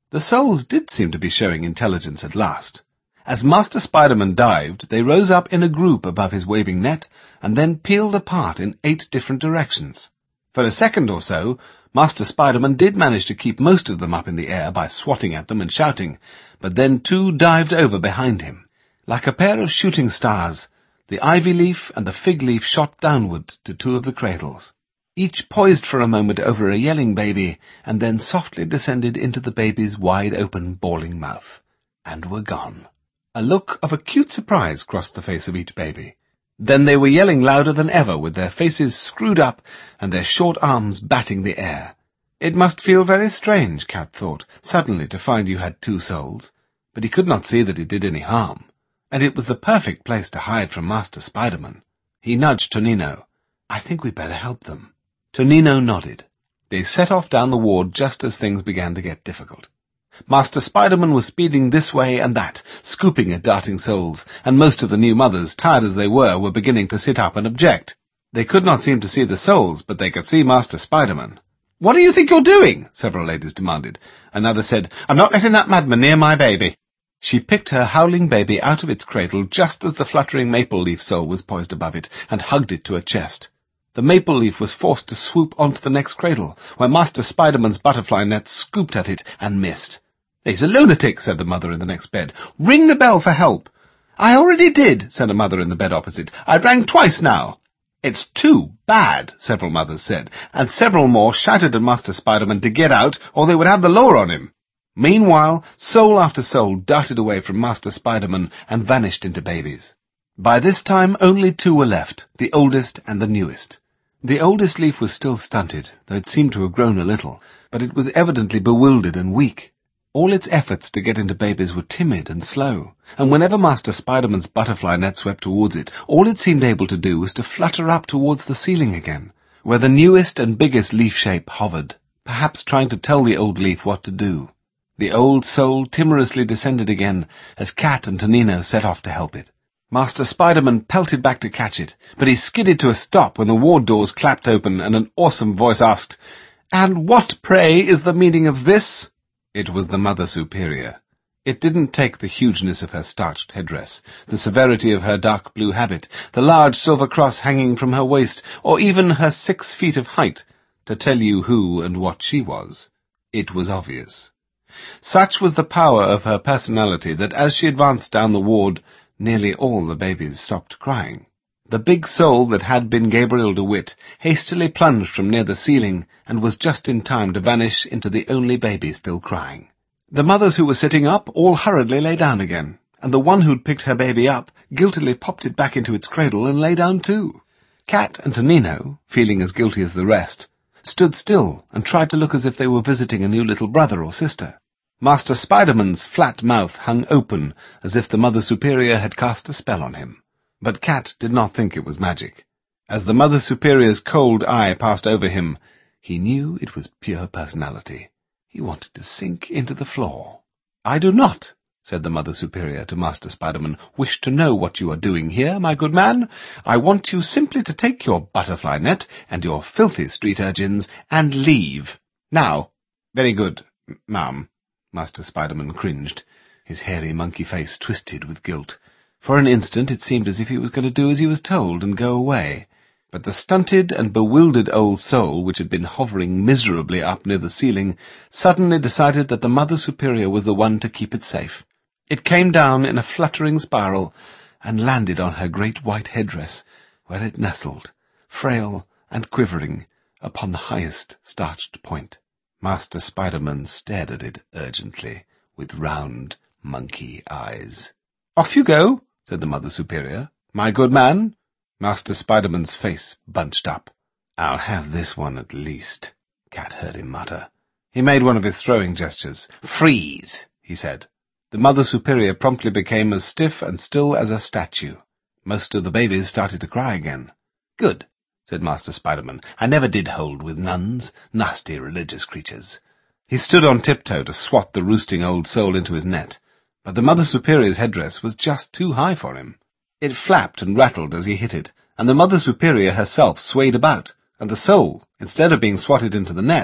The souls did seem to be showing intelligence at last. As Master Spiderman dived, they rose up in a group above his waving net, and then peeled apart in 8 different directions. For a second or so, Master Spiderman did manage to keep most of them up in the air by swatting at them and shouting, but then 2 dived over behind him. Like a pair of shooting stars, the ivy leaf and the fig leaf shot downward to 2 of the cradles. Each poised for a moment over a yelling baby, and then softly descended into the baby's wide-open, bawling mouth, and were gone. A look of acute surprise crossed the face of each baby. Then they were yelling louder than ever, with their faces screwed up and their short arms batting the air. It must feel very strange, Cat thought, suddenly to find you had 2 souls, but he could not see that it did any harm, and it was the perfect place to hide from Master Spiderman. He nudged Tonino. "I think we'd better help them." Tonino nodded. They set off down the ward just as things began to get difficult. Master Spiderman was speeding this way and that, scooping at darting souls, and most of the new mothers, tired as they were beginning to sit up and object. They could not seem to see the souls, but they could see Master Spiderman. "What do you think you're doing?" several ladies demanded. Another said, "I'm not letting that madman near my baby." She picked her howling baby out of its cradle just as the fluttering maple leaf soul was poised above it, and hugged it to her chest. The maple leaf was forced to swoop onto the next cradle, where Master Spiderman's butterfly net scooped at it and missed. "He's a lunatic," said the mother in the next bed. "Ring the bell for help." "I already did," said a mother in the bed opposite. "I've rang twice now." "It's too bad," several mothers said, and several more shouted at Master Spiderman to get out, or they would have the law on him. Meanwhile, soul after soul darted away from Master Spiderman and vanished into babies. By this time only 2 were left, the oldest and the newest. The oldest leaf was still stunted, though it seemed to have grown a little, but it was evidently bewildered and weak. All its efforts to get into babies were timid and slow, and whenever Master Spiderman's butterfly net swept towards it, all it seemed able to do was to flutter up towards the ceiling again, where the newest and biggest leaf shape hovered, perhaps trying to tell the old leaf what to do. The old soul timorously descended again, as Cat and Tonino set off to help it. Master Spiderman pelted back to catch it, but he skidded to a stop when the ward doors clapped open and an awesome voice asked, "And what, pray, is the meaning of this?" It was the Mother Superior. It didn't take the hugeness of her starched headdress, the severity of her dark blue habit, the large silver cross hanging from her waist, or even her 6 feet of height, to tell you who and what she was. It was obvious. Such was the power of her personality that as she advanced down the ward, nearly all the babies stopped crying. The big soul that had been Gabriel DeWitt hastily plunged from near the ceiling and was just in time to vanish into the only baby still crying. The mothers who were sitting up all hurriedly lay down again, and the one who'd picked her baby up guiltily popped it back into its cradle and lay down too. Cat and Tonino, feeling as guilty as the rest, stood still and tried to look as if they were visiting a new little brother or sister. Master Spiderman's flat mouth hung open as if the Mother Superior had cast a spell on him. But Cat did not think it was magic. As the Mother Superior's cold eye passed over him, he knew it was pure personality. He wanted to sink into the floor. "I do not," said the Mother Superior to Master Spiderman, "wish to know what you are doing here, my good man. I want you simply to take your butterfly net and your filthy street urchins and leave. Now." "Very good, ma'am." Master Spiderman cringed. His hairy monkey face twisted with guilt. For an instant it seemed as if he was going to do as he was told and go away. But the stunted and bewildered old soul, which had been hovering miserably up near the ceiling, suddenly decided that the Mother Superior was the one to keep it safe. It came down in a fluttering spiral and landed on her great white headdress, where it nestled, frail and quivering, upon the highest starched point. Master Spiderman stared at it urgently, with round monkey eyes. "Off you go," said the Mother Superior. "My good man." Master Spiderman's face bunched up. "I'll have this one at least," Cat heard him mutter. He made one of his throwing gestures. "Freeze," he said. The Mother Superior promptly became as stiff and still as a statue. Most of the babies started to cry again. "Good," said Master Spiderman. "I never did hold with nuns, nasty religious creatures." He stood on tiptoe to swat the roosting old soul into his net, but the Mother Superior's headdress was just too high for him. It flapped and rattled as he hit it, and the Mother Superior herself swayed about, and the soul, instead of being swatted into the net,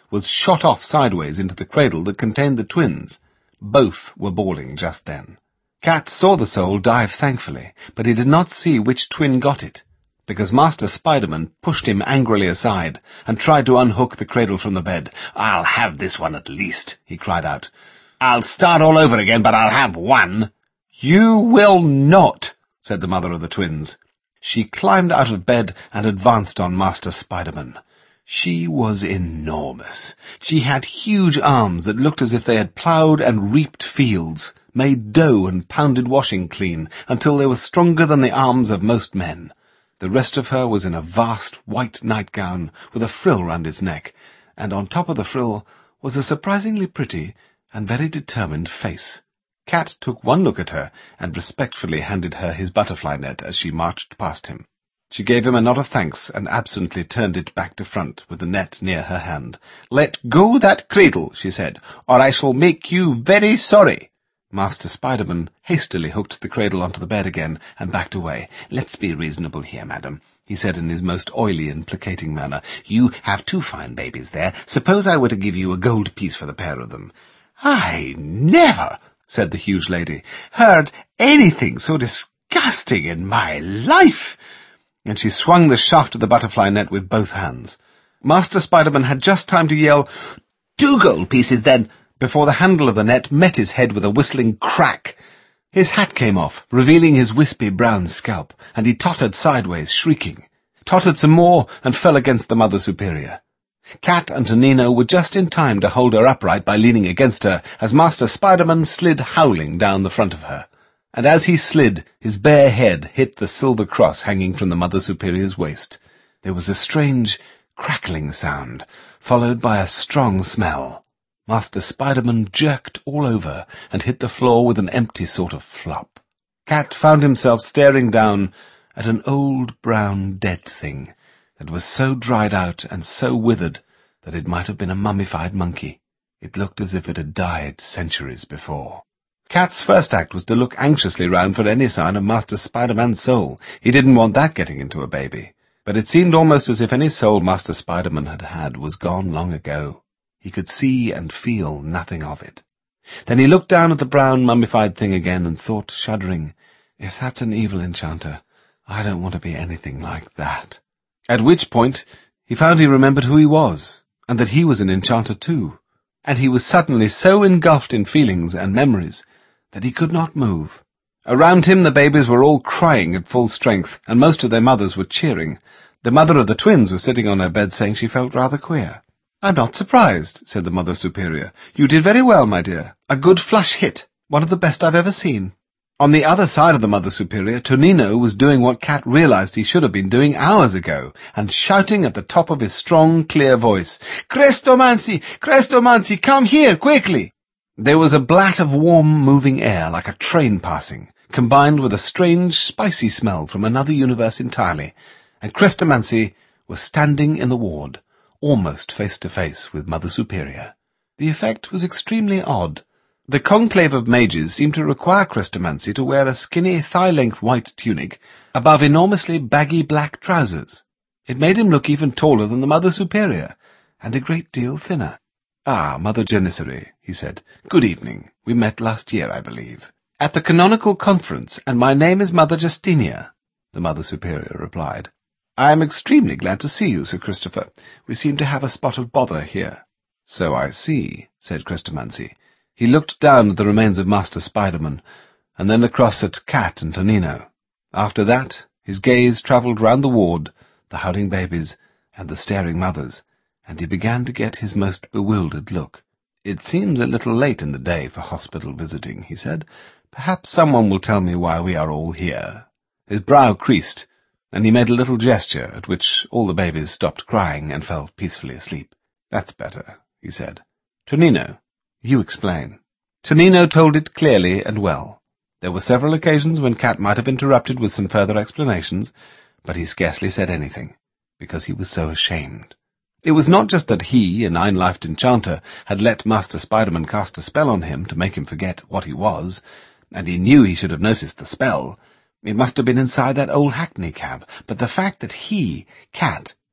was shot off sideways into the cradle that contained the twins. Both were bawling just then. Cat saw the soul dive thankfully, but he did not see which twin got it, because Master Spiderman pushed him angrily aside and tried to unhook the cradle from the bed. "I'll have this one at least," he cried out. "I'll start all over again, but I'll have one." "You will not," said the mother of the twins. She climbed out of bed and advanced on Master Spiderman. She was enormous. She had huge arms that looked as if they had ploughed and reaped fields, made dough and pounded washing clean, until they were stronger than the arms of most men. The rest of her was in a vast white nightgown with a frill round its neck, and on top of the frill was a surprisingly pretty and very determined face. Cat took one look at her and respectfully handed her his butterfly net as she marched past him. She gave him a nod of thanks and absently turned it back to front with the net near her hand. "Let go that cradle," she said, "or I shall make you very sorry." Master Spiderman hastily hooked the cradle onto the bed again and backed away. "Let's be reasonable here, madam," he said in his most oily and placating manner. "You have 2 fine babies there. Suppose I were to give you a gold piece for the pair of them." "I never," said the huge lady, "heard anything so disgusting in my life." And she swung the shaft of the butterfly net with both hands. Master Spiderman had just time to yell, "2 gold pieces, then," before the handle of the net met his head with a whistling crack. His hat came off, revealing his wispy brown scalp, and he tottered sideways, shrieking. Tottered some more, and fell against the Mother Superior. Cat and Tonino were just in time to hold her upright by leaning against her, as Master Spiderman slid howling down the front of her. And as he slid, his bare head hit the silver cross hanging from the Mother Superior's waist. There was a strange, crackling sound, followed by a strong smell. Master Spiderman jerked all over and hit the floor with an empty sort of flop. Cat found himself staring down at an old brown dead thing that was so dried out and so withered that it might have been a mummified monkey. It looked as if it had died centuries before. Cat's first act was to look anxiously round for any sign of Master Spiderman's soul. He didn't want that getting into a baby. But it seemed almost as if any soul Master Spiderman had had was gone long ago. He could see and feel nothing of it. Then he looked down at the brown mummified thing again and thought, shuddering, "If that's an evil enchanter, I don't want to be anything like that." At which point he found he remembered who he was, and that he was an enchanter too. And he was suddenly so engulfed in feelings and memories that he could not move. Around him the babies were all crying at full strength, and most of their mothers were cheering. The mother of the twins was sitting on her bed saying she felt rather queer. "I'm not surprised," said the Mother Superior. "You did very well, my dear. A good flush hit. One of the best I've ever seen." On the other side of the Mother Superior, Tonino was doing what Cat realized he should have been doing hours ago, and shouting at the top of his strong, clear voice, "Crestomanci! Crestomanci! Come here, quickly!" There was a blat of warm, moving air like a train passing, combined with a strange, spicy smell from another universe entirely, and Crestomanci was standing in the ward, almost face to face with Mother Superior. The effect was extremely odd. The conclave of mages seemed to require Crestomanci to wear a skinny, thigh-length white tunic above enormously baggy black trousers. It made him look even taller than the Mother Superior, and a great deal thinner. "Ah, Mother Janissary," he said. "Good evening. We met last year, I believe." "At the canonical conference, and my name is Mother Justinia," the Mother Superior replied. "I am extremely glad to see you, Sir Christopher. We seem to have a spot of bother here." "So I see," said Crestomanci. He looked down at the remains of Master Spiderman, and then across at Cat and Tonino. After that, his gaze travelled round the ward, the howling babies, and the staring mothers, and he began to get his most bewildered look. "It seems a little late in the day for hospital visiting," he said. "Perhaps someone will tell me why we are all here." His brow creased, and he made a little gesture at which all the babies stopped crying and fell peacefully asleep. "That's better," he said. "Tonino, you explain." Tonino told it clearly and well. There were several occasions when Cat might have interrupted with some further explanations, but he scarcely said anything, because he was so ashamed. It was not just that he, a 9-lifed enchanter, had let Master Spiderman cast a spell on him to make him forget what he was, and he knew he should have noticed the spell. It must have been inside that old hackney cab, but the fact that he, Cat,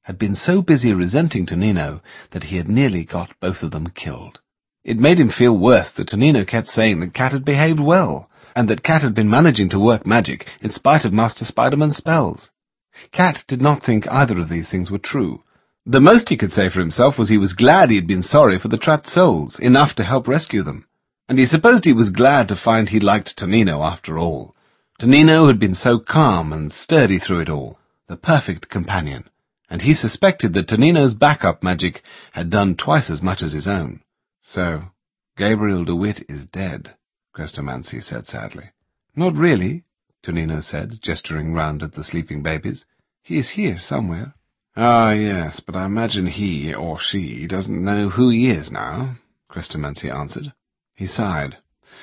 had been so busy resenting Tonino that he had nearly got both of them killed. It made him feel worse that Tonino kept saying that Cat had behaved well, and that Cat had been managing to work magic in spite of Master Spider-Man's spells. Cat did not think either of these things were true. The most he could say for himself was he was glad he had been sorry for the trapped souls, enough to help rescue them. And he supposed he was glad to find he liked Tonino after all. Tonino had been so calm and sturdy through it all, the perfect companion, and he suspected that Tonino's backup magic had done twice as much as his own. So, Gabriel DeWitt is dead, Crestomanci said sadly. Not really, Tonino said, gesturing round at the sleeping babies. He is here somewhere. Ah, yes, but I imagine he, or she, doesn't know who he is now, Crestomanci answered. He sighed.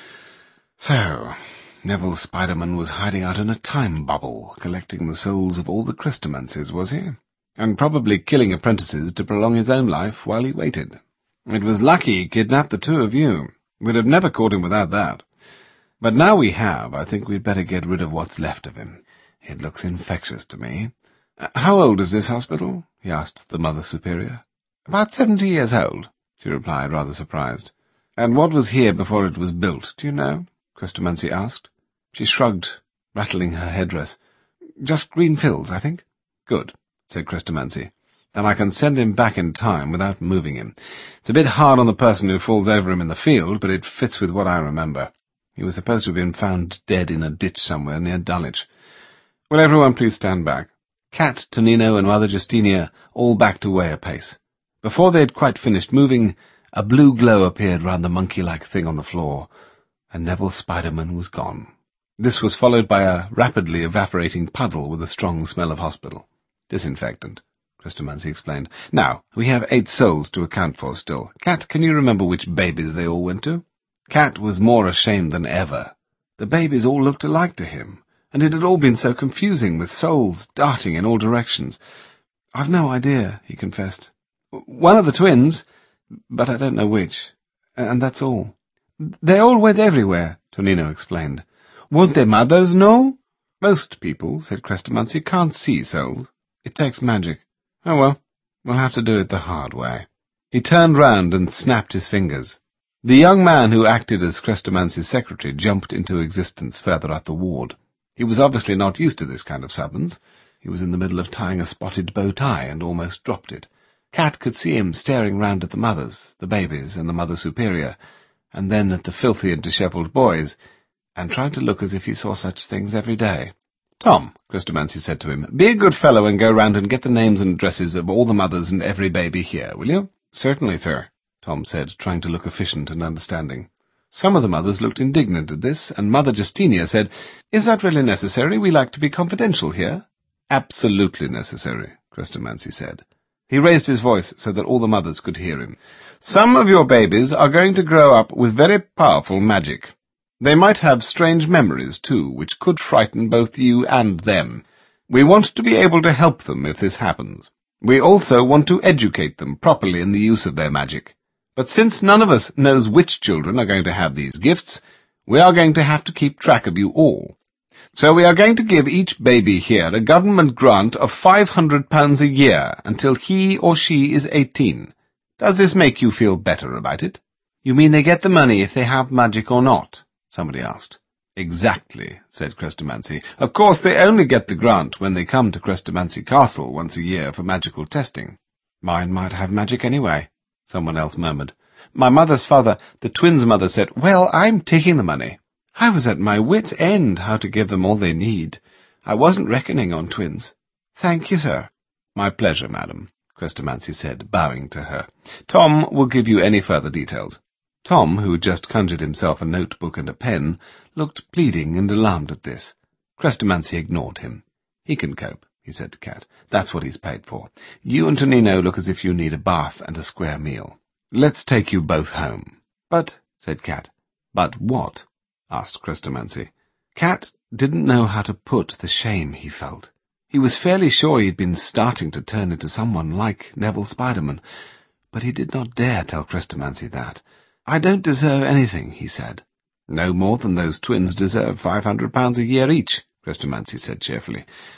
So, Neville Spider-Man was hiding out in a time bubble, collecting the souls of all the Crestomancies, was he? And probably killing apprentices to prolong his own life while he waited. It was lucky he kidnapped the two of you. We'd have never caught him without that. But now we have, I think we'd better get rid of what's left of him. It looks infectious to me. How old is this hospital? He asked the Mother Superior. About 70 years old, she replied, rather surprised. And what was here before it was built, do you know? Crestomanci asked. She shrugged, rattling her headdress. Just green fills, I think. Good, said Crestomanci. Then I can send him back in time without moving him. It's a bit hard on the person who falls over him in the field, but it fits with what I remember. He was supposed to have been found dead in a ditch somewhere near Dulwich. Will everyone please stand back? Cat, Tonino, and Mother Justinia all backed away a pace. Before they had quite finished moving, a blue glow appeared round the monkey-like thing on the floor, and Neville Spider-Man was gone. This was followed by a rapidly evaporating puddle with a strong smell of hospital. Disinfectant, Crestomanci explained. Now, we have 8 souls to account for still. Cat, can you remember which babies they all went to? Cat was more ashamed than ever. The babies all looked alike to him, and it had all been so confusing, with souls darting in all directions. I've no idea, he confessed. One of the twins, but I don't know which, and that's all. They all went everywhere, Tonino explained. Won't their mothers know? Most people, said Crestomanci, can't see souls. It takes magic. Oh well, we'll have to do it the hard way. He turned round and snapped his fingers. The young man who acted as Crestomanci's secretary jumped into existence further up the ward. He was obviously not used to this kind of summons. He was in the middle of tying a spotted bow tie and almost dropped it. Cat could see him staring round at the mothers, the babies, and the Mother Superior, and then at the filthy and dishevelled boys, and tried to look as if he saw such things every day. Tom, Crestomanci said to him, be a good fellow and go round and get the names and addresses of all the mothers and every baby here, will you? Certainly, sir, Tom said, trying to look efficient and understanding. Some of the mothers looked indignant at this, and Mother Justinia said, Is that really necessary? We like to be confidential here. Absolutely necessary, Crestomanci said. He raised his voice so that all the mothers could hear him. Some of your babies are going to grow up with very powerful magic. They might have strange memories, too, which could frighten both you and them. We want to be able to help them if this happens. We also want to educate them properly in the use of their magic. But since none of us knows which children are going to have these gifts, we are going to have to keep track of you all. So we are going to give each baby here a government grant of £500 a year until he or she is 18. Does this make you feel better about it? You mean they get the money if they have magic or not? Somebody asked. Exactly, said Crestomanci. Of course, they only get the grant when they come to Crestomanci Castle once a year for magical testing. Mine might have magic anyway, someone else murmured. My mother's father, the twins' mother, said, Well, I'm taking the money. I was at my wit's end how to give them all they need. I wasn't reckoning on twins. Thank you, sir. My pleasure, madam, Crestomanci said, bowing to her. Tom will give you any further details. Tom, who had just conjured himself a notebook and a pen, looked pleading and alarmed at this. Crestomanci ignored him. He can cope, he said to Cat. That's what he's paid for. You and Tonino look as if you need a bath and a square meal. Let's take you both home. But, said Cat. But what? Asked Crestomanci. Cat didn't know how to put the shame he felt. He was fairly sure he had been starting to turn into someone like Neville Spider-Man, but he did not dare tell Crestomanci that. I don't deserve anything, he said. No more than those twins deserve £500 a year each, Crestomanci said cheerfully.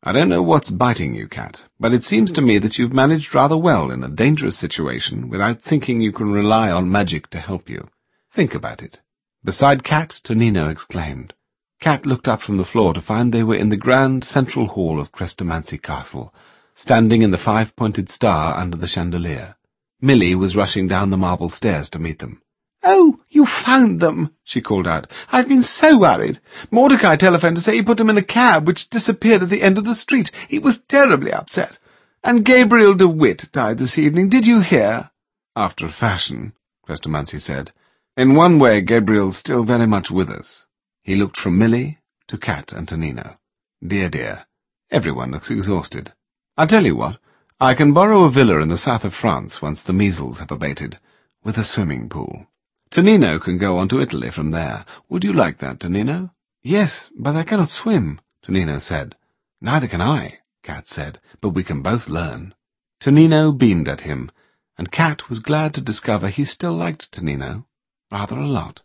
I don't know what's biting you, Cat, but it seems to me that you've managed rather well in a dangerous situation without thinking you can rely on magic to help you. Think about it." Beside Cat, Tonino exclaimed. Cat looked up from the floor to find they were in the grand central hall of Crestomanci Castle, standing in the five-pointed star under the chandelier. Millie was rushing down the marble stairs to meet them. "Oh, you found them," she called out. "I've been so worried. Mordecai telephoned to say he put them in a cab which disappeared at the end of the street. He was terribly upset. And Gabriel DeWitt died this evening. Did you hear?" "After a fashion," Crestomanci said. "In one way, Gabriel's still very much with us." He looked from Millie to Cat and Tonino. "Dear, dear, everyone looks exhausted. I'll tell you what, I can borrow a villa in the south of France once the measles have abated, with a swimming pool. Tonino can go on to Italy from there. Would you like that, Tonino?" "Yes, but I cannot swim," Tonino said. "Neither can I," Cat said, "but we can both learn." Tonino beamed at him, and Cat was glad to discover he still liked Tonino rather a lot.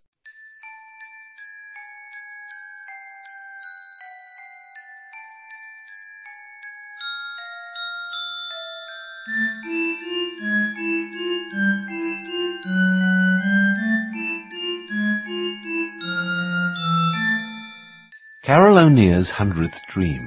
Carol O'Near's 100th Dream.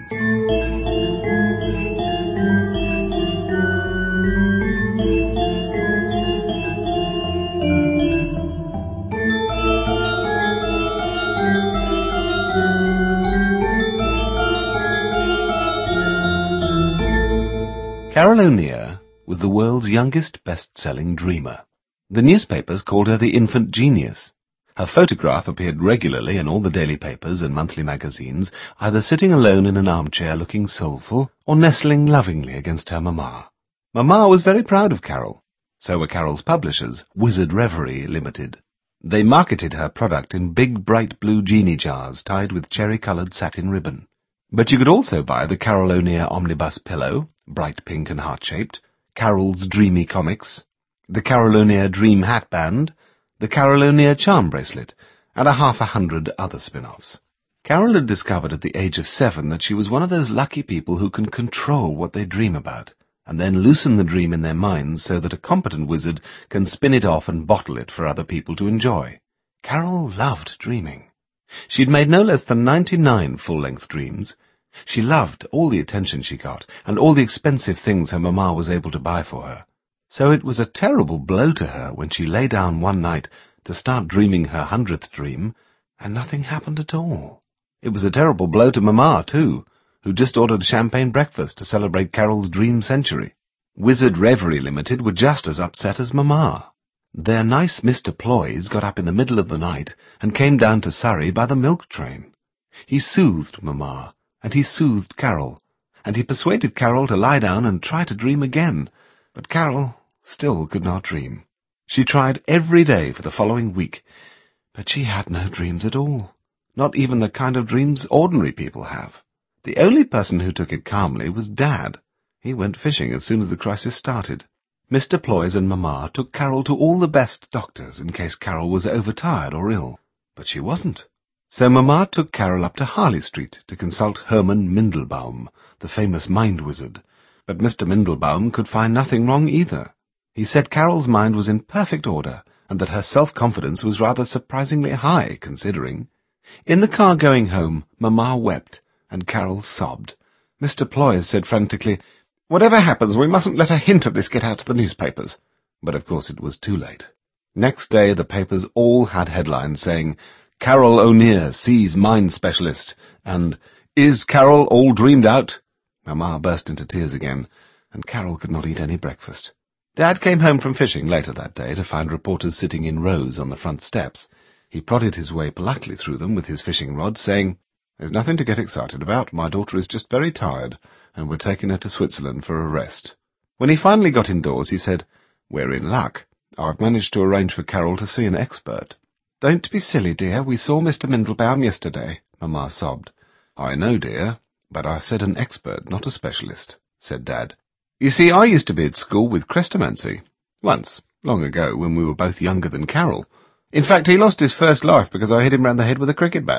Carol O'Near was the world's youngest best-selling dreamer. The newspapers called her the infant genius. Her photograph appeared regularly in all the daily papers and monthly magazines, either sitting alone in an armchair looking soulful, or nestling lovingly against her mamma. Mamma was very proud of Carol. So were Carol's publishers, Wizard Reverie Limited. They marketed her product in big bright blue genie jars tied with cherry-coloured satin ribbon. But you could also buy the Carol O'Near Omnibus Pillow, bright pink and heart-shaped, Carol's Dreamy Comics, the Carol O'Near Dream Hatband, the Carol O'Near Charm Bracelet, and 100 other spin-offs. Carol had discovered at the age of 7 that she was one of those lucky people who can control what they dream about, and then loosen the dream in their minds so that a competent wizard can spin it off and bottle it for other people to enjoy. Carol loved dreaming. She'd made no less than 99 full-length dreams. She loved all the attention she got, and all the expensive things her mamma was able to buy for her. So it was a terrible blow to her when she lay down one night to start dreaming her 100th dream, and nothing happened at all. It was a terrible blow to mamma, too, who just ordered champagne breakfast to celebrate Carol's dream century. Wizard Reverie Limited were just as upset as mamma. Their nice Mr. Ploys got up in the middle of the night and came down to Surrey by the milk train. He soothed mamma, and he soothed Carol, and he persuaded Carol to lie down and try to dream again, but Carol still could not dream. She tried every day for the following week, but she had no dreams at all, not even the kind of dreams ordinary people have. The only person who took it calmly was Dad. He went fishing as soon as the crisis started. Mr. Ploys and Mamma took Carol to all the best doctors in case Carol was overtired or ill, but she wasn't. So Mamma took Carol up to Harley Street to consult Herman Mindelbaum, the famous mind wizard, but Mr. Mindelbaum could find nothing wrong either. He said Carol's mind was in perfect order, and that her self-confidence was rather surprisingly high, considering. In the car going home, Mamma wept, and Carol sobbed. Mr. Ploys said frantically, "Whatever happens, we mustn't let a hint of this get out to the newspapers." But of course it was too late. Next day the papers all had headlines saying, "Carol O'Near sees mind specialist," and "Is Carol all dreamed out?" Mamma burst into tears again, and Carol could not eat any breakfast. Dad came home from fishing later that day to find reporters sitting in rows on the front steps. He prodded his way politely through them with his fishing rod, saying, "There's nothing to get excited about. My daughter is just very tired, and we're taking her to Switzerland for a rest." When he finally got indoors, he said, "We're in luck. I've managed to arrange for Carol to see an expert." "Don't be silly, dear. We saw Mr. Mindelbaum yesterday," Mamma sobbed. "I know, dear, but I said an expert, not a specialist," said Dad. "You see, I used to be at school with Crestomanci. Once, long ago, when we were both younger than Carol. In fact, he lost his first life because I hit him round the head with a cricket bat."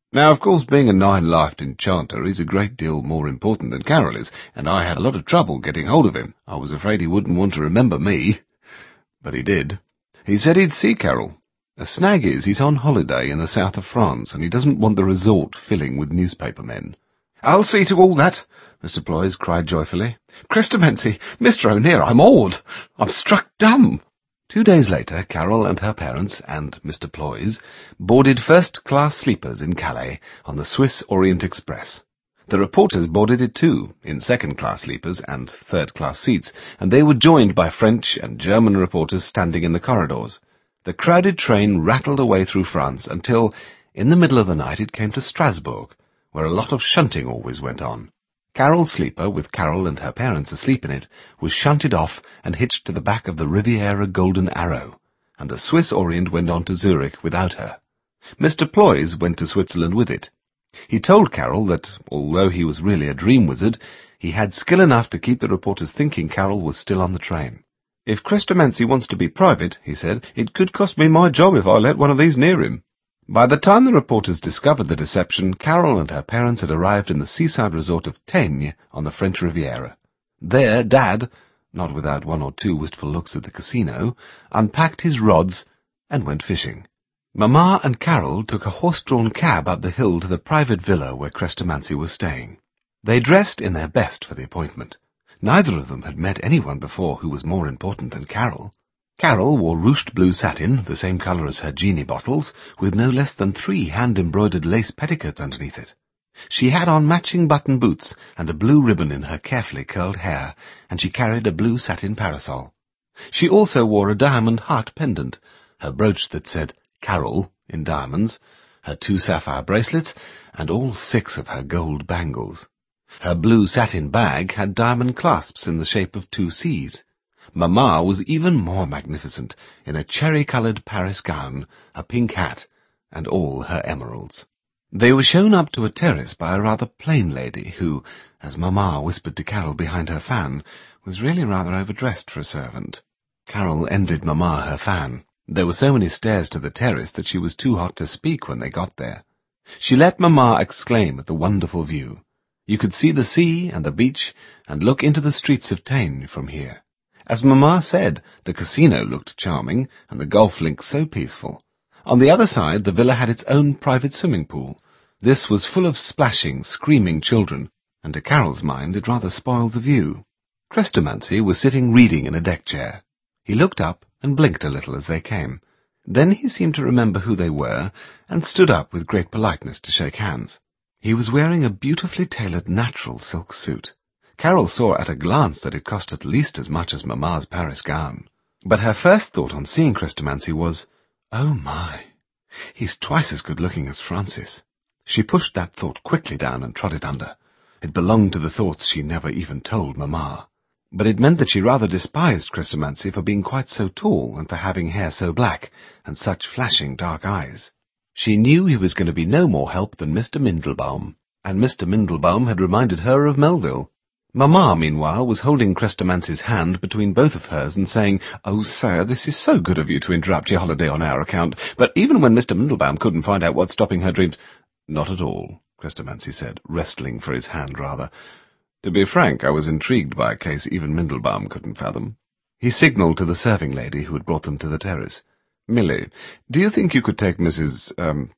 Now, of course, being a nine-lifed enchanter is a great deal more important than Carol is, and I had a lot of trouble getting hold of him. I was afraid he wouldn't want to remember me. But he did. He said he'd see Carol. The snag is he's on holiday in the south of France, and he doesn't want the resort filling with newspaper men. I'll see to all that, Mr. Ploys cried joyfully. Crestomancy, Mr. O'Near, I'm awed. I'm struck dumb. 2 days later, Carol and her parents and Mr. Ploys boarded first-class sleepers in Calais on the Swiss Orient Express. The reporters boarded it too, in second-class sleepers and third-class seats, and they were joined by French and German reporters standing in the corridors. The crowded train rattled away through France until, in the middle of the night, it came to Strasbourg, where a lot of shunting always went on. Carol's sleeper, with Carol and her parents asleep in it, was shunted off and hitched to the back of the Riviera Golden Arrow, and the Swiss Orient went on to Zurich without her. Mr. Ploys went to Switzerland with it. He told Carol that, although he was really a dream wizard, he had skill enough to keep the reporters thinking Carol was still on the train. "If Crestomancy wants to be private," he said, "it could cost me my job if I let one of these near him." By the time the reporters discovered the deception, Carol and her parents had arrived in the seaside resort of Teigne on the French Riviera. There, Dad, not without one or two wistful looks at the casino, unpacked his rods and went fishing. Mamma and Carol took a horse-drawn cab up the hill to the private villa where Crestomancy was staying. They dressed in their best for the appointment. Neither of them had met anyone before who was more important than Carol. Carol wore ruched blue satin, the same colour as her genie bottles, with no less than 3 hand-embroidered lace petticoats underneath it. She had on matching button boots and a blue ribbon in her carefully curled hair, and she carried a blue satin parasol. She also wore a diamond heart pendant, her brooch that said Carol in diamonds, her 2 sapphire bracelets, and all 6 of her gold bangles. Her blue satin bag had diamond clasps in the shape of 2 C's. Mamma was even more magnificent, in a cherry-coloured Paris gown, a pink hat, and all her emeralds. They were shown up to a terrace by a rather plain lady who, as Mamma whispered to Carol behind her fan, was really rather overdressed for a servant. Carol envied Mamma her fan. There were so many stairs to the terrace that she was too hot to speak when they got there. She let Mamma exclaim at the wonderful view. You could see the sea and the beach and look into the streets of Teigne from here. As Mamma said, the casino looked charming and the golf links so peaceful. On the other side, the villa had its own private swimming pool. This was full of splashing, screaming children, and to Carol's mind it rather spoiled the view. Crestomancy was sitting reading in a deck chair. He looked up and blinked a little as they came. Then he seemed to remember who they were and stood up with great politeness to shake hands. He was wearing a beautifully tailored natural silk suit. Carol saw at a glance that it cost at least as much as Mamma's Paris gown. But her first thought on seeing Crestomancy was, "Oh my, he's twice as good-looking as Francis." She pushed that thought quickly down and trod it under. It belonged to the thoughts she never even told Mamma. But it meant that she rather despised Crestomancy for being quite so tall and for having hair so black and such flashing dark eyes. She knew he was going to be no more help than Mr. Mindelbaum, and Mr. Mindelbaum had reminded her of Melville. Mamma, meanwhile, was holding Crestomancy's hand between both of hers and saying, "Oh, sir, this is so good of you to interrupt your holiday on our account, but even when Mr. Mindelbaum couldn't find out what's stopping her dreams—" "Not at all," Crestomancy said, wrestling for his hand rather. "To be frank, I was intrigued by a case even Mindelbaum couldn't fathom." He signalled to the serving lady who had brought them to the terrace. "Millie, do you think you could take Mrs.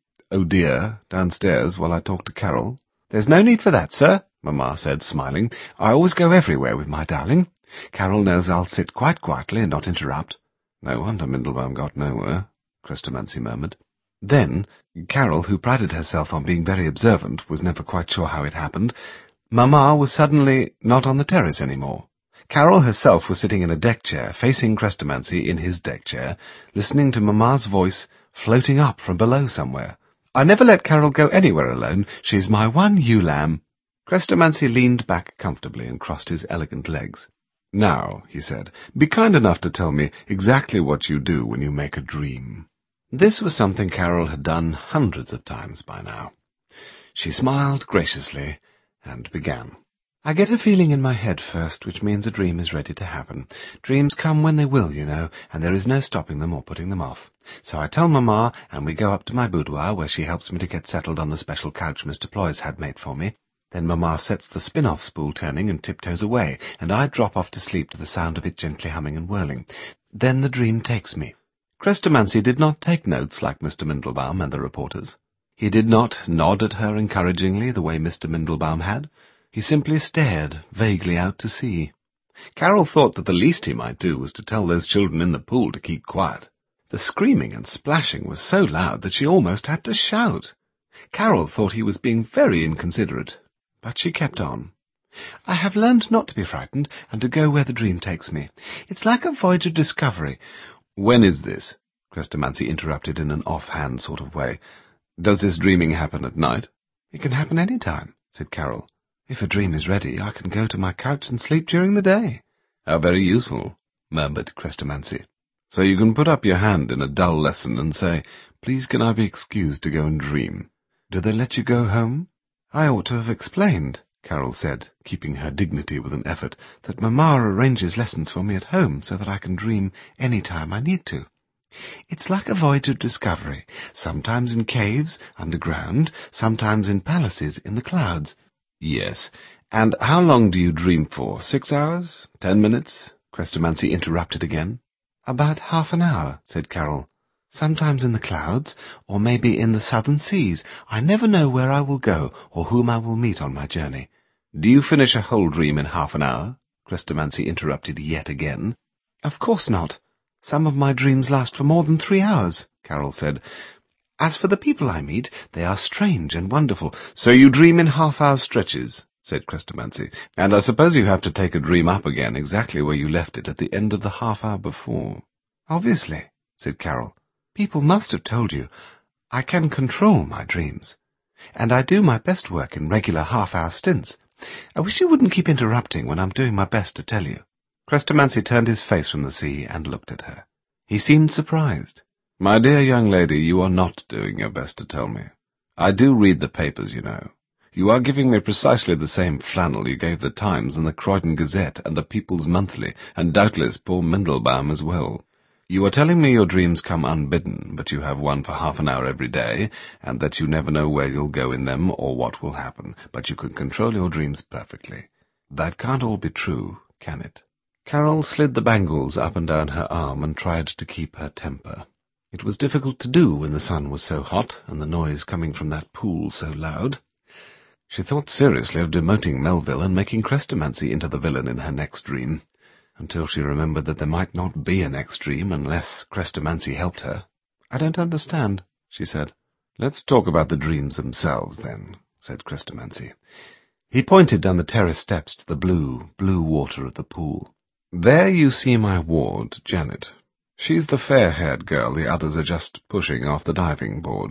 O'Dear downstairs while I talk to Carol?" "There's no need for that, sir," Mamma said, smiling. "I always go everywhere with my darling. Carol knows I'll sit quite quietly and not interrupt." "No wonder Mindelbaum got nowhere," Crestomancy murmured. Then, Carol, who prided herself on being very observant, was never quite sure how it happened. Mamma was suddenly not on the terrace any more. Carol herself was sitting in a deck chair, facing Crestomancy in his deck chair, listening to Mamma's voice floating up from below somewhere. "I never let Carol go anywhere alone. She's my one ewe lamb." Crestomancy leaned back comfortably and crossed his elegant legs. "Now," he said, "be kind enough to tell me exactly what you do when you make a dream." This was something Carol had done hundreds of times by now. She smiled graciously and began. I get a feeling in my head first, which means a dream is ready to happen. Dreams come when they will, you know, and there is no stopping them or putting them off. So I tell Mamma, and we go up to my boudoir, where she helps me to get settled on the special couch Mr. Ploys had made for me. Then Mamma sets the spin-off spool turning and tiptoes away, and I drop off to sleep to the sound of it gently humming and whirling. Then the dream takes me. Chrestomanci did not take notes like Mr. Mindlebaum and the reporters. He did not nod at her encouragingly the way Mr. Mindlebaum had. He simply stared vaguely out to sea. Carol thought that the least he might do was to tell those children in the pool to keep quiet. The screaming and splashing was so loud that she almost had to shout. Carol thought he was being very inconsiderate, but she kept on. I have learned not to be frightened and to go where the dream takes me. It's like a voyage of discovery. When is this? Chrestomanci interrupted in an off-hand sort of way. Does this dreaming happen at night? It can happen any time, said Carol. If a dream is ready, I can go to my couch and sleep during the day. How very useful, murmured Chrestomanci. So you can put up your hand in a dull lesson and say, Please can I be excused to go and dream? Do they let you go home? I ought to have explained, Carol said, keeping her dignity with an effort, that Mamma arranges lessons for me at home so that I can dream any time I need to. It's like a voyage of discovery, sometimes in caves, underground, sometimes in palaces in the clouds. Yes, and how long do you dream for? 6 hours? 10 minutes? Chrestomanci interrupted again. About half an hour, said Carol. Sometimes in the clouds, or maybe in the southern seas. I never know where I will go, or whom I will meet on my journey. Do you finish a whole dream in half an hour? Chrestomanci interrupted yet again. Of course not. Some of my dreams last for more than 3 hours, Carol said. As for the people I meet, they are strange and wonderful. So you dream in half-hour stretches, said Chrestomanci, and I suppose you have to take a dream up again exactly where you left it at the end of the half-hour before. Obviously, said Carol. People must have told you. I can control my dreams, and I do my best work in regular half-hour stints. I wish you wouldn't keep interrupting when I'm doing my best to tell you. Chrestomanci turned his face from the sea and looked at her. He seemed surprised. My dear young lady, you are not doing your best to tell me. I do read the papers, you know. You are giving me precisely the same flannel you gave the Times and the Croydon Gazette and the People's Monthly, and doubtless poor Mindlebaum as well. You are telling me your dreams come unbidden, but you have one for half an hour every day, and that you never know where you'll go in them or what will happen, but you can control your dreams perfectly. That can't all be true, can it? Carol slid the bangles up and down her arm and tried to keep her temper. It was difficult to do when the sun was so hot and the noise coming from that pool so loud. She thought seriously of demoting Melville and making Chrestomanci into the villain in her next dream, until she remembered that there might not be a next dream unless Chrestomanci helped her. I don't understand, she said. Let's talk about the dreams themselves, then, said Chrestomanci. He pointed down the terrace steps to the blue water of the pool. There you see my ward, Janet. She's the fair-haired girl the others are just pushing off the diving board.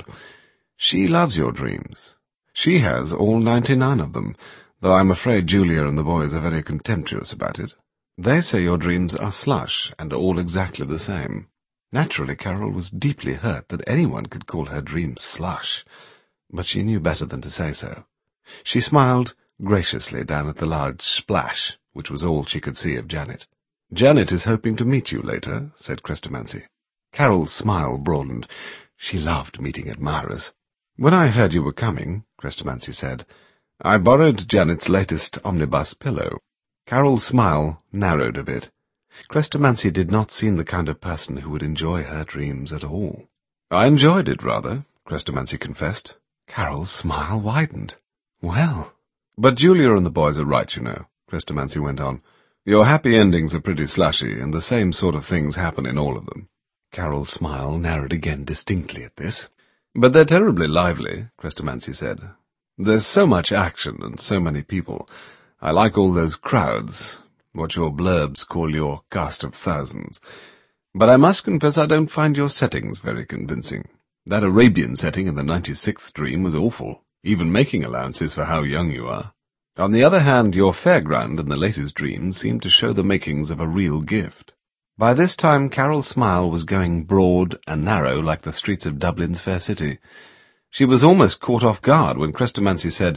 She loves your dreams. She has all 99 of them, though I'm afraid Julia and the boys are very contemptuous about it. They say your dreams are slush, and all exactly the same. Naturally, Carol was deeply hurt that anyone could call her dreams slush, but she knew better than to say so. She smiled graciously down at the large splash, which was all she could see of Janet. Janet is hoping to meet you later, said Chrestomanci. Carol's smile broadened. She loved meeting admirers. When I heard you were coming, Chrestomanci said, I borrowed Janet's latest omnibus pillow. Carol's smile narrowed a bit. Chrestomanci did not seem the kind of person who would enjoy her dreams at all. I enjoyed it, rather, Chrestomanci confessed. Carol's smile widened. Well. But Julia and the boys are right, you know, Chrestomanci went on. Your happy endings are pretty slushy, and the same sort of things happen in all of them. Carol's smile narrowed again distinctly at this. But they're terribly lively, Chrestomanci said. There's so much action and so many people. I like all those crowds, what your blurbs call your cast of thousands. But I must confess I don't find your settings very convincing. That Arabian setting in the 96th dream was awful, even making allowances for how young you are. On the other hand, your fairground in the latest dream seemed to show the makings of a real gift. By this time Carol's smile was going broad and narrow like the streets of Dublin's fair city. She was almost caught off guard when Chrestomanci said,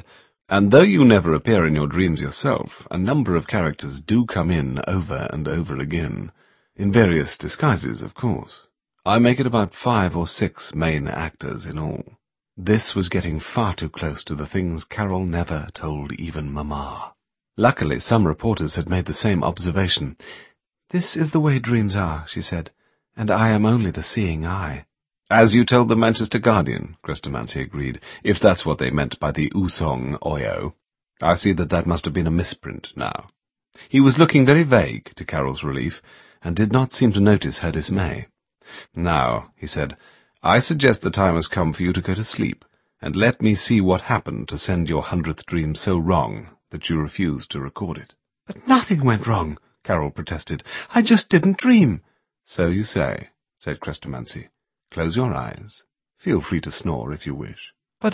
And though you never appear in your dreams yourself, a number of characters do come in over and over again, in various disguises, of course. I make it about 5 or 6 main actors in all. This was getting far too close to the things Carol never told even Mamma. Luckily, some reporters had made the same observation. "This is the way dreams are," she said, "and I am only the seeing eye." "As you told the Manchester Guardian," Crestomanci agreed, "if that's what they meant by the Usong Oyo. I see that must have been a misprint now." He was looking very vague, to Carol's relief, and did not seem to notice her dismay. "Now," he said, "I suggest the time has come for you to go to sleep, and let me see what happened to send your 100th dream so wrong that you refused to record it." "But nothing went wrong," Carol protested. "I just didn't dream." "So you say," said Crestomanci. "Close your eyes. Feel free to snore if you wish." But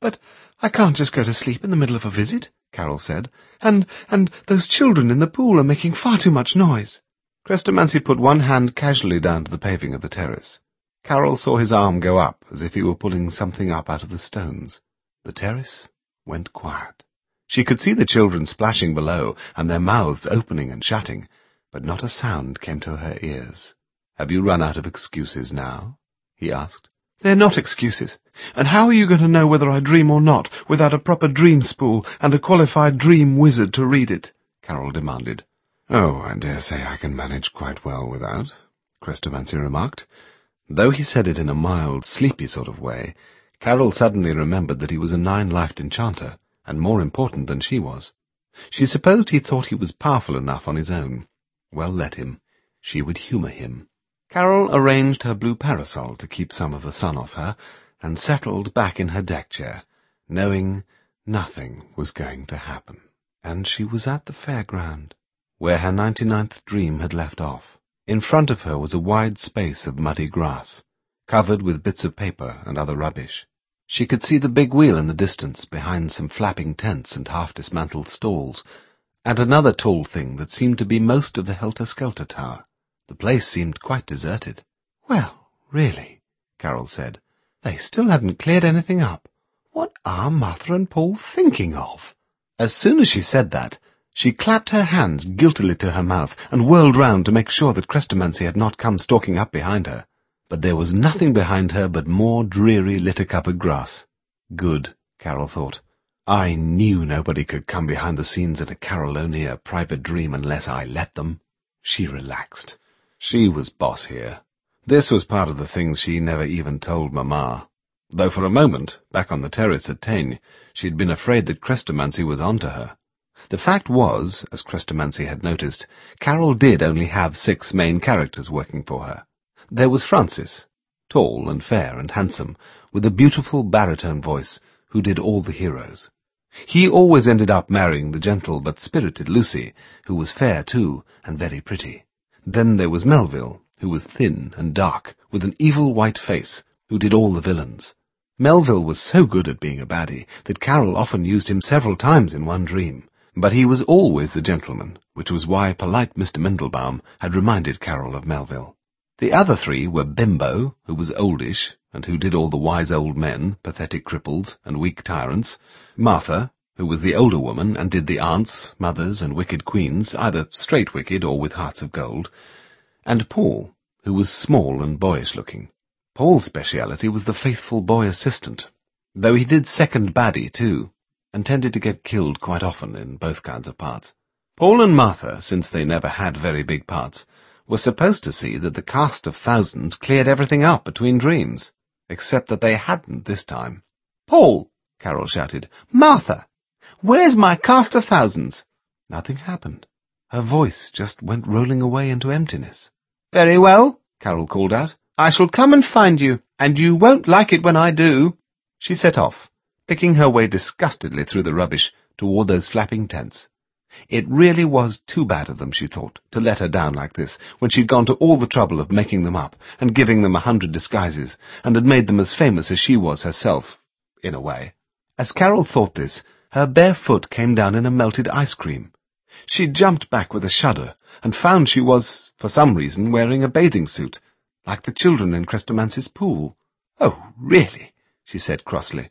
I can't just go to sleep in the middle of a visit," Carol said. And those children in the pool are making far too much noise." Crestomanci put one hand casually down to the paving of the terrace. Carol saw his arm go up, as if he were pulling something up out of the stones. The terrace went quiet. She could see the children splashing below, and their mouths opening and shutting, but not a sound came to her ears. "Have you run out of excuses now?" he asked. "They're not excuses. And how are you going to know whether I dream or not without a proper dream spool and a qualified dream wizard to read it?" Carol demanded. "Oh, I dare say I can manage quite well without," Crestomanci remarked. Though he said it in a mild, sleepy sort of way, Carol suddenly remembered that he was a 9-lifed enchanter, and more important than she was. She supposed he thought he was powerful enough on his own. Well, let him. She would humour him. Carol arranged her blue parasol to keep some of the sun off her, and settled back in her deck chair, knowing nothing was going to happen. And she was at the fairground, where her 99th dream had left off. In front of her was a wide space of muddy grass, covered with bits of paper and other rubbish. She could see the big wheel in the distance behind some flapping tents and half-dismantled stalls, and another tall thing that seemed to be most of the Helter-Skelter Tower. The place seemed quite deserted. "Well, really," Carol said, "they still hadn't cleared anything up. What are Martha and Paul thinking of?" As soon as she said that, she clapped her hands guiltily to her mouth and whirled round to make sure that Crestomanci had not come stalking up behind her. But there was nothing behind her but more dreary litter-covered grass. Good, Carol thought. I knew nobody could come behind the scenes in a Carol O'Neill private dream unless I let them. She relaxed. She was boss here. This was part of the things she never even told Mamma. Though for a moment, back on the terrace at Teigne, she'd been afraid that Crestomanci was onto her. The fact was, as Crestomanci had noticed, Carol did only have 6 main characters working for her. There was Francis, tall and fair and handsome, with a beautiful baritone voice, who did all the heroes. He always ended up marrying the gentle but spirited Lucy, who was fair too, and very pretty. Then there was Melville, who was thin and dark, with an evil white face, who did all the villains. Melville was so good at being a baddie that Carol often used him several times in one dream, but he was always the gentleman, which was why polite Mr. Mendelbaum had reminded Carol of Melville. The other 3 were Bimbo, who was oldish, and who did all the wise old men, pathetic cripples, and weak tyrants, Martha, who was the older woman and did the aunts, mothers, and wicked queens, either straight wicked or with hearts of gold, and Paul, who was small and boyish-looking. Paul's speciality was the faithful boy assistant, though he did second baddie too, and tended to get killed quite often in both kinds of parts. Paul and Martha, since they never had very big parts, were supposed to see that the cast of thousands cleared everything up between dreams, except that they hadn't this time. "Paul!" Carol shouted. "Martha! Where's my cast of thousands?" Nothing happened. Her voice just went rolling away into emptiness. "Very well," Carol called out. "I shall come and find you, and you won't like it when I do." She set off, picking her way disgustedly through the rubbish toward those flapping tents. It really was too bad of them, she thought, to let her down like this, when she'd gone to all the trouble of making them up, and giving them 100 disguises, and had made them as famous as she was herself, in a way. As Carol thought this, her bare foot came down in a melted ice cream. She jumped back with a shudder, and found she was, for some reason, wearing a bathing suit, like the children in Crestomanci's pool. "Oh, really?" she said crossly.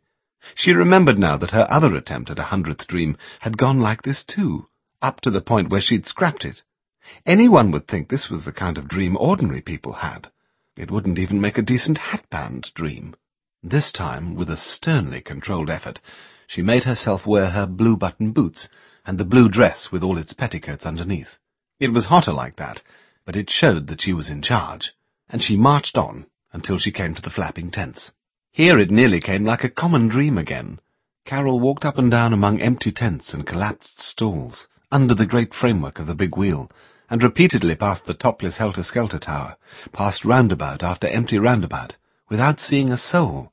She remembered now that her other attempt at 100th dream had gone like this too, up to the point where she'd scrapped it. Anyone would think this was the kind of dream ordinary people had. It wouldn't even make a decent hatband dream. This time, with a sternly controlled effort, she made herself wear her blue button boots and the blue dress with all its petticoats underneath. It was hotter like that, but it showed that she was in charge, and she marched on until she came to the flapping tents. Here it nearly came like a common dream again. Carol walked up and down among empty tents and collapsed stalls, under the great framework of the big wheel, and repeatedly past the topless helter-skelter tower, past roundabout after empty roundabout, without seeing a soul.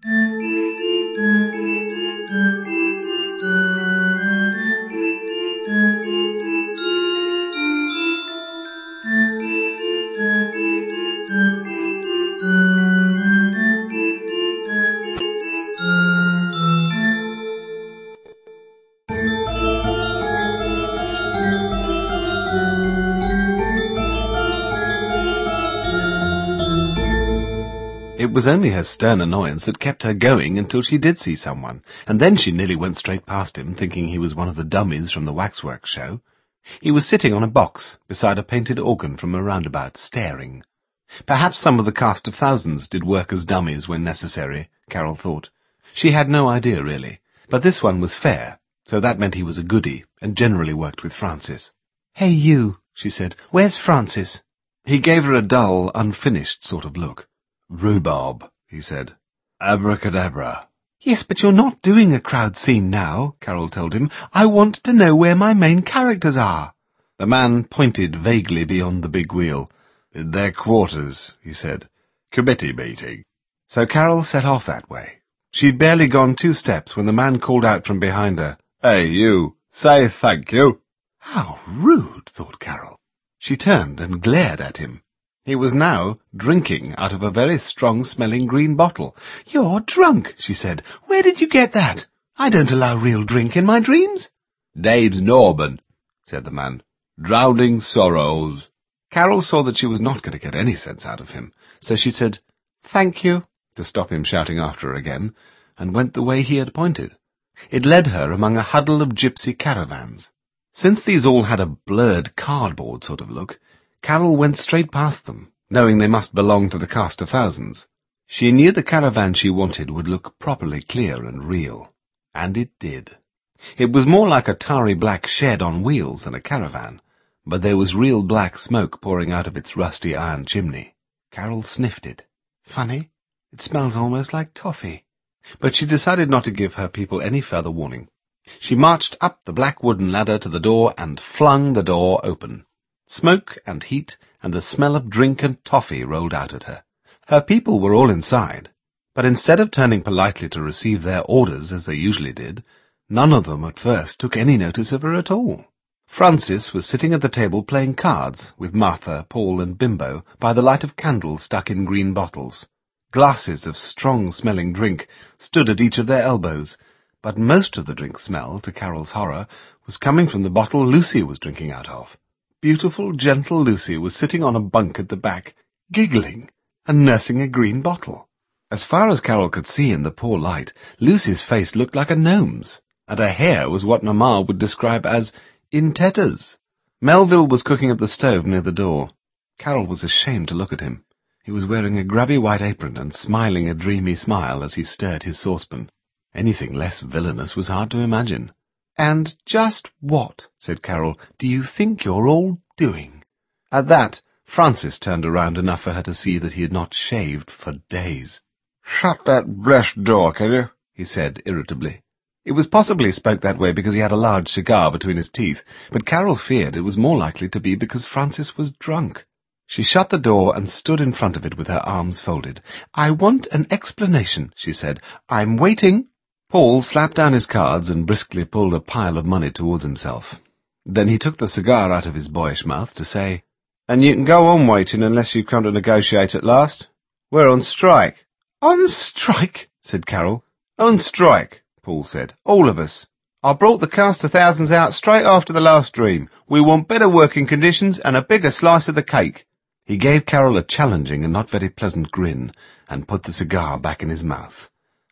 It was only her stern annoyance that kept her going until she did see someone, and then she nearly went straight past him, thinking he was one of the dummies from the waxwork show. He was sitting on a box beside a painted organ from a roundabout, staring. Perhaps some of the cast of thousands did work as dummies when necessary, Carol thought. She had no idea, really, but this one was fair, so that meant he was a goodie, and generally worked with Francis. "Hey, you," she said. "Where's Francis?" He gave her a dull, unfinished sort of look. "Rhubarb," he said. "Abracadabra." "Yes, but you're not doing a crowd scene now," Carol told him. "I want to know where my main characters are." The man pointed vaguely beyond the big wheel. "In their quarters," he said. "Committee meeting." So Carol set off that way. She'd barely gone 2 steps when the man called out from behind her, "Hey, you, say thank you." How rude, thought Carol. She turned and glared at him. He was now drinking out of a very strong-smelling green bottle. "You're drunk," she said. "Where did you get that? I don't allow real drink in my dreams." "Name's Norman," said the man. "Drowning sorrows." Carol saw that she was not going to get any sense out of him, so she said, "Thank you," to stop him shouting after her again, and went the way he had pointed. It led her among a huddle of gypsy caravans. Since these all had a blurred cardboard sort of look, Carol went straight past them, knowing they must belong to the cast of thousands. She knew the caravan she wanted would look properly clear and real. And it did. It was more like a tarry black shed on wheels than a caravan, but there was real black smoke pouring out of its rusty iron chimney. Carol sniffed it. Funny, it smells almost like toffee. But she decided not to give her people any further warning. She marched up the black wooden ladder to the door and flung the door open. Smoke and heat and the smell of drink and toffee rolled out at her. Her people were all inside, but instead of turning politely to receive their orders as they usually did, none of them at first took any notice of her at all. Francis was sitting at the table playing cards with Martha, Paul, and Bimbo by the light of candles stuck in green bottles. Glasses of strong-smelling drink stood at each of their elbows, but most of the drink smell, to Carol's horror, was coming from the bottle Lucy was drinking out of. Beautiful, gentle Lucy was sitting on a bunk at the back, giggling and nursing a green bottle. As far as Carol could see in the poor light, Lucy's face looked like a gnome's, and her hair was what Mamma would describe as in tatters. Melville was cooking at the stove near the door. Carol was ashamed to look at him. He was wearing a grubby white apron and smiling a dreamy smile as he stirred his saucepan. Anything less villainous was hard to imagine. "And just what," said Carol, "do you think you're all doing?" At that, Francis turned around enough for her to see that he had not shaved for days. "Shut that blessed door, can you?" he said irritably. It was possible he spoke that way because he had a large cigar between his teeth, but Carol feared it was more likely to be because Francis was drunk. She shut the door and stood in front of it with her arms folded. "I want an explanation," she said. "I'm waiting." Paul slapped down his cards and briskly pulled a pile of money towards himself. Then he took the cigar out of his boyish mouth to say, "And you can go on waiting unless you come to negotiate at last. We're on strike." "On strike?" said Carol. "On strike," Paul said. "All of us. I brought the cast of thousands out straight after the last dream. We want better working conditions and a bigger slice of the cake." He gave Carol a challenging and not very pleasant grin and put the cigar back in his mouth.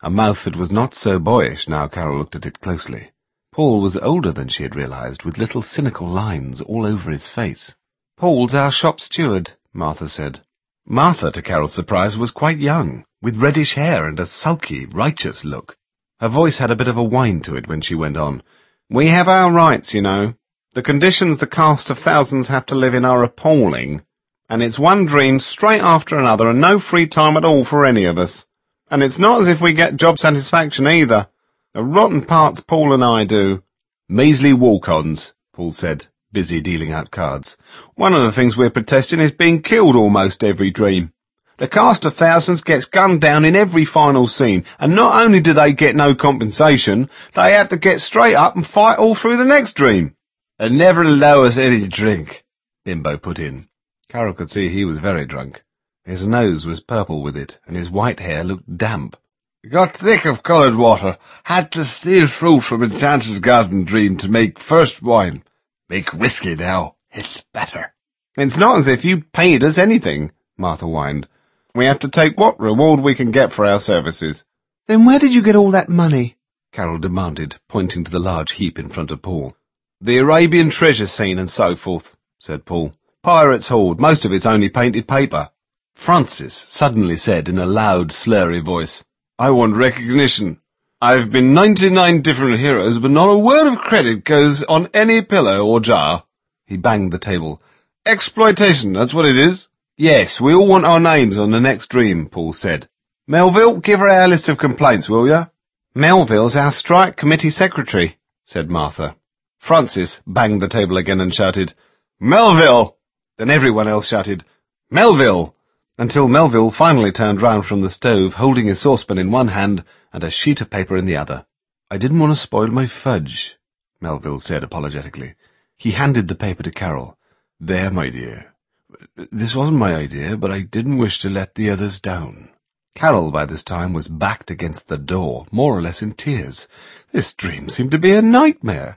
a mouth that was not so boyish now Carol looked at it closely. Paul was older than she had realized, with little cynical lines all over his face. "Paul's our shop steward," Martha said. Martha, to Carol's surprise, was quite young, with reddish hair and a sulky, righteous look. Her voice had a bit of a whine to it when she went on. "We have our rights, you know. The conditions the cast of thousands have to live in are appalling. And it's one dream straight after another and no free time at all for any of us. And it's not as if we get job satisfaction either. The rotten parts Paul and I do." "Measly walk-ons," Paul said, busy dealing out cards. "One of the things we're protesting is being killed almost every dream. The cast of thousands gets gunned down in every final scene, and not only do they get no compensation, they have to get straight up and fight all through the next dream." "And never allow us any drink," Bimbo put in. Carol could see he was very drunk. His nose was purple with it, and his white hair looked damp. "Got thick of coloured water. Had to steal fruit from Enchanted Garden Dream to make first wine. Make whiskey now. It's better." "It's not as if you paid us anything," Martha whined. "We have to take what reward we can get for our services." "Then where did you get all that money?" Carol demanded, pointing to the large heap in front of Paul. "The Arabian treasure scene and so forth," said Paul. "Pirates' hoard. Most of it's only painted paper." Francis suddenly said in a loud, slurry voice, "I want recognition. I've been 99 different heroes, but not a word of credit goes on any pillow or jar." He banged the table. "Exploitation, that's what it is." "Yes, we all want our names on the next dream," Paul said. "Melville, give her our list of complaints, will ya?" "Melville's our strike committee secretary," said Martha. Francis banged the table again and shouted, "Melville!" Then everyone else shouted, "Melville!" until Melville finally turned round from the stove, holding his saucepan in one hand and a sheet of paper in the other. "I didn't want to spoil my fudge," Melville said apologetically. He handed the paper to Carol. "There, my dear. This wasn't my idea, but I didn't wish to let the others down." Carol, by this time, was backed against the door, more or less in tears. This dream seemed to be a nightmare.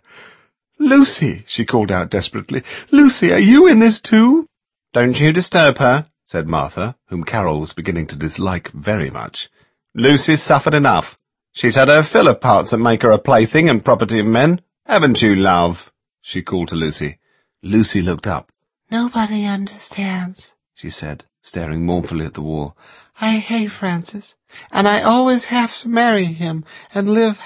"Lucy," she called out desperately. "Lucy, are you in this too?" "Don't you disturb her," said Martha, whom Carol was beginning to dislike very much. "Lucy's suffered enough. She's had her fill of parts that make her a plaything and property of men. Haven't you, love?" she called to Lucy. Lucy looked up. "Nobody understands," she said, staring mournfully at the wall. "I hate Francis, and I always have to marry him and live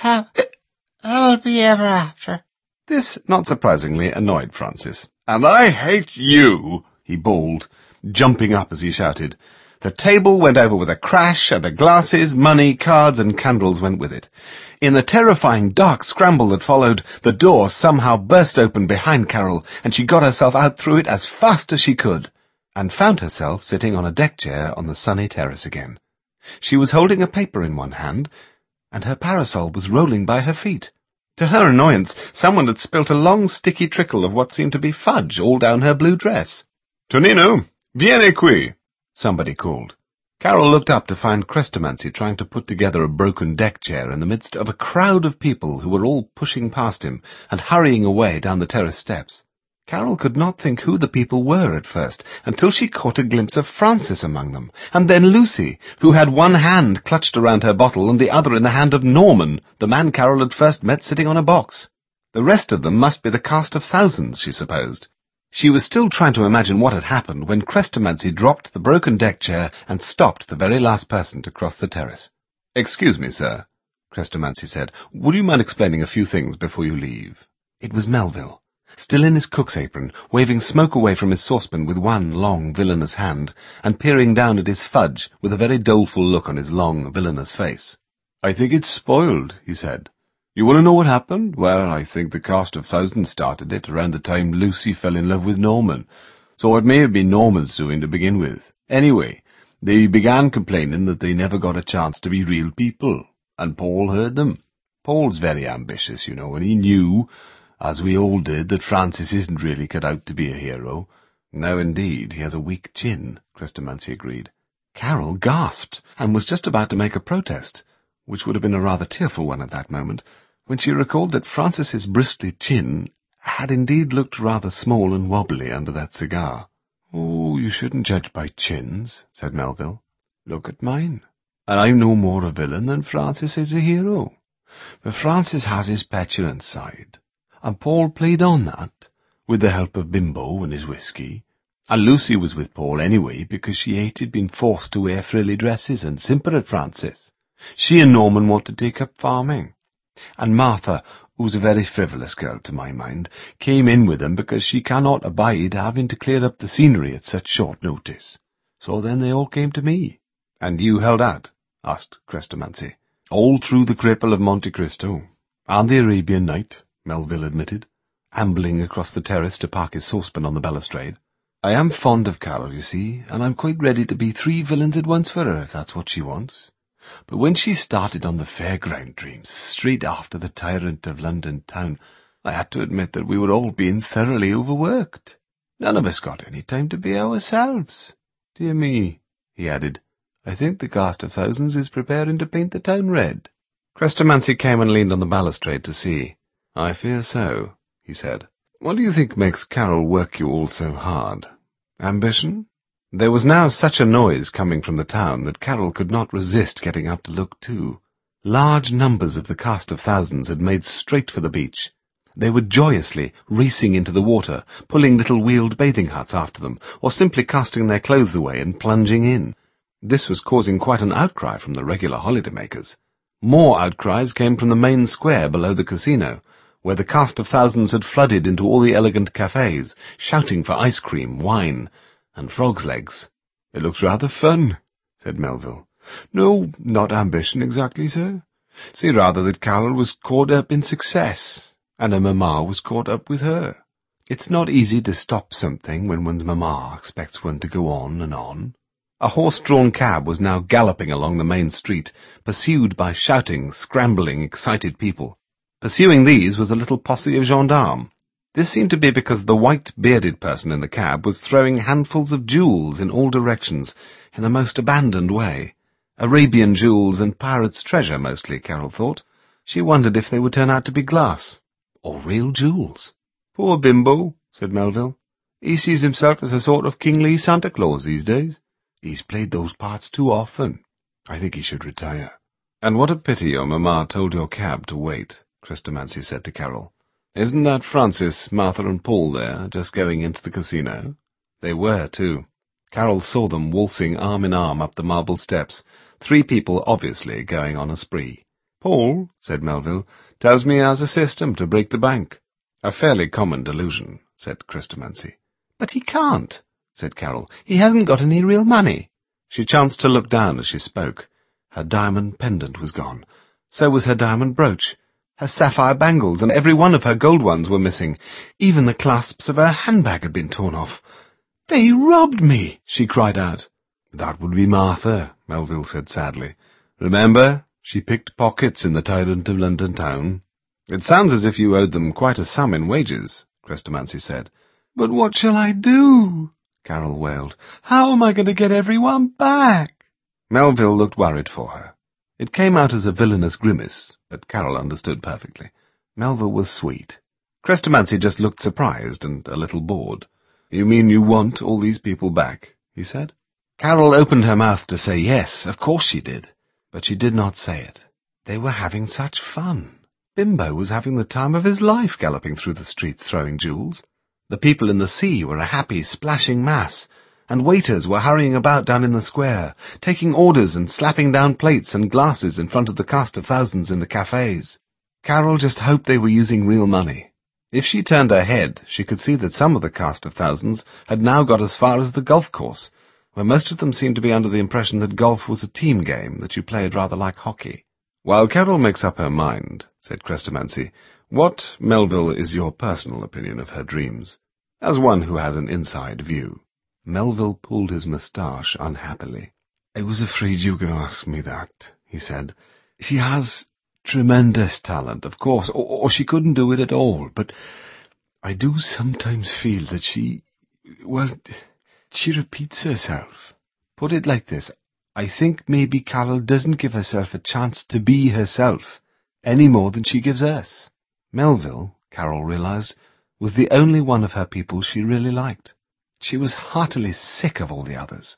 happily ever after." This, not surprisingly, annoyed Francis. "And I hate you," he bawled, jumping up as he shouted. The table went over with a crash, and the glasses, money, cards, and candles went with it. In the terrifying dark scramble that followed, the door somehow burst open behind Carol, and she got herself out through it as fast as she could, and found herself sitting on a deck chair on the sunny terrace again. She was holding a paper in one hand, and her parasol was rolling by her feet. To her annoyance, someone had spilt a long, sticky trickle of what seemed to be fudge all down her blue dress. "Tonino, vieni qui," somebody called. Carol looked up to find Crestomanci trying to put together a broken deck chair in the midst of a crowd of people who were all pushing past him and hurrying away down the terrace steps. Carol could not think who the people were at first, until she caught a glimpse of Francis among them, and then Lucy, who had one hand clutched around her bottle and the other in the hand of Norman, the man Carol had first met sitting on a box. The rest of them must be the cast of thousands, she supposed. She was still trying to imagine what had happened when Crestomanci dropped the broken deck chair and stopped the very last person to cross the terrace. "Excuse me, sir," Crestomanci said. "Would you mind explaining a few things before you leave?" It was Melville, still in his cook's apron, waving smoke away from his saucepan with one long, villainous hand, and peering down at his fudge with a very doleful look on his long, villainous face. "I think it's spoiled," he said. "You want to know what happened? Well, I think the cast of thousands started it around the time Lucy fell in love with Norman, so it may have been Norman's doing to begin with. Anyway, they began complaining that they never got a chance to be real people, and Paul heard them. Paul's very ambitious, you know, and he knew, as we all did, that Francis isn't really cut out to be a hero. No, indeed, he has a weak chin," Crestomanci agreed. Carol gasped, and was just about to make a protest, which would have been a rather tearful one at that moment, when she recalled that Francis's bristly chin had indeed looked rather small and wobbly under that cigar. "Oh, you shouldn't judge by chins," said Melville. "Look at mine." And I'm no more a villain than Francis is a hero. But Francis has his petulant side, and Paul played on that, with the help of Bimbo and his whiskey. And Lucy was with Paul anyway, because she hated being forced to wear frilly dresses and simper at Francis. She and Norman want to take up farming. And Martha, who's a very frivolous girl to my mind, came in with them because she cannot abide having to clear up the scenery at such short notice. So then they all came to me. And you held out? Asked Crestomanci. All through the cripple of Monte Cristo. And the Arabian Night, Melville admitted, ambling across the terrace to park his saucepan on the balustrade. I am fond of Carol, you see, and I'm quite ready to be 3 villains at once for her, if that's what she wants. But when she started on the fairground dreams, straight after the Tyrant of London Town, I had to admit that we were all being thoroughly overworked. None of us got any time to be ourselves. Dear me, he added, I think the cast of thousands is preparing to paint the town red. Crestomanci came and leaned on the balustrade to see. I fear so, he said. What do you think makes Carol work you all so hard? Ambition? There was now such a noise coming from the town that Carol could not resist getting up to look too. Large numbers of the cast of thousands had made straight for the beach. They were joyously racing into the water, pulling little wheeled bathing huts after them, or simply casting their clothes away and plunging in. This was causing quite an outcry from the regular holidaymakers. More outcries came from the main square below the casino, where the cast of thousands had flooded into all the elegant cafes, shouting for ice cream, wine, and frogs' legs. It looks rather fun, said Melville. No, not ambition exactly, sir. See rather that Carol was caught up in success, and her mamma was caught up with her. It's not easy to stop something when one's mamma expects one to go on and on. A horse-drawn cab was now galloping along the main street, pursued by shouting, scrambling, excited people. Pursuing these was a little posse of gendarmes. This seemed to be because the white-bearded person in the cab was throwing handfuls of jewels in all directions in the most abandoned way. Arabian jewels and pirates' treasure, mostly, Carol thought. She wondered if they would turn out to be glass, or real jewels. Poor Bimbo, said Melville. He sees himself as a sort of kingly Santa Claus these days. He's played those parts too often. I think he should retire. And what a pity your mamma told your cab to wait, Crestomanci said to Carol. Isn't that Francis, Martha and Paul there, just going into the casino? They were, too. Carol saw them waltzing arm in arm up the marble steps, 3 people obviously going on a spree. Paul, said Melville, tells me he has a system to break the bank. A fairly common delusion, said Crestomanci. But he can't, said Carol. He hasn't got any real money. She chanced to look down as she spoke. Her diamond pendant was gone. So was her diamond brooch. Her sapphire bangles and every one of her gold ones were missing. Even the clasps of her handbag had been torn off. They robbed me, she cried out. That would be Martha, Melville said sadly. Remember, she picked pockets in the Tyrant of London Town. It sounds as if you owed them quite a sum in wages, Crestomanci said. But what shall I do? Carol wailed. How am I going to get everyone back? Melville looked worried for her. It came out as a villainous grimace, but Carol understood perfectly. Melville was sweet. Crestomanci just looked surprised and a little bored. You mean you want all these people back? He said. Carol opened her mouth to say yes, of course she did, but she did not say it. They were having such fun. Bimbo was having the time of his life galloping through the streets throwing jewels. The people in the sea were a happy, splashing mass, and waiters were hurrying about down in the square, taking orders and slapping down plates and glasses in front of the cast of thousands in the cafes. Carol just hoped they were using real money. If she turned her head, she could see that some of the cast of thousands had now got as far as the golf course, where most of them seemed to be under the impression that golf was a team game that you played rather like hockey. While Carol makes up her mind, said Crestomanci, what, Melville, is your personal opinion of her dreams, as one who has an inside view? Melville pulled his moustache unhappily. I was afraid you were going to ask me that, he said. She has tremendous talent, of course, or she couldn't do it at all, but I do sometimes feel that she repeats herself. Put it like this, I think maybe Carol doesn't give herself a chance to be herself, any more than she gives us. Melville, Carol realized, was the only one of her people she really liked. She was heartily sick of all the others.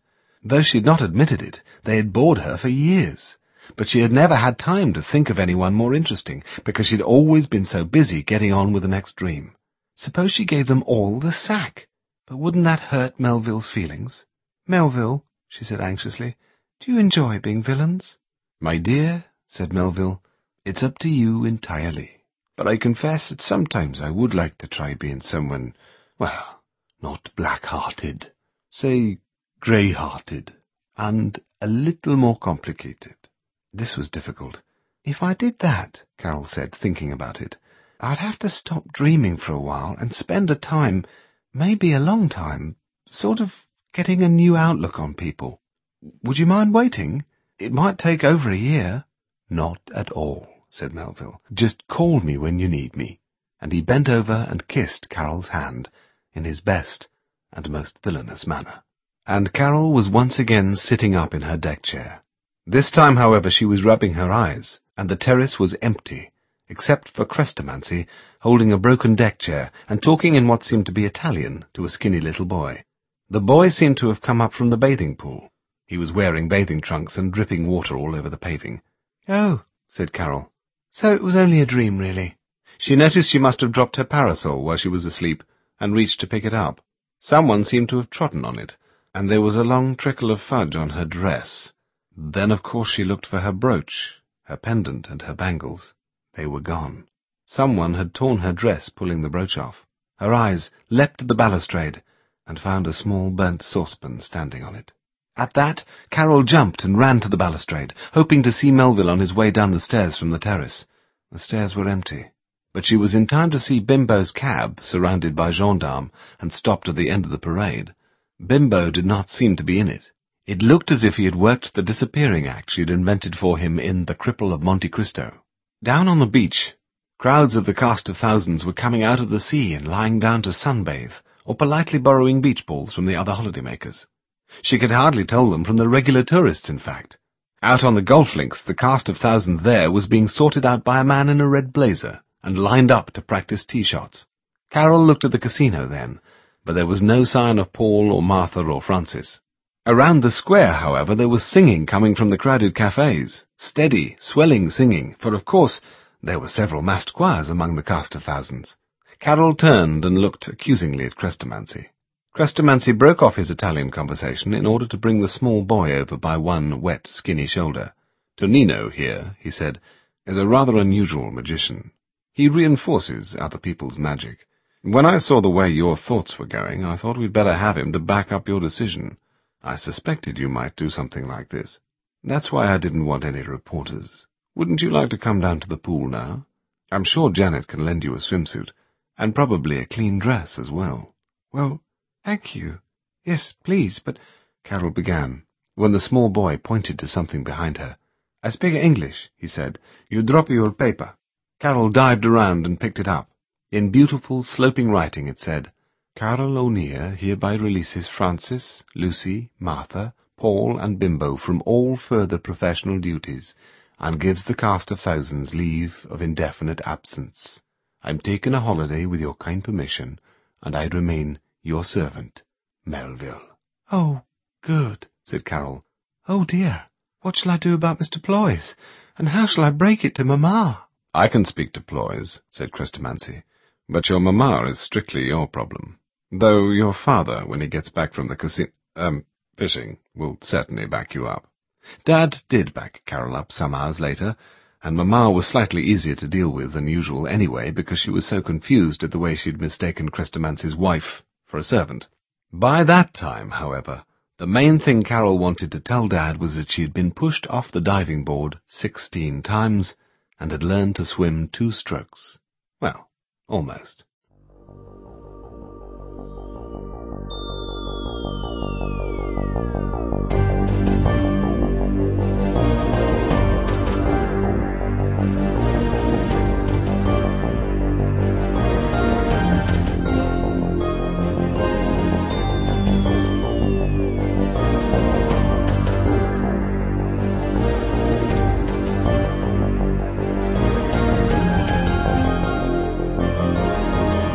Though she had not admitted it, they had bored her for years. But she had never had time to think of anyone more interesting, because she'd always been so busy getting on with the next dream. Suppose she gave them all the sack? But wouldn't that hurt Melville's feelings? "Melville," she said anxiously, "do you enjoy being villains?" "My dear," said Melville, "it's up to you entirely. But I confess that sometimes I would like to try being someone, well, not black-hearted, say grey-hearted, and a little more complicated." This was difficult. "If I did that," Carol said, thinking about it, "I'd have to stop dreaming for a while and spend a time, maybe a long time, sort of getting a new outlook on people. Would you mind waiting? It might take over a year." "Not at all," said Melville. "Just call me when you need me." And he bent over and kissed Carol's hand in his best and most villainous manner. And Carol was once again sitting up in her deck chair. This time, however, she was rubbing her eyes, and the terrace was empty, except for Crestomanci, holding a broken deck chair and talking in what seemed to be Italian to a skinny little boy. The boy seemed to have come up from the bathing pool. He was wearing bathing trunks and dripping water all over the paving. "Oh," said Carol. "So it was only a dream, really." She noticed she must have dropped her parasol while she was asleep, and reached to pick it up. Someone seemed to have trodden on it, and there was a long trickle of fudge on her dress. Then, of course, she looked for her brooch, her pendant, and her bangles. They were gone. Someone had torn her dress, pulling the brooch off. Her eyes leapt to the balustrade, and found a small burnt saucepan standing on it. At that, Carol jumped and ran to the balustrade, hoping to see Melville on his way down the stairs from the terrace. The stairs were empty, but she was in time to see Bimbo's cab surrounded by gendarmes and stopped at the end of the parade. Bimbo did not seem to be in it. It looked as if he had worked the disappearing act she had invented for him in The Cripple of Monte Cristo. Down on the beach, crowds of the cast of thousands were coming out of the sea and lying down to sunbathe, or politely borrowing beach balls from the other holidaymakers. She could hardly tell them from the regular tourists, in fact. Out on the golf links, the cast of thousands there was being sorted out by a man in a red blazer, and lined up to practice tee shots. Carol looked at the casino then, but there was no sign of Paul or Martha or Francis. Around the square, however, there was singing coming from the crowded cafes. Steady, swelling singing, for of course there were several massed choirs among the cast of thousands. Carol turned and looked accusingly at Crestomanci. Crestomanci broke off his Italian conversation in order to bring the small boy over by one wet, skinny shoulder. "Tonino here," he said, "is a rather unusual magician. He reinforces other people's magic. When I saw the way your thoughts were going, I thought we'd better have him to back up your decision. I suspected you might do something like this. That's why I didn't want any reporters. Wouldn't you like to come down to the pool now? I'm sure Janet can lend you a swimsuit, and probably a clean dress as well." "Well, thank you. Yes, please, but—" Carol began, when the small boy pointed to something behind her. "I speak English," he said. "You drop your paper." Carol dived around and picked it up. In beautiful, sloping writing it said, "Carol O'Neill hereby releases Francis, Lucy, Martha, Paul, and Bimbo from all further professional duties, and gives the cast of thousands leave of indefinite absence. I'm taking a holiday with your kind permission, and I remain your servant, Melville." "Oh, good," said Carol. "Oh, dear, what shall I do about Mr. Ploys? And how shall I break it to Mamma?" "I can speak to Ploys," said Crestomanci, "but your mamma is strictly your problem. Though your father, when he gets back from the fishing, will certainly back you up." Dad did back Carol up some hours later, and Mamma was slightly easier to deal with than usual anyway, because she was so confused at the way she'd mistaken Crestomanci's wife for a servant. By that time, however, the main thing Carol wanted to tell Dad was that she had been pushed off the diving board 16 times, and had learned to swim 2 strokes. Well, almost.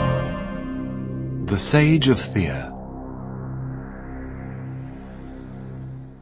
The Sage of Thea.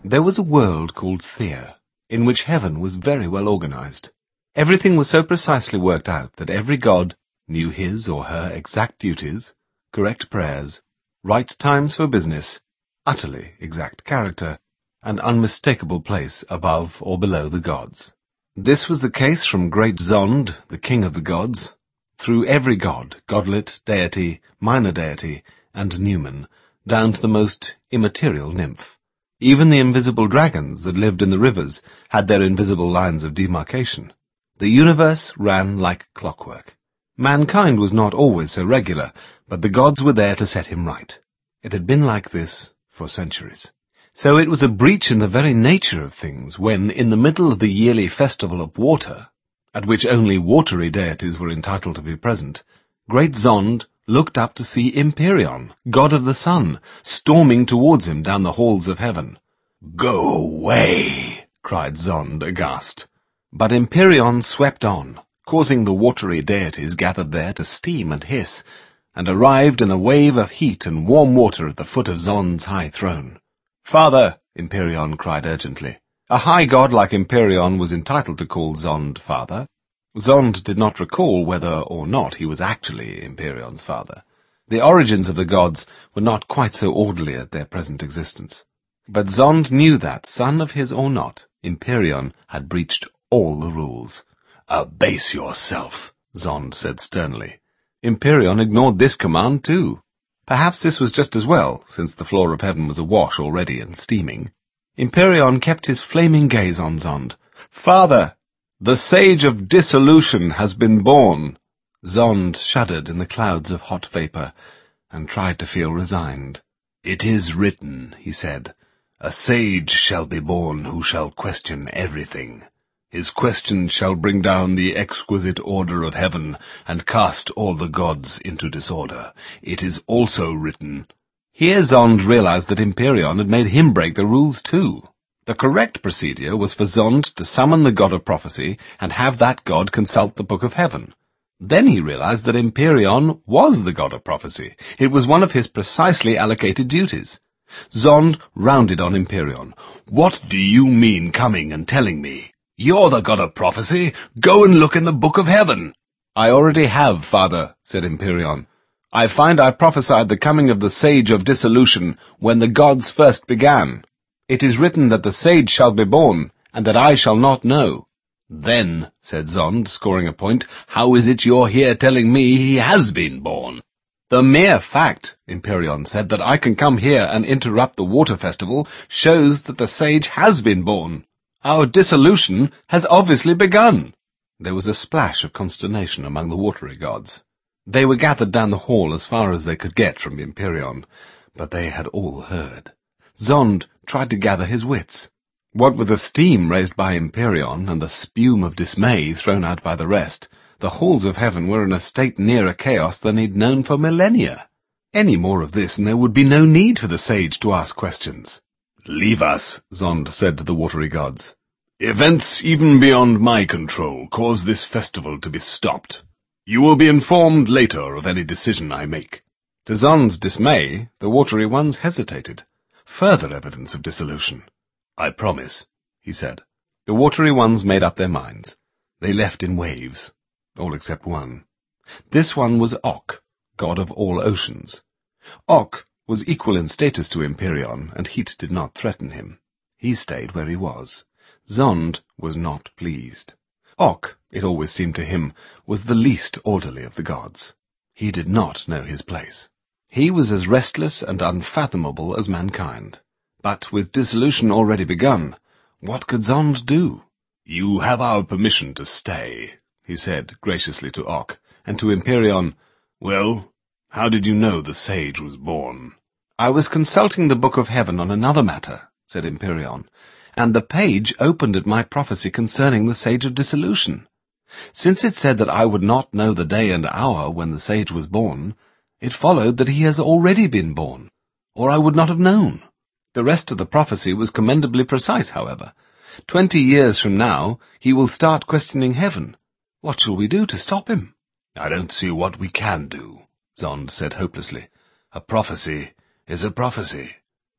There was a world called Thea, in which heaven was very well organized. Everything was so precisely worked out that every god knew his or her exact duties, correct prayers, right times for business, utterly exact character, and unmistakable place above or below the gods. This was the case from great Zond, the king of the gods, through every god, godlet, deity, minor deity, and Newman, down to the most immaterial nymph. Even the invisible dragons that lived in the rivers had their invisible lines of demarcation. The universe ran like clockwork. Mankind was not always so regular, but the gods were there to set him right. It had been like this for centuries. So it was a breach in the very nature of things when, in the middle of the yearly festival of water, at which only watery deities were entitled to be present, great Zond looked up to see Imperion, god of the sun, storming towards him down the halls of heaven. "Go away!" cried Zond, aghast. But Imperion swept on, causing the watery deities gathered there to steam and hiss, and arrived in a wave of heat and warm water at the foot of Zond's high throne. "Father!" Imperion cried urgently. A high god like Imperion was entitled to call Zond father. Zond did not recall whether or not he was actually Imperion's father. The origins of the gods were not quite so orderly at their present existence. But Zond knew that, son of his or not, Imperion had breached all the rules. "Abase yourself," Zond said sternly. Imperion ignored this command too. Perhaps this was just as well, since the floor of heaven was awash already and steaming. Imperion kept his flaming gaze on Zond. "Father, the sage of dissolution has been born." Zond shuddered in the clouds of hot vapor, and tried to feel resigned. "It is written," he said, "a sage shall be born who shall question everything. His question shall bring down the exquisite order of heaven, and cast all the gods into disorder. It is also written—" Here Zond realized that Imperion had made him break the rules too. The correct procedure was for Zond to summon the god of prophecy and have that god consult the book of heaven. Then he realized that Imperion was the god of prophecy. It was one of his precisely allocated duties. Zond rounded on Imperion. "What do you mean coming and telling me? You're the god of prophecy. Go and look in the book of heaven." "I already have, father," said Imperion. "I find I prophesied the coming of the sage of dissolution when the gods first began. It is written that the sage shall be born, and that I shall not know." "Then," said Zond, scoring a point, "how is it you're here telling me he has been born?" "The mere fact," Imperion said, "that I can come here and interrupt the water festival shows that the sage has been born. Our dissolution has obviously begun." There was a splash of consternation among the watery gods. They were gathered down the hall as far as they could get from Imperion, but they had all heard. Zond tried to gather his wits. What with the steam raised by Imperion and the spume of dismay thrown out by the rest, the halls of heaven were in a state nearer chaos than he'd known for millennia. Any more of this and there would be no need for the sage to ask questions. "Leave us," Zond said to the watery gods. "Events even beyond my control cause this festival to be stopped. You will be informed later of any decision I make." To Zond's dismay, the watery ones hesitated. Further evidence of dissolution. "I promise," he said. The watery ones made up their minds. They left in waves, all except one. This one was Ok, god of all oceans. Ok was equal in status to Imperion, and heat did not threaten him. He stayed where he was. Zond was not pleased. Ok, it always seemed to him, was the least orderly of the gods. He did not know his place. He was as restless and unfathomable as mankind. But with dissolution already begun, what could Zond do? "You have our permission to stay," he said graciously to Ok, and to Imperion, "Well, how did you know the sage was born?" "I was consulting the book of heaven on another matter," said Imperion, "and the page opened at my prophecy concerning the sage of dissolution. Since it said that I would not know the day and hour when the sage was born, it followed that he has already been born, or I would not have known. The rest of the prophecy was commendably precise, however. 20 years from now, he will start questioning heaven. What shall we do to stop him?" "I don't see what we can do," Zond said hopelessly. "A prophecy is a prophecy."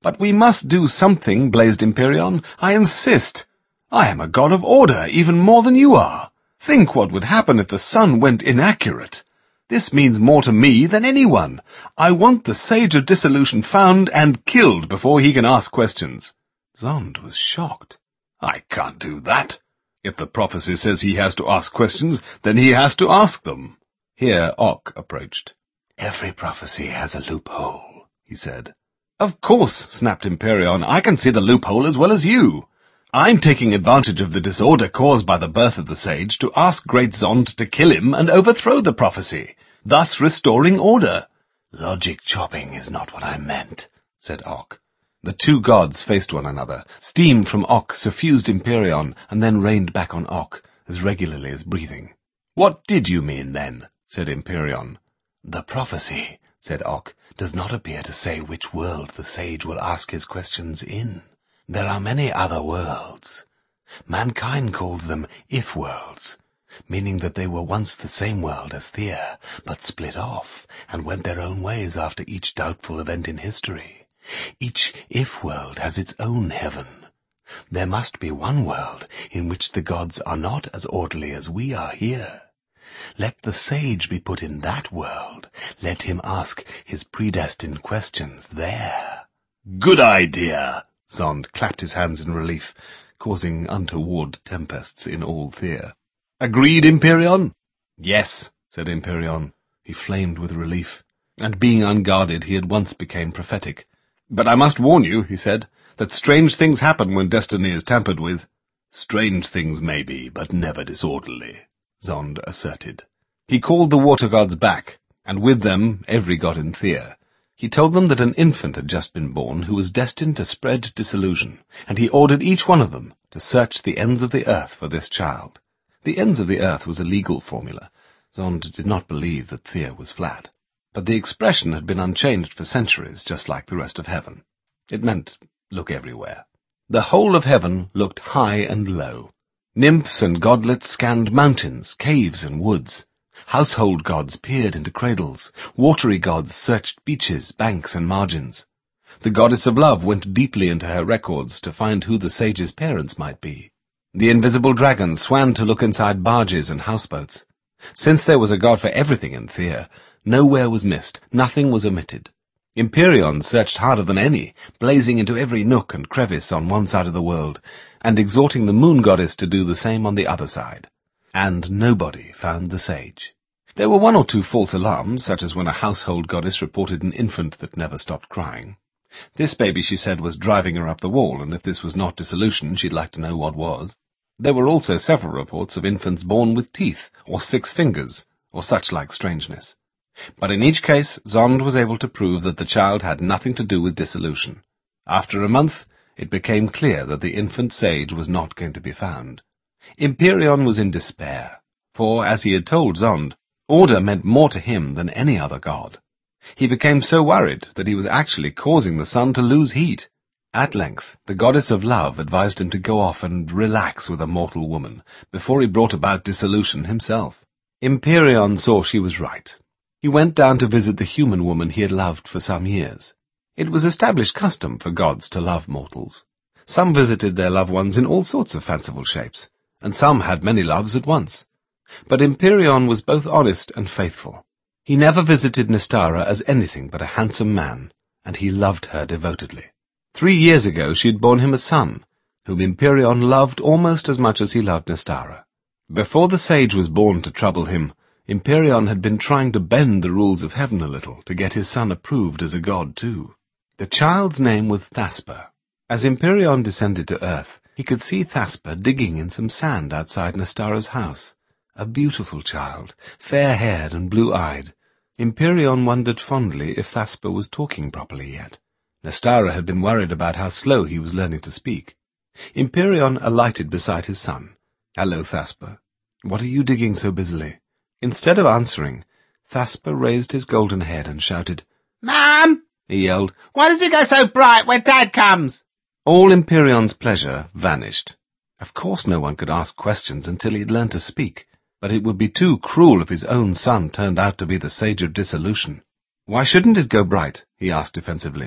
But we must do something, blazed Imperion. I insist. I am a god of order, even more than you are. Think what would happen if the sun went inaccurate. This means more to me than anyone. I want the Sage of Dissolution found and killed before he can ask questions. Zond was shocked. I can't do that. If the prophecy says he has to ask questions, then he has to ask them. Here Ok approached. Every prophecy has a loophole, he said. Of course, snapped Imperion. I can see the loophole as well as you. I'm taking advantage of the disorder caused by the birth of the sage to ask Great Zond to kill him and overthrow the prophecy, thus restoring order. Logic chopping is not what I meant, said Ok. The two gods faced one another. Steam from Ok suffused Imperion and then rained back on Ok as regularly as breathing. What did you mean then? Said Imperion. The prophecy, said Ok, does not appear to say which world the sage will ask his questions in. There are many other worlds. Mankind calls them if-worlds, meaning that they were once the same world as Thea, but split off and went their own ways after each doubtful event in history. Each if-world has its own heaven. There must be one world in which the gods are not as orderly as we are here. Let the sage be put in that world. Let him ask his predestined questions there. Good idea! Zond clapped his hands in relief, causing untoward tempests in all Thea. Agreed, Imperion? Yes, said Imperion. He flamed with relief, and being unguarded, he at once became prophetic. But I must warn you, he said, that strange things happen when destiny is tampered with. Strange things maybe, but never disorderly, Zond asserted. He called the water gods back, and with them every god in Thea. He told them that an infant had just been born who was destined to spread dissolution, and he ordered each one of them to search the ends of the earth for this child. The ends of the earth was a legal formula. Zond did not believe that Thea was flat, but the expression had been unchanged for centuries, just like the rest of heaven. It meant look everywhere. The whole of heaven looked high and low. Nymphs and godlets scanned mountains, caves, and woods. Household gods peered into cradles. Watery gods searched beaches, banks, and margins. The goddess of love went deeply into her records to find who the sage's parents might be. The invisible dragon swam to look inside barges and houseboats. Since there was a god for everything in Thea, nowhere was missed, nothing was omitted. Imperion searched harder than any, blazing into every nook and crevice on one side of the world, and exhorting the moon goddess to do the same on the other side. And nobody found the sage. There were one or two false alarms, such as when a household goddess reported an infant that never stopped crying. This baby, she said, was driving her up the wall, and if this was not dissolution, she'd like to know what was. There were also several reports of infants born with teeth, or 6 fingers, or such like strangeness. But in each case, Zond was able to prove that the child had nothing to do with dissolution. After a month, it became clear that the infant sage was not going to be found. Imperion was in despair, for, as he had told Zond, order meant more to him than any other god. He became so worried that he was actually causing the sun to lose heat. At length, the goddess of love advised him to go off and relax with a mortal woman, before he brought about dissolution himself. Imperion saw she was right. He went down to visit the human woman he had loved for some years. It was established custom for gods to love mortals. Some visited their loved ones in all sorts of fanciful shapes, and some had many loves at once. But Imperion was both honest and faithful. He never visited Nestara as anything but a handsome man, and he loved her devotedly. 3 years ago she had borne him a son, whom Imperion loved almost as much as he loved Nestara. Before the sage was born to trouble him, Imperion had been trying to bend the rules of heaven a little to get his son approved as a god too. The child's name was Thasper. As Imperion descended to earth, he could see Thasper digging in some sand outside Nestara's house. A beautiful child, fair-haired and blue-eyed. Imperion wondered fondly if Thasper was talking properly yet. Nestara had been worried about how slow he was learning to speak. Imperion alighted beside his son. "Hello, Thasper. What are you digging so busily?" Instead of answering, Thasper raised his golden head and shouted, "Mom!" he yelled. "Why does it go so bright when Dad comes?" All Imperion's pleasure vanished. Of course no one could ask questions until he'd learned to speak, but it would be too cruel if his own son turned out to be the Sage of Dissolution. "Why shouldn't it go bright?" he asked defensively.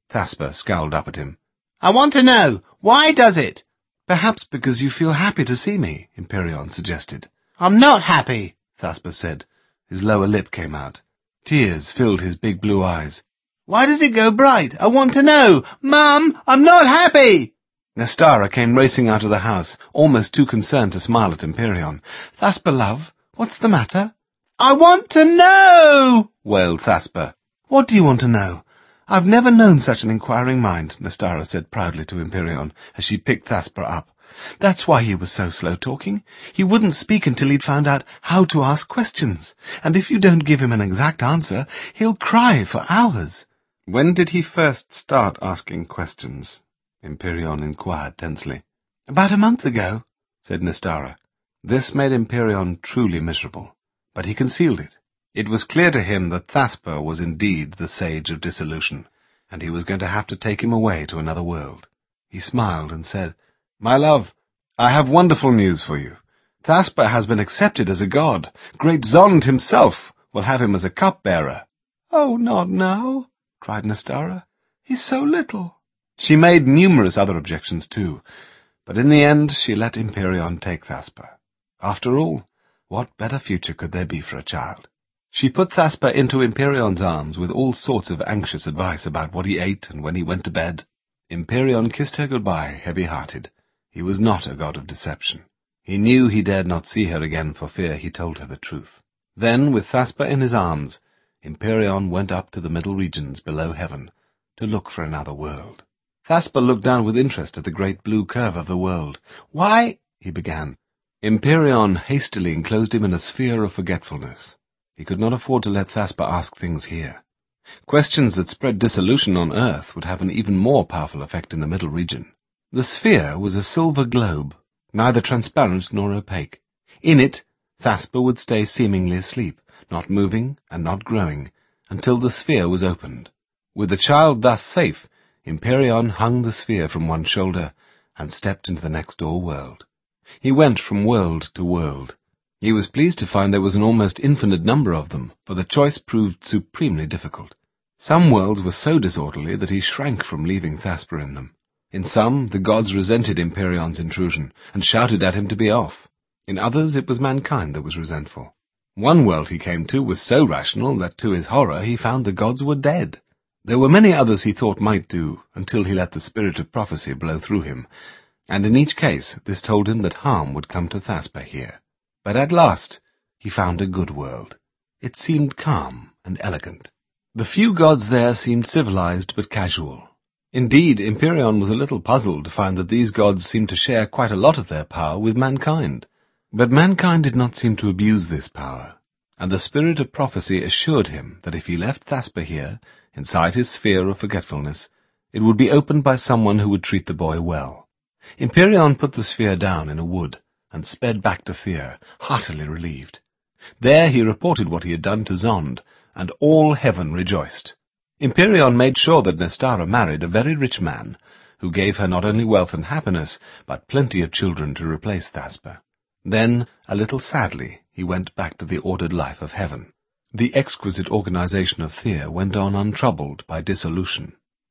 Thasper scowled up at him. I want to know. Why does it? Perhaps because you feel happy to see me, Imperion suggested. I'm not happy, Thasper said. His lower lip came out. Tears filled his big blue eyes. Why does it go bright? I want to know. Mum, I'm not happy. Nestara came racing out of the house, almost too concerned to smile at Imperion. Thasper, love, what's the matter? I want to know, wailed Thasper. What do you want to know? I've never known such an inquiring mind, Nestara said proudly to Imperion as she picked Thasper up. That's why he was so slow talking. He wouldn't speak until he'd found out how to ask questions, and if you don't give him an exact answer, he'll cry for hours. When did he first start asking questions? Imperion inquired tensely. About a month ago, said Nestara. This made Imperion truly miserable, but he concealed it. It was clear to him that Thasper was indeed the sage of dissolution, and he was going to have to take him away to another world. He smiled and said, My love, I have wonderful news for you. Thasper has been accepted as a god. Great Zond himself will have him as a cupbearer. Oh, not now, cried Nestara. He's so little. She made numerous other objections too, but in the end she let Imperion take Thasper. After all, what better future could there be for a child? She put Thasper into Imperion's arms with all sorts of anxious advice about what he ate and when he went to bed. Imperion kissed her goodbye, heavy-hearted. He was not a god of deception. He knew he dared not see her again for fear he told her the truth. Then, with Thasper in his arms, Imperion went up to the middle regions below heaven to look for another world. Thasper looked down with interest at the great blue curve of the world. Why, he began. Imperion hastily enclosed him in a sphere of forgetfulness. He could not afford to let Thasper ask things here. Questions that spread dissolution on Earth would have an even more powerful effect in the middle region. The sphere was a silver globe, neither transparent nor opaque. In it, Thasper would stay seemingly asleep, not moving and not growing, until the sphere was opened. With the child thus safe, Imperion hung the sphere from one shoulder and stepped into the next-door world. He went from world to world. He was pleased to find there was an almost infinite number of them, for the choice proved supremely difficult. Some worlds were so disorderly that he shrank from leaving Thasper in them. In some, the gods resented Imperion's intrusion and shouted at him to be off. In others, it was mankind that was resentful. One world he came to was so rational that, to his horror, he found the gods were dead. There were many others he thought might do, until he let the spirit of prophecy blow through him, and in each case this told him that harm would come to Thasper here. But at last he found a good world. It seemed calm and elegant. The few gods there seemed civilized but casual. Indeed, Imperion was a little puzzled to find that these gods seemed to share quite a lot of their power with mankind. But mankind did not seem to abuse this power, and the spirit of prophecy assured him that if he left Thasper here, inside his sphere of forgetfulness, it would be opened by someone who would treat the boy well. Imperion put the sphere down in a wood and sped back to Thea, heartily relieved. There he reported what he had done to Zond, and all heaven rejoiced. Imperion made sure that Nestara married a very rich man, who gave her not only wealth and happiness, but plenty of children to replace Thasper. Then, a little sadly, he went back to the ordered life of heaven. The exquisite organization of Thea went on untroubled by dissolution.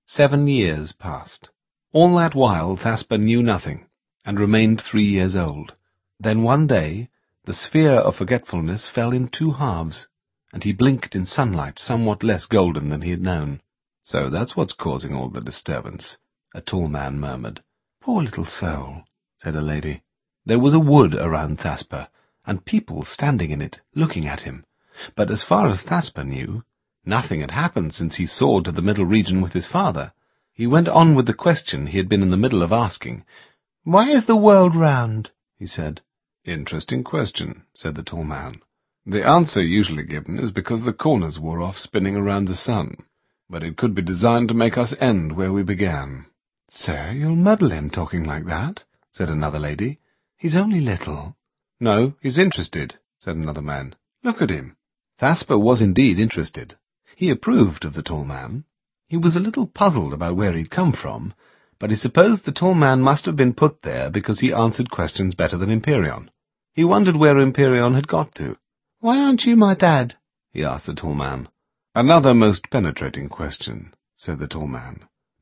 7 years passed. All that while Thasper knew nothing, and remained 3 years old. Then one day, the sphere of forgetfulness fell in 2 halves, and he blinked in sunlight somewhat less golden than he had known. So that's what's causing all the disturbance, a tall man murmured. Poor little soul, said a lady. There was a wood around Thasper, and people standing in it, looking at him. But as far as Thasper knew, nothing had happened since he soared to the middle region with his father. He went on with the question he had been in the middle of asking. Why is the world round? He said. Interesting question, said the tall man. The answer usually given is because the corners wore off spinning around the sun, but it could be designed to make us end where we began. Sir, you'll muddle him talking like that, said another lady. He's only little. No, he's interested, said another man. Look at him. Thasper was indeed interested. He approved of the tall man. He was a little puzzled about where he'd come from, but he supposed the tall man must have been put there because he answered questions better than Imperion. He wondered where Imperion had got to. Why aren't you my dad? He asked the tall man. Another most penetrating question, said the tall man.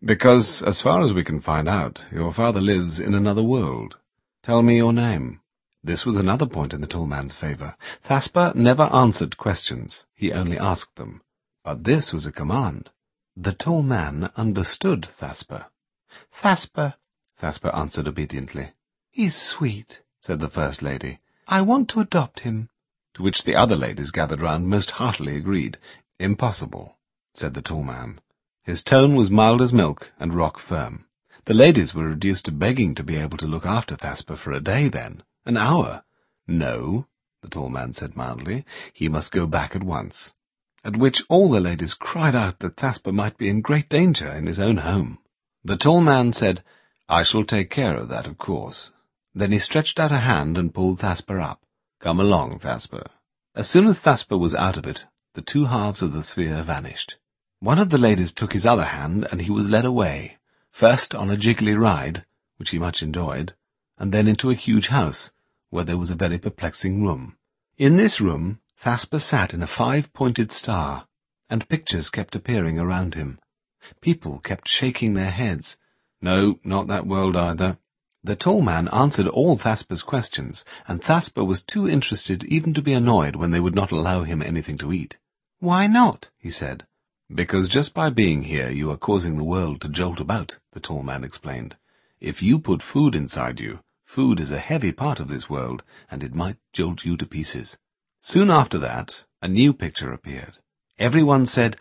Because, as far as we can find out, your father lives in another world. Tell me your name. This was another point in the tall man's favour. Thasper never answered questions, he only asked them. But this was a command. The tall man understood Thasper. Thasper, Thasper answered obediently. He's sweet, said the first lady. I want to adopt him. To which the other ladies gathered round most heartily agreed. Impossible, said the tall man. His tone was mild as milk and rock firm. The ladies were reduced to begging to be able to look after Thasper for a day then, an hour. No, the tall man said mildly, he must go back at once. At which all the ladies cried out that Thasper might be in great danger in his own home. The tall man said, I shall take care of that, of course. Then he stretched out a hand and pulled Thasper up. Come along, Thasper. As soon as Thasper was out of it, the two halves of the sphere vanished. One of the ladies took his other hand, and he was led away, first on a jiggly ride, which he much enjoyed, and then into a huge house, where there was a very perplexing room. In this room, Thasper sat in a 5-pointed star, and pictures kept appearing around him. People kept shaking their heads. No, not that world either. The tall man answered all Thasper's questions, and Thasper was too interested even to be annoyed when they would not allow him anything to eat. Why not? He said. Because just by being here you are causing the world to jolt about, the tall man explained. If you put food inside you, food is a heavy part of this world, and it might jolt you to pieces. Soon after that, a new picture appeared. Everyone said,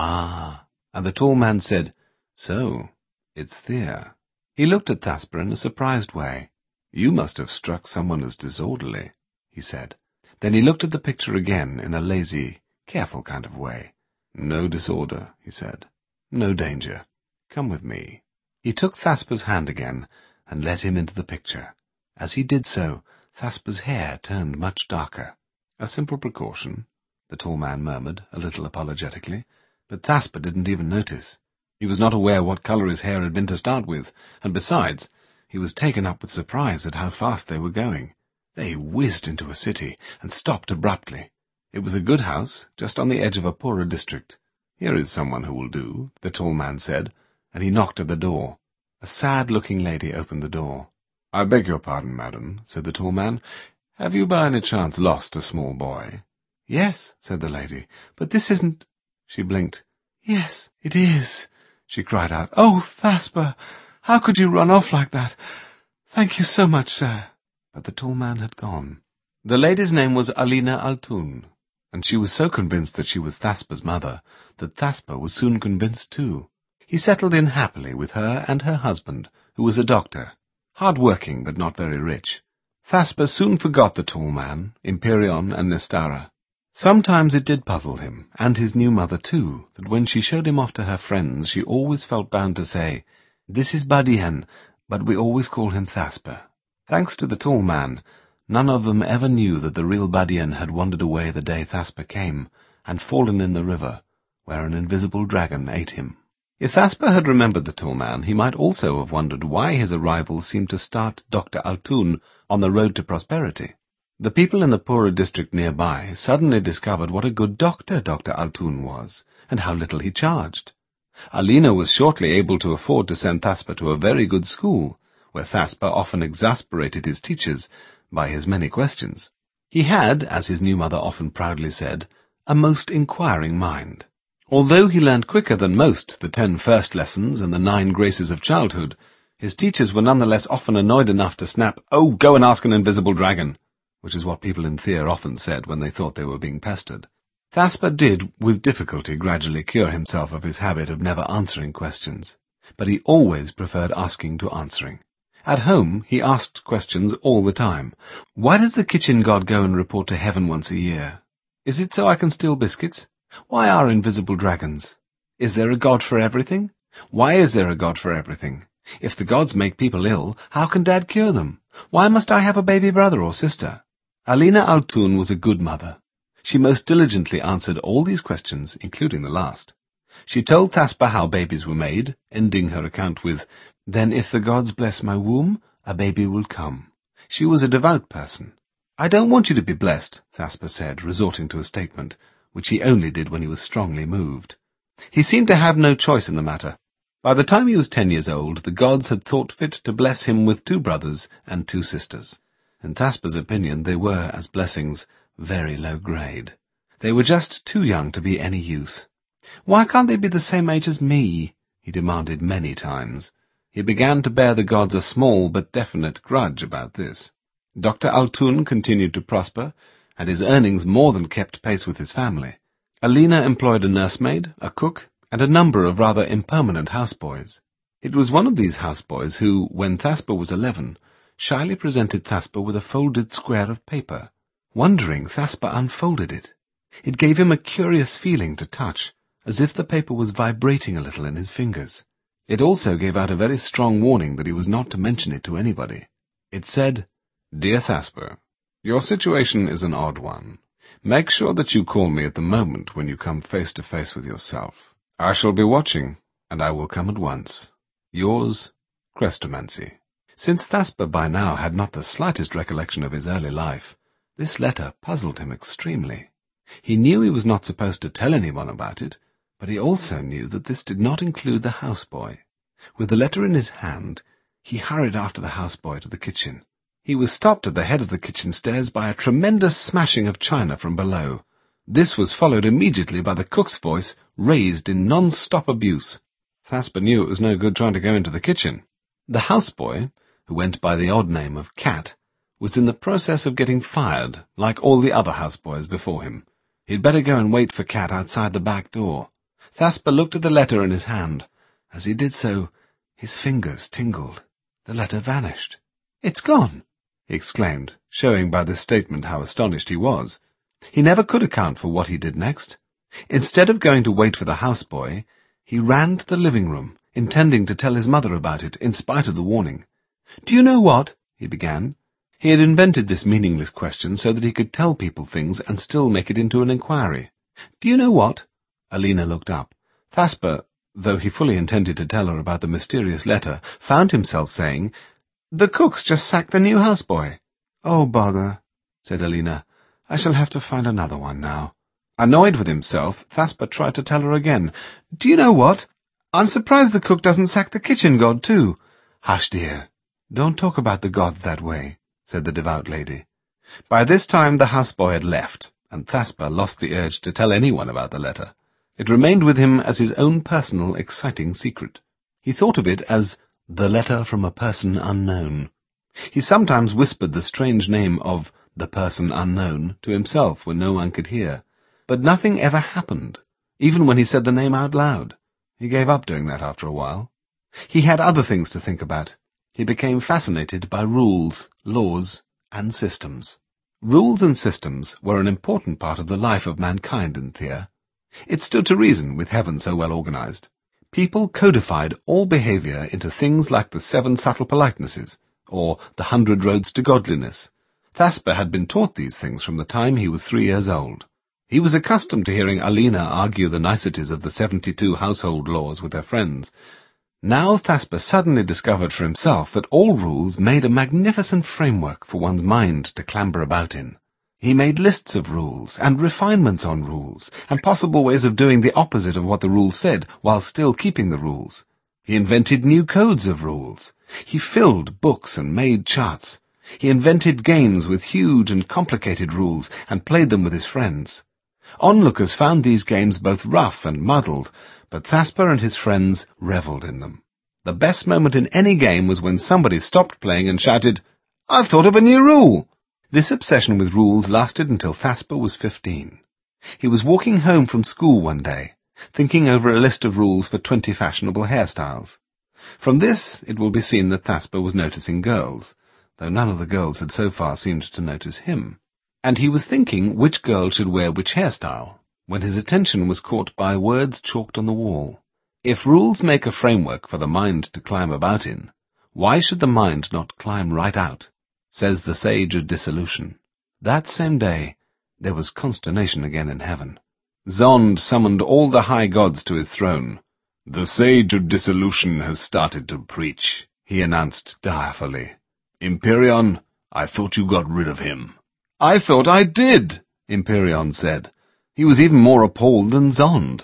Ah, and the tall man said, So, it's there. He looked at Thasper in a surprised way. You must have struck someone as disorderly, he said. Then he looked at the picture again in a lazy, careful kind of way. No disorder, he said. No danger. Come with me. He took Thasper's hand again and led him into the picture. As he did so, Thasper's hair turned much darker. A simple precaution, the tall man murmured, a little apologetically, but Thasper didn't even notice. He was not aware what colour his hair had been to start with, and besides, he was taken up with surprise at how fast they were going. They whizzed into a city and stopped abruptly. It was a good house, just on the edge of a poorer district. Here is someone who will do, the tall man said, and he knocked at the door. A sad-looking lady opened the door. I beg your pardon, madam, said the tall man. Have you by any chance lost a small boy? Yes, said the lady, but this isn't... She blinked. Yes, it is, she cried out. Oh, Thasper, how could you run off like that? Thank you so much, sir. But the tall man had gone. The lady's name was Alina Altun, and she was so convinced that she was Thasper's mother that Thasper was soon convinced too. He settled in happily with her and her husband, who was a doctor, hard-working but not very rich. Thasper soon forgot the tall man, Imperion and Nestara. Sometimes it did puzzle him, and his new mother too, that when she showed him off to her friends she always felt bound to say, This is Badien, but we always call him Thasper. Thanks to the tall man, none of them ever knew that the real Badien had wandered away the day Thasper came, and fallen in the river, where an invisible dragon ate him. If Thasper had remembered the tall man, he might also have wondered why his arrival seemed to start Dr. Altun on the road to prosperity. The people in the poorer district nearby suddenly discovered what a good doctor Dr. Altun was, and how little he charged. Alina was shortly able to afford to send Thasper to a very good school, where Thasper often exasperated his teachers by his many questions. He had, as his new mother often proudly said, a most inquiring mind. Although he learned quicker than most the 10 first lessons and the 9 graces of childhood, his teachers were none the less often annoyed enough to snap, Oh, go and ask an invisible dragon, which is what people in Thyr often said when they thought they were being pestered. Thasper did, with difficulty, gradually cure himself of his habit of never answering questions, but he always preferred asking to answering. At home, he asked questions all the time. Why does the kitchen god go and report to heaven once a year? Is it so I can steal biscuits? Why are invisible dragons? Is there a god for everything? Why is there a god for everything? If the gods make people ill, how can Dad cure them? Why must I have a baby brother or sister? Alina Altun was a good mother. She most diligently answered all these questions, including the last. She told Thasper how babies were made, ending her account with, Then if the gods bless my womb, a baby will come. She was a devout person. I don't want you to be blessed, Thasper said, resorting to a statement, which he only did when he was strongly moved. He seemed to have no choice in the matter. By the time he was 10 years old, the gods had thought fit to bless him with 2 brothers and 2 sisters. In Thasper's opinion, they were, as blessings, very low grade. They were just too young to be any use. "Why can't they be the same age as me?" he demanded many times. He began to bear the gods a small but definite grudge about this. Dr. Altun continued to prosper, and his earnings more than kept pace with his family. Alina employed a nursemaid, a cook, and a number of rather impermanent houseboys. It was one of these houseboys who, when Thasper was 11, shyly presented Thasper with a folded square of paper. Wondering, Thasper unfolded it. It gave him a curious feeling to touch, as if the paper was vibrating a little in his fingers. It also gave out a very strong warning that he was not to mention it to anybody. It said, "Dear Thasper, your situation is an odd one. Make sure that you call me at the moment when you come face to face with yourself. I shall be watching, and I will come at once. Yours, Chrestomanci." Since Thasper by now had not the slightest recollection of his early life, this letter puzzled him extremely. He knew he was not supposed to tell anyone about it, but he also knew that this did not include the houseboy. With the letter in his hand, he hurried after the houseboy to the kitchen. He was stopped at the head of the kitchen stairs by a tremendous smashing of china from below. This was followed immediately by the cook's voice, raised in non-stop abuse. Thasper knew it was no good trying to go into the kitchen. The houseboy, who went by the odd name of Cat, was in the process of getting fired, like all the other houseboys before him. He'd better go and wait for Cat outside the back door. Thasper looked at the letter in his hand. As he did so, his fingers tingled. The letter vanished. "It's gone," he exclaimed, showing by this statement how astonished he was. He never could account for what he did next. Instead of going to wait for the houseboy, he ran to the living room, intending to tell his mother about it in spite of the warning. "Do you know what?" he began. He had invented this meaningless question so that he could tell people things and still make it into an inquiry. "Do you know what?" Alina looked up. Thasper, though he fully intended to tell her about the mysterious letter, found himself saying, "The cook's just sacked the new houseboy." "Oh, bother," said Alina. "I shall have to find another one now." Annoyed with himself, Thasper tried to tell her again. "Do you know what? I'm surprised the cook doesn't sack the kitchen god, too." "Hush, dear. Don't talk about the gods that way," said the devout lady. By this time the houseboy had left, and Thasper lost the urge to tell anyone about the letter. It remained with him as his own personal, exciting secret. He thought of it as the letter from a person unknown. He sometimes whispered the strange name of the person unknown to himself when no one could hear. But nothing ever happened, even when he said the name out loud. He gave up doing that after a while. He had other things to think about. He became fascinated by rules, laws, and systems. Rules and systems were an important part of the life of mankind in Thea. It stood to reason with heaven so well organized. People codified all behavior into things like the 7 subtle politenesses, or the 100 roads to godliness. Thasper had been taught these things from the time he was 3 years old. He was accustomed to hearing Alina argue the niceties of the 72 household laws with her friends. Now Thasper suddenly discovered for himself that all rules made a magnificent framework for one's mind to clamber about in. He made lists of rules, and refinements on rules, and possible ways of doing the opposite of what the rules said, while still keeping the rules. He invented new codes of rules. He filled books and made charts. He invented games with huge and complicated rules, and played them with his friends. Onlookers found these games both rough and muddled, but Thasper and his friends revelled in them. The best moment in any game was when somebody stopped playing and shouted, "I've thought of a new rule!" This obsession with rules lasted until Thasper was 15. He was walking home from school one day, thinking over a list of rules for 20 fashionable hairstyles. From this, it will be seen that Thasper was noticing girls, though none of the girls had so far seemed to notice him. And he was thinking which girl should wear which hairstyle, when his attention was caught by words chalked on the wall. If rules make a framework for the mind to climb about in, why should the mind not climb right out? Says the sage of dissolution. That same day, there was consternation again in heaven. Zond summoned all the high gods to his throne. "The sage of dissolution has started to preach," he announced direfully. "Imperion, I thought you got rid of him." "I thought I did," Imperion said. He was even more appalled than Zond.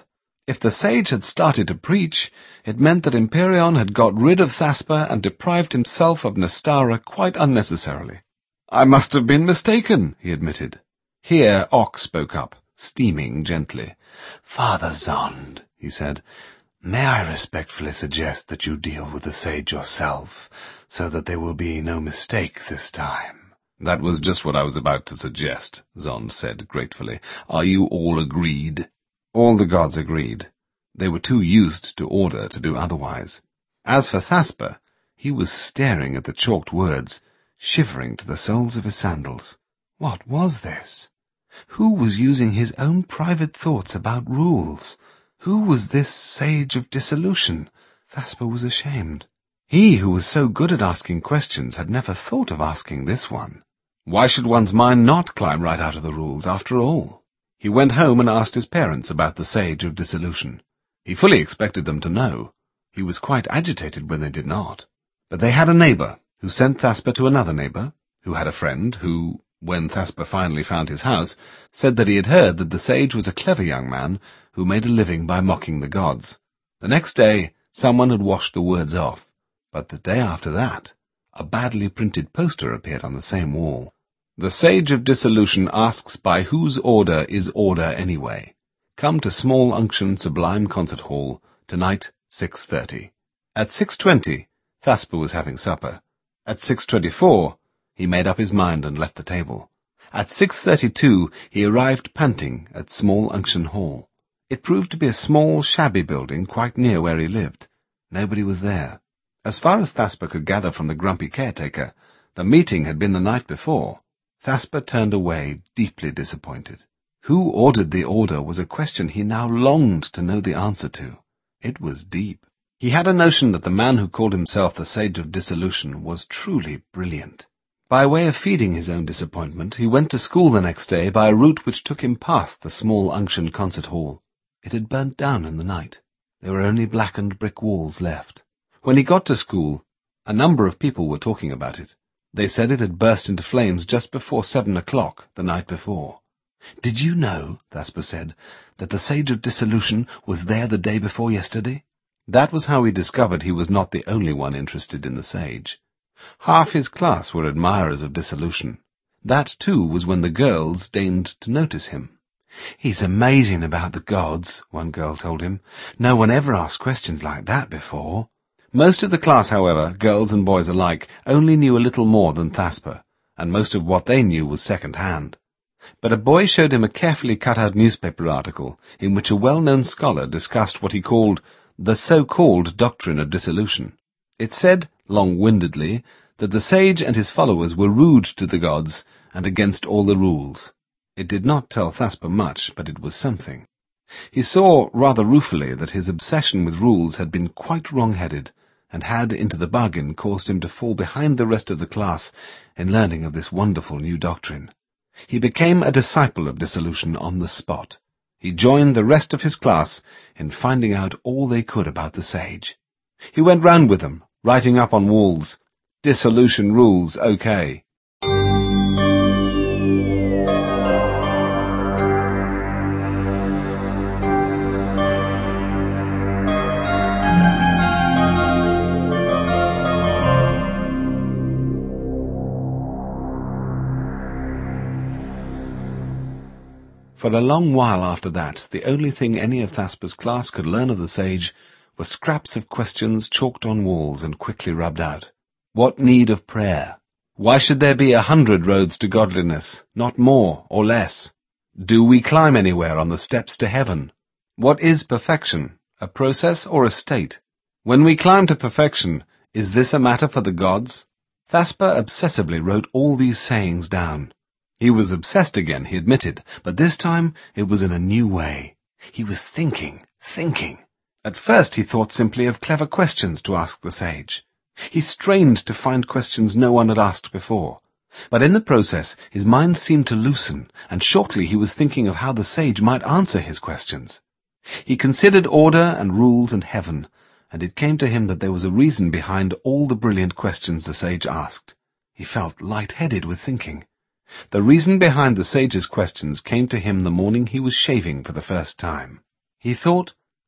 If the sage had started to preach, it meant that Empyreon had got rid of Thasper and deprived himself of Nestara quite unnecessarily. "I must have been mistaken," he admitted. Here Ock spoke up, steaming gently. "Father Zond," he said, "may I respectfully suggest that you deal with the sage yourself, so that there will be no mistake this time?" "That was just what I was about to suggest," Zond said gratefully. "Are you all agreed?" All the gods agreed. They were too used to order to do otherwise. As for Thasper, he was staring at the chalked words, shivering to the soles of his sandals. What was this? Who was using his own private thoughts about rules? Who was this sage of dissolution? Thasper was ashamed. He who was so good at asking questions had never thought of asking this one. Why should one's mind not climb right out of the rules after all? He went home and asked his parents about the sage of dissolution. He fully expected them to know. He was quite agitated when they did not. But they had a neighbour, who sent Thasper to another neighbour, who had a friend, who, when Thasper finally found his house, said that he had heard that the sage was a clever young man who made a living by mocking the gods. The next day, someone had washed the words off, but the day after that, a badly printed poster appeared on the same wall. "The Sage of Dissolution asks by whose order is order anyway. Come to Small Unction Sublime Concert Hall, tonight, 6:30. At 6:20, Thasper was having supper. At 6:24, he made up his mind and left the table. At 6:32, he arrived panting at Small Unction Hall. It proved to be a small, shabby building quite near where he lived. Nobody was there. As far as Thasper could gather from the grumpy caretaker, the meeting had been the night before. Thasper turned away, deeply disappointed. Who ordered the order was a question he now longed to know the answer to. It was deep. He had a notion that the man who called himself the Sage of Dissolution was truly brilliant. By way of feeding his own disappointment, he went to school the next day by a route which took him past the Small Unction Concert Hall. It had burnt down in the night. There were only blackened brick walls left. When he got to school, a number of people were talking about it. They said it had burst into flames just before 7 o'clock the night before. "Did you know," Thasper said, "that the Sage of Dissolution was there the day before yesterday?" That was how he discovered he was not the only one interested in the sage. Half his class were admirers of dissolution. That, too, was when the girls deigned to notice him. "He's amazing about the gods," one girl told him. "No one ever asked questions like that before." Most of the class, however, girls and boys alike, only knew a little more than Thasper, and most of what they knew was second-hand. But a boy showed him a carefully cut-out newspaper article in which a well-known scholar discussed what he called the so-called doctrine of dissolution. It said, long-windedly, that the sage and his followers were rude to the gods and against all the rules. It did not tell Thasper much, but it was something. He saw, rather ruefully, that his obsession with rules had been quite wrong-headed, and had, into the bargain, caused him to fall behind the rest of the class in learning of this wonderful new doctrine. He became a disciple of dissolution on the spot. He joined the rest of his class in finding out all they could about the sage. He went round with them, writing up on walls, "Dissolution rules, okay." For a long while after that, the only thing any of Thasper's class could learn of the sage were scraps of questions chalked on walls and quickly rubbed out. What need of prayer? Why should there be 100 roads to godliness, not more or less? Do we climb anywhere on the steps to heaven? What is perfection, a process or a state? When we climb to perfection, is this a matter for the gods? Thasper obsessively wrote all these sayings down. He was obsessed again, he admitted, but this time it was in a new way. He was thinking. At first he thought simply of clever questions to ask the sage. He strained to find questions no one had asked before. But in the process his mind seemed to loosen, and shortly he was thinking of how the sage might answer his questions. He considered order and rules and heaven, and it came to him that there was a reason behind all the brilliant questions the sage asked. He felt light-headed with thinking. The reason behind the sage's questions came to him the morning he was shaving for the first time. He thought,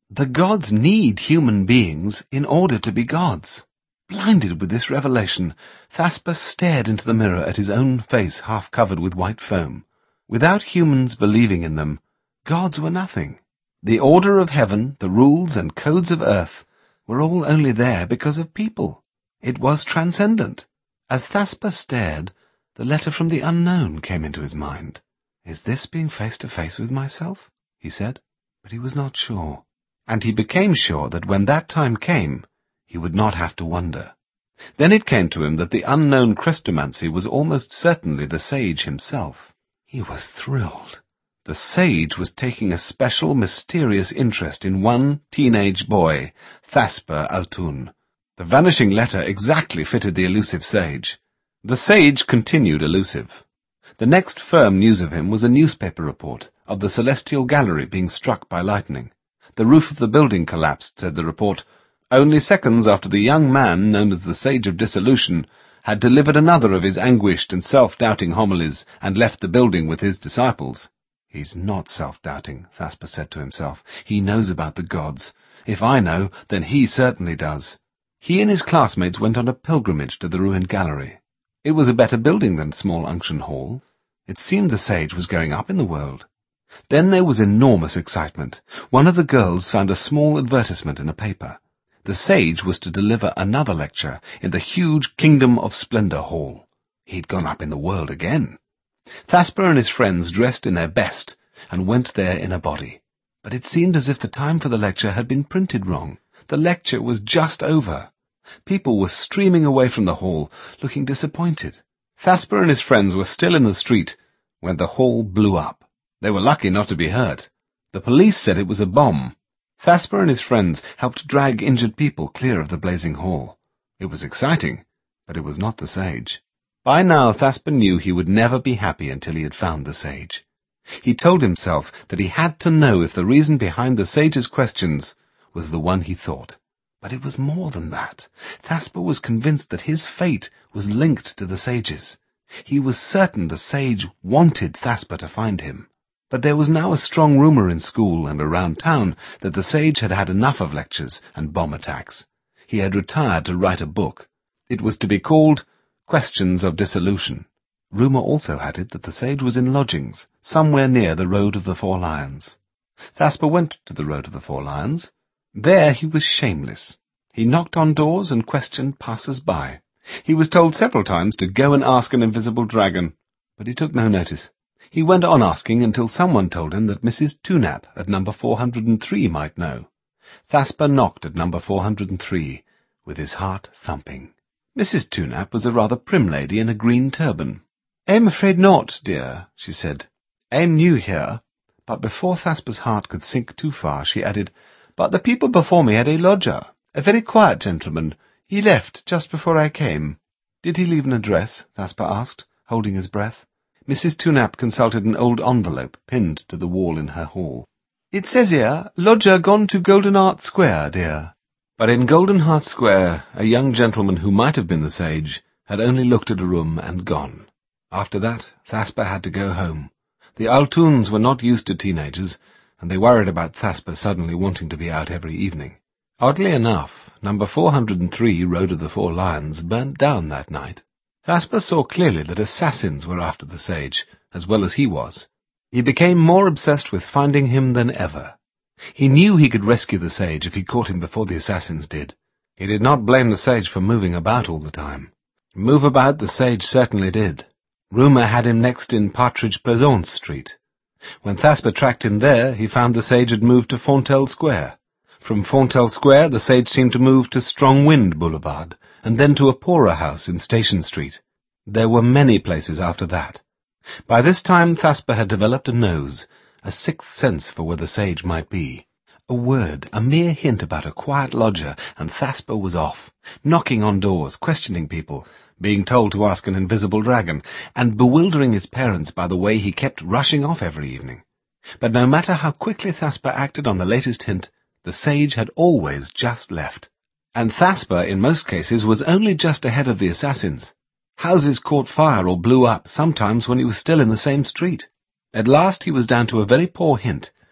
The gods need human beings in order to be gods. Blinded with this revelation, Thasper stared into the mirror at his own face half covered with white foam. Without humans believing in them, gods were nothing. The order of heaven, the rules and codes of earth, were all only there because of people. It was transcendent. As Thasper stared, the letter from the unknown came into his mind. "Is this being face to face with myself?" he said, but he was not sure. And he became sure that when that time came, he would not have to wonder. Then it came to him that the unknown Chrestomanci was almost certainly the sage himself. He was thrilled. The sage was taking a special, mysterious interest in one teenage boy, Thasper Altun. The vanishing letter exactly fitted the elusive sage. The sage continued elusive. The next firm news of him was a newspaper report of the Celestial Gallery being struck by lightning. The roof of the building collapsed, said the report, only seconds after the young man, known as the Sage of Dissolution, had delivered another of his anguished and self-doubting homilies and left the building with his disciples. "He's not self-doubting," Thasper said to himself. "He knows about the gods. If I know, then he certainly does." He and his classmates went on a pilgrimage to the ruined gallery. It was a better building than Small Unction Hall. It seemed the sage was going up in the world. Then there was enormous excitement. One of the girls found a small advertisement in a paper. The sage was to deliver another lecture in the huge Kingdom of Splendor Hall. He'd gone up in the world again. Thasper and his friends dressed in their best and went there in a body. But it seemed as if the time for the lecture had been printed wrong. The lecture was just over. People were streaming away from the hall, looking disappointed. Thasper and his friends were still in the street when the hall blew up. They were lucky not to be hurt. The police said it was a bomb. Thasper and his friends helped drag injured people clear of the blazing hall. It was exciting, but it was not the sage. By now Thasper knew he would never be happy until he had found the sage. He told himself that he had to know if the reason behind the sage's questions was the one he thought. But it was more than that. Thasper was convinced that his fate was linked to the sage's. He was certain the sage wanted Thasper to find him. But there was now a strong rumor in school and around town that the sage had had enough of lectures and bomb attacks. He had retired to write a book. It was to be called Questions of Dissolution. Rumor also had it that the sage was in lodgings, somewhere near the Road of the Four Lions. Thasper went to the Road of the Four Lions. There he was shameless. He knocked on doors and questioned passers-by. He was told several times to go and ask an invisible dragon, but he took no notice. He went on asking until someone told him that Mrs. Tunap at number 403 might know. Thasper knocked at number 403, with his heart thumping. Mrs. Tunap was a rather prim lady in a green turban. "I'm afraid not, dear," she said. "I'm new here." But before Thasper's heart could sink too far, she added, "But the people before me had a lodger, a very quiet gentleman. He left just before I came." "Did he leave an address?" Thasper asked, holding his breath. Mrs. Tunap consulted an old envelope pinned to the wall in her hall. "It says here, lodger gone to Golden Heart Square, dear." But in Golden Heart Square, a young gentleman who might have been the sage had only looked at a room and gone. After that, Thasper had to go home. The Altuns were not used to teenagers, and they worried about Thasper suddenly wanting to be out every evening. Oddly enough, number 403, Road of the Four Lions, burnt down that night. Thasper saw clearly that assassins were after the sage, as well as he was. He became more obsessed with finding him than ever. He knew he could rescue the sage if he caught him before the assassins did. He did not blame the sage for moving about all the time. Move about the sage certainly did. Rumour had him next in Partridge Plaisance Street. When Thasper tracked him there, he found the sage had moved to Fontelle Square. From Fontelle Square, the sage seemed to move to Strong Wind Boulevard, and then to a poorer house in Station Street. There were many places after that. By this time Thasper had developed a nose, a sixth sense for where the sage might be. A word, a mere hint about a quiet lodger, and Thasper was off, knocking on doors, questioning people, being told to ask an invisible dragon, and bewildering his parents by the way he kept rushing off every evening. But no matter how quickly Thasper acted on the latest hint, the sage had always just left. And Thasper, in most cases, was only just ahead of the assassins. Houses caught fire or blew up, sometimes when he was still in the same street. At last he was down to a very poor hint,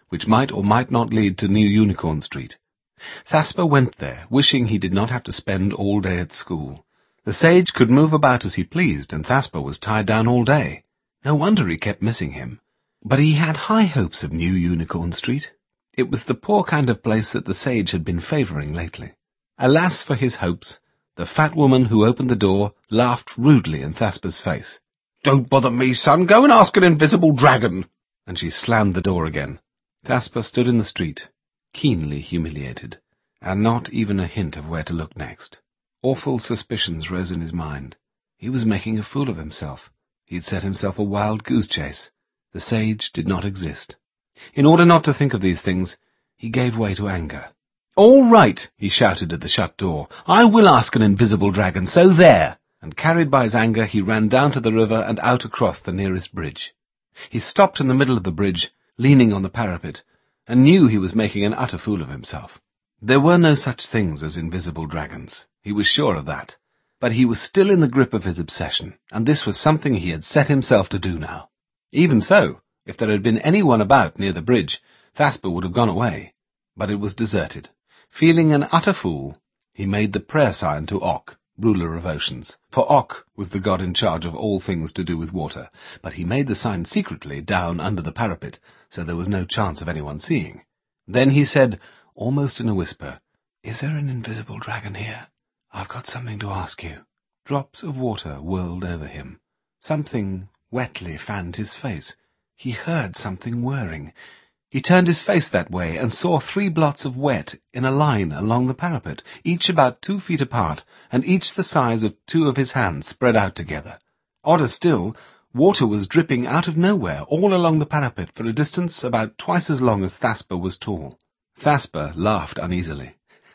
which might or might not lead to New Unicorn Street. Thasper went there, wishing he did not have to spend all day at school. The sage could move about as he pleased, and Thasper was tied down all day. No wonder he kept missing him. But he had high hopes of New Unicorn Street. It was the poor kind of place that the sage had been favouring lately. Alas for his hopes! The fat woman who opened the door laughed rudely in Thasper's face. "Don't bother me, son. Go and ask an invisible dragon." And she slammed the door again. Thasper stood in the street, keenly humiliated, and not even a hint of where to look next. Awful suspicions rose in his mind. He was making a fool of himself. He had set himself a wild goose chase. The sage did not exist. In order not to think of these things, he gave way to anger. "All right," he shouted at the shut door. "I will ask an invisible dragon, so there!" And carried by his anger, he ran down to the river and out across the nearest bridge. He stopped in the middle of the bridge, leaning on the parapet, and knew he was making an utter fool of himself. There were no such things as invisible dragons. He was sure of that. But he was still in the grip of his obsession, and this was something he had set himself to do now. Even so, if there had been anyone about near the bridge, Thasper would have gone away. But it was deserted. Feeling an utter fool, he made the prayer sign to Ok, ruler of oceans, for Ok was the god in charge of all things to do with water, but he made the sign secretly down under the parapet, so there was no chance of anyone seeing. Then he said, almost in a whisper, "Is there an invisible dragon here? I've got something to ask you." Drops of water whirled over him. Something wetly fanned his face. He heard something whirring. He turned his face that way and saw 3 blots of wet in a line along the parapet, each about 2 feet apart, and each the size of 2 of his hands spread out together. Odder still, water was dripping out of nowhere all along the parapet for a distance about twice as long as Thasper was tall. Thasper laughed uneasily.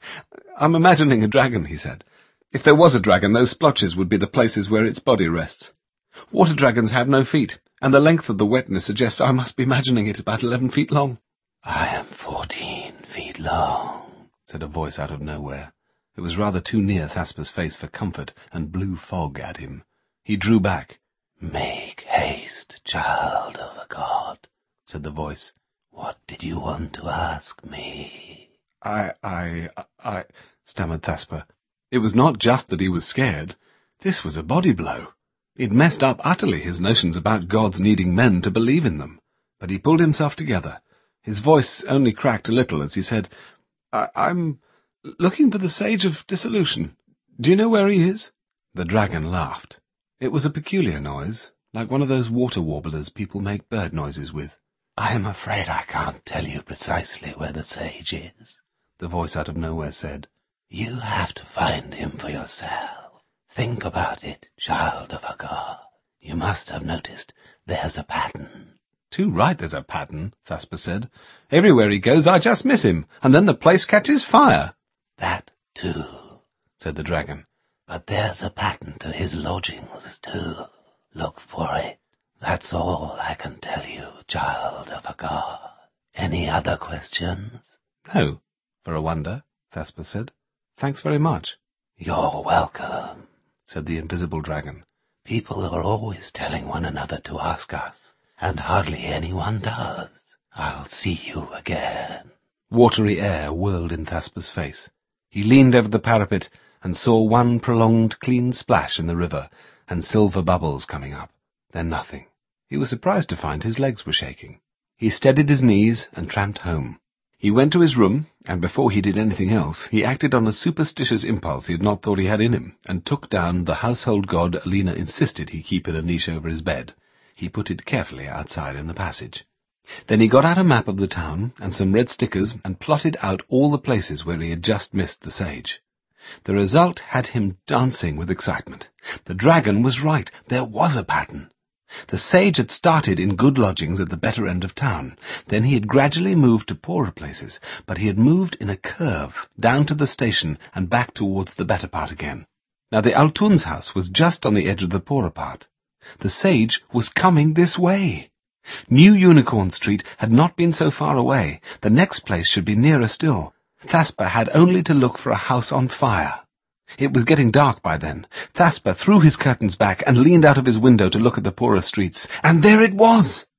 "I'm imagining a dragon," he said. "If there was a dragon, those splotches would be the places where its body rests. Water dragons have no feet, and the length of the wetness suggests I must be imagining it about 11 feet long." "I am 14 feet long," said a voice out of nowhere. It was rather too near Thasper's face for comfort, and blew fog at him. He drew back. "Make haste, child of a god," said the voice. "What did you want to ask me?" I stammered Thasper. It was not just that he was scared. This was a body blow. It messed up utterly his notions about gods needing men to believe in them. But he pulled himself together. His voice only cracked a little as he said, I'm looking for the Sage of Dissolution. Do you know where he is?" The dragon laughed. It was a peculiar noise, like one of those water warblers people make bird noises with. "I am afraid I can't tell you precisely where the sage is," the voice out of nowhere said. "You have to find him for yourself. Think about it, child of a god. You must have noticed there's a pattern." "Too right there's a pattern," Thasper said. "Everywhere he goes I just miss him, and then the place catches fire." "That too," said the dragon. "But there's a pattern to his lodgings too. Look for it. That's all I can tell you, child of a god. Any other questions?" "No, for a wonder," Thasper said. "Thanks very much." "You're welcome," said the invisible dragon. "People are always telling one another to ask us, and hardly anyone does. I'll see you again." Watery air whirled in Thasper's face. He leaned over the parapet and saw one prolonged clean splash in the river, and silver bubbles coming up. Then nothing. He was surprised to find his legs were shaking. He steadied his knees and tramped home. He went to his room, and before he did anything else, he acted on a superstitious impulse he had not thought he had in him, and took down the household god Alina insisted he keep in a niche over his bed. He put it carefully outside in the passage. Then he got out a map of the town and some red stickers and plotted out all the places where he had just missed the sage. The result had him dancing with excitement. The dragon was right. There was a pattern. The sage had started in good lodgings at the better end of town. Then he had gradually moved to poorer places, but he had moved in a curve down to the station and back towards the better part again. Now the Altun's house was just on the edge of the poorer part. The sage was coming this way. New Unicorn Street had not been so far away. The next place should be nearer still. Thasper had only to look for a house on fire. It was getting dark by then. Thasper threw his curtains back and leaned out of his window to look at the poorer streets. And there it was!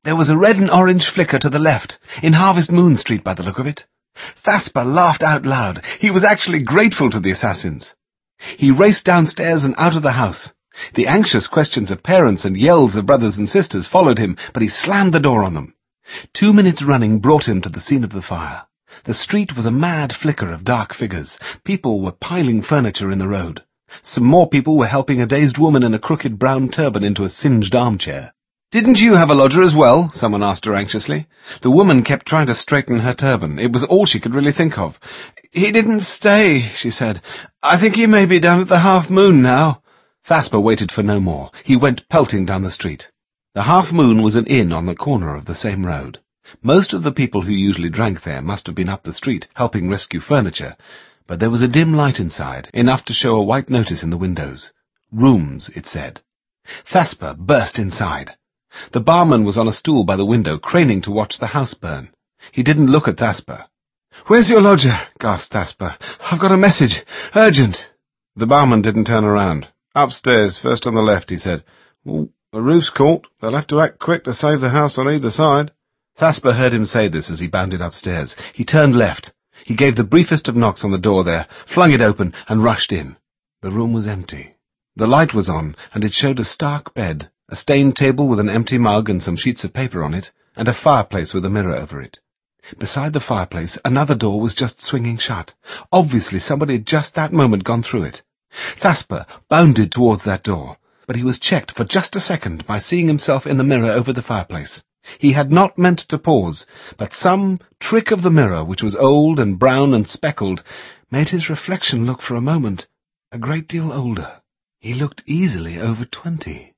There was a red and orange flicker to the left, in Harvest Moon Street by the look of it. Thasper laughed out loud. He was actually grateful to the assassins. He raced downstairs and out of the house. The anxious questions of parents and yells of brothers and sisters followed him, but he slammed the door on them. 2 minutes running brought him to the scene of the fire. The street was a mad flicker of dark figures. People were piling furniture in the road. Some more people were helping a dazed woman in a crooked brown turban into a singed armchair. "Didn't you have a lodger as well?" someone asked her anxiously. The woman kept trying to straighten her turban. It was all she could really think of. "He didn't stay," she said. "I think he may be down at the Half Moon now." Thasper waited for no more. He went pelting down the street. The Half Moon was an inn on the corner of the same road. Most of the people who usually drank there must have been up the street, helping rescue furniture, but there was a dim light inside, enough to show a white notice in the windows. Rooms, it said. Thasper burst inside. The barman was on a stool by the window, craning to watch the house burn. He didn't look at Thasper. "Where's your lodger?" gasped Thasper. "I've got a message. Urgent." The barman didn't turn around. "Upstairs, first on the left," he said. "Well, the roof's caught. They'll have to act quick to save the house on either side." Thasper heard him say this as he bounded upstairs. He turned left. He gave the briefest of knocks on the door there, flung it open, and rushed in. The room was empty. The light was on, and it showed a stark bed, a stained table with an empty mug and some sheets of paper on it, and a fireplace with a mirror over it. Beside the fireplace, another door was just swinging shut. Obviously somebody had just that moment gone through it. Thasper bounded towards that door, but he was checked for just a second by seeing himself in the mirror over the fireplace. He had not meant to pause, but some trick of the mirror, which was old and brown and speckled, made his reflection look for a moment a great deal older. He looked easily over 20.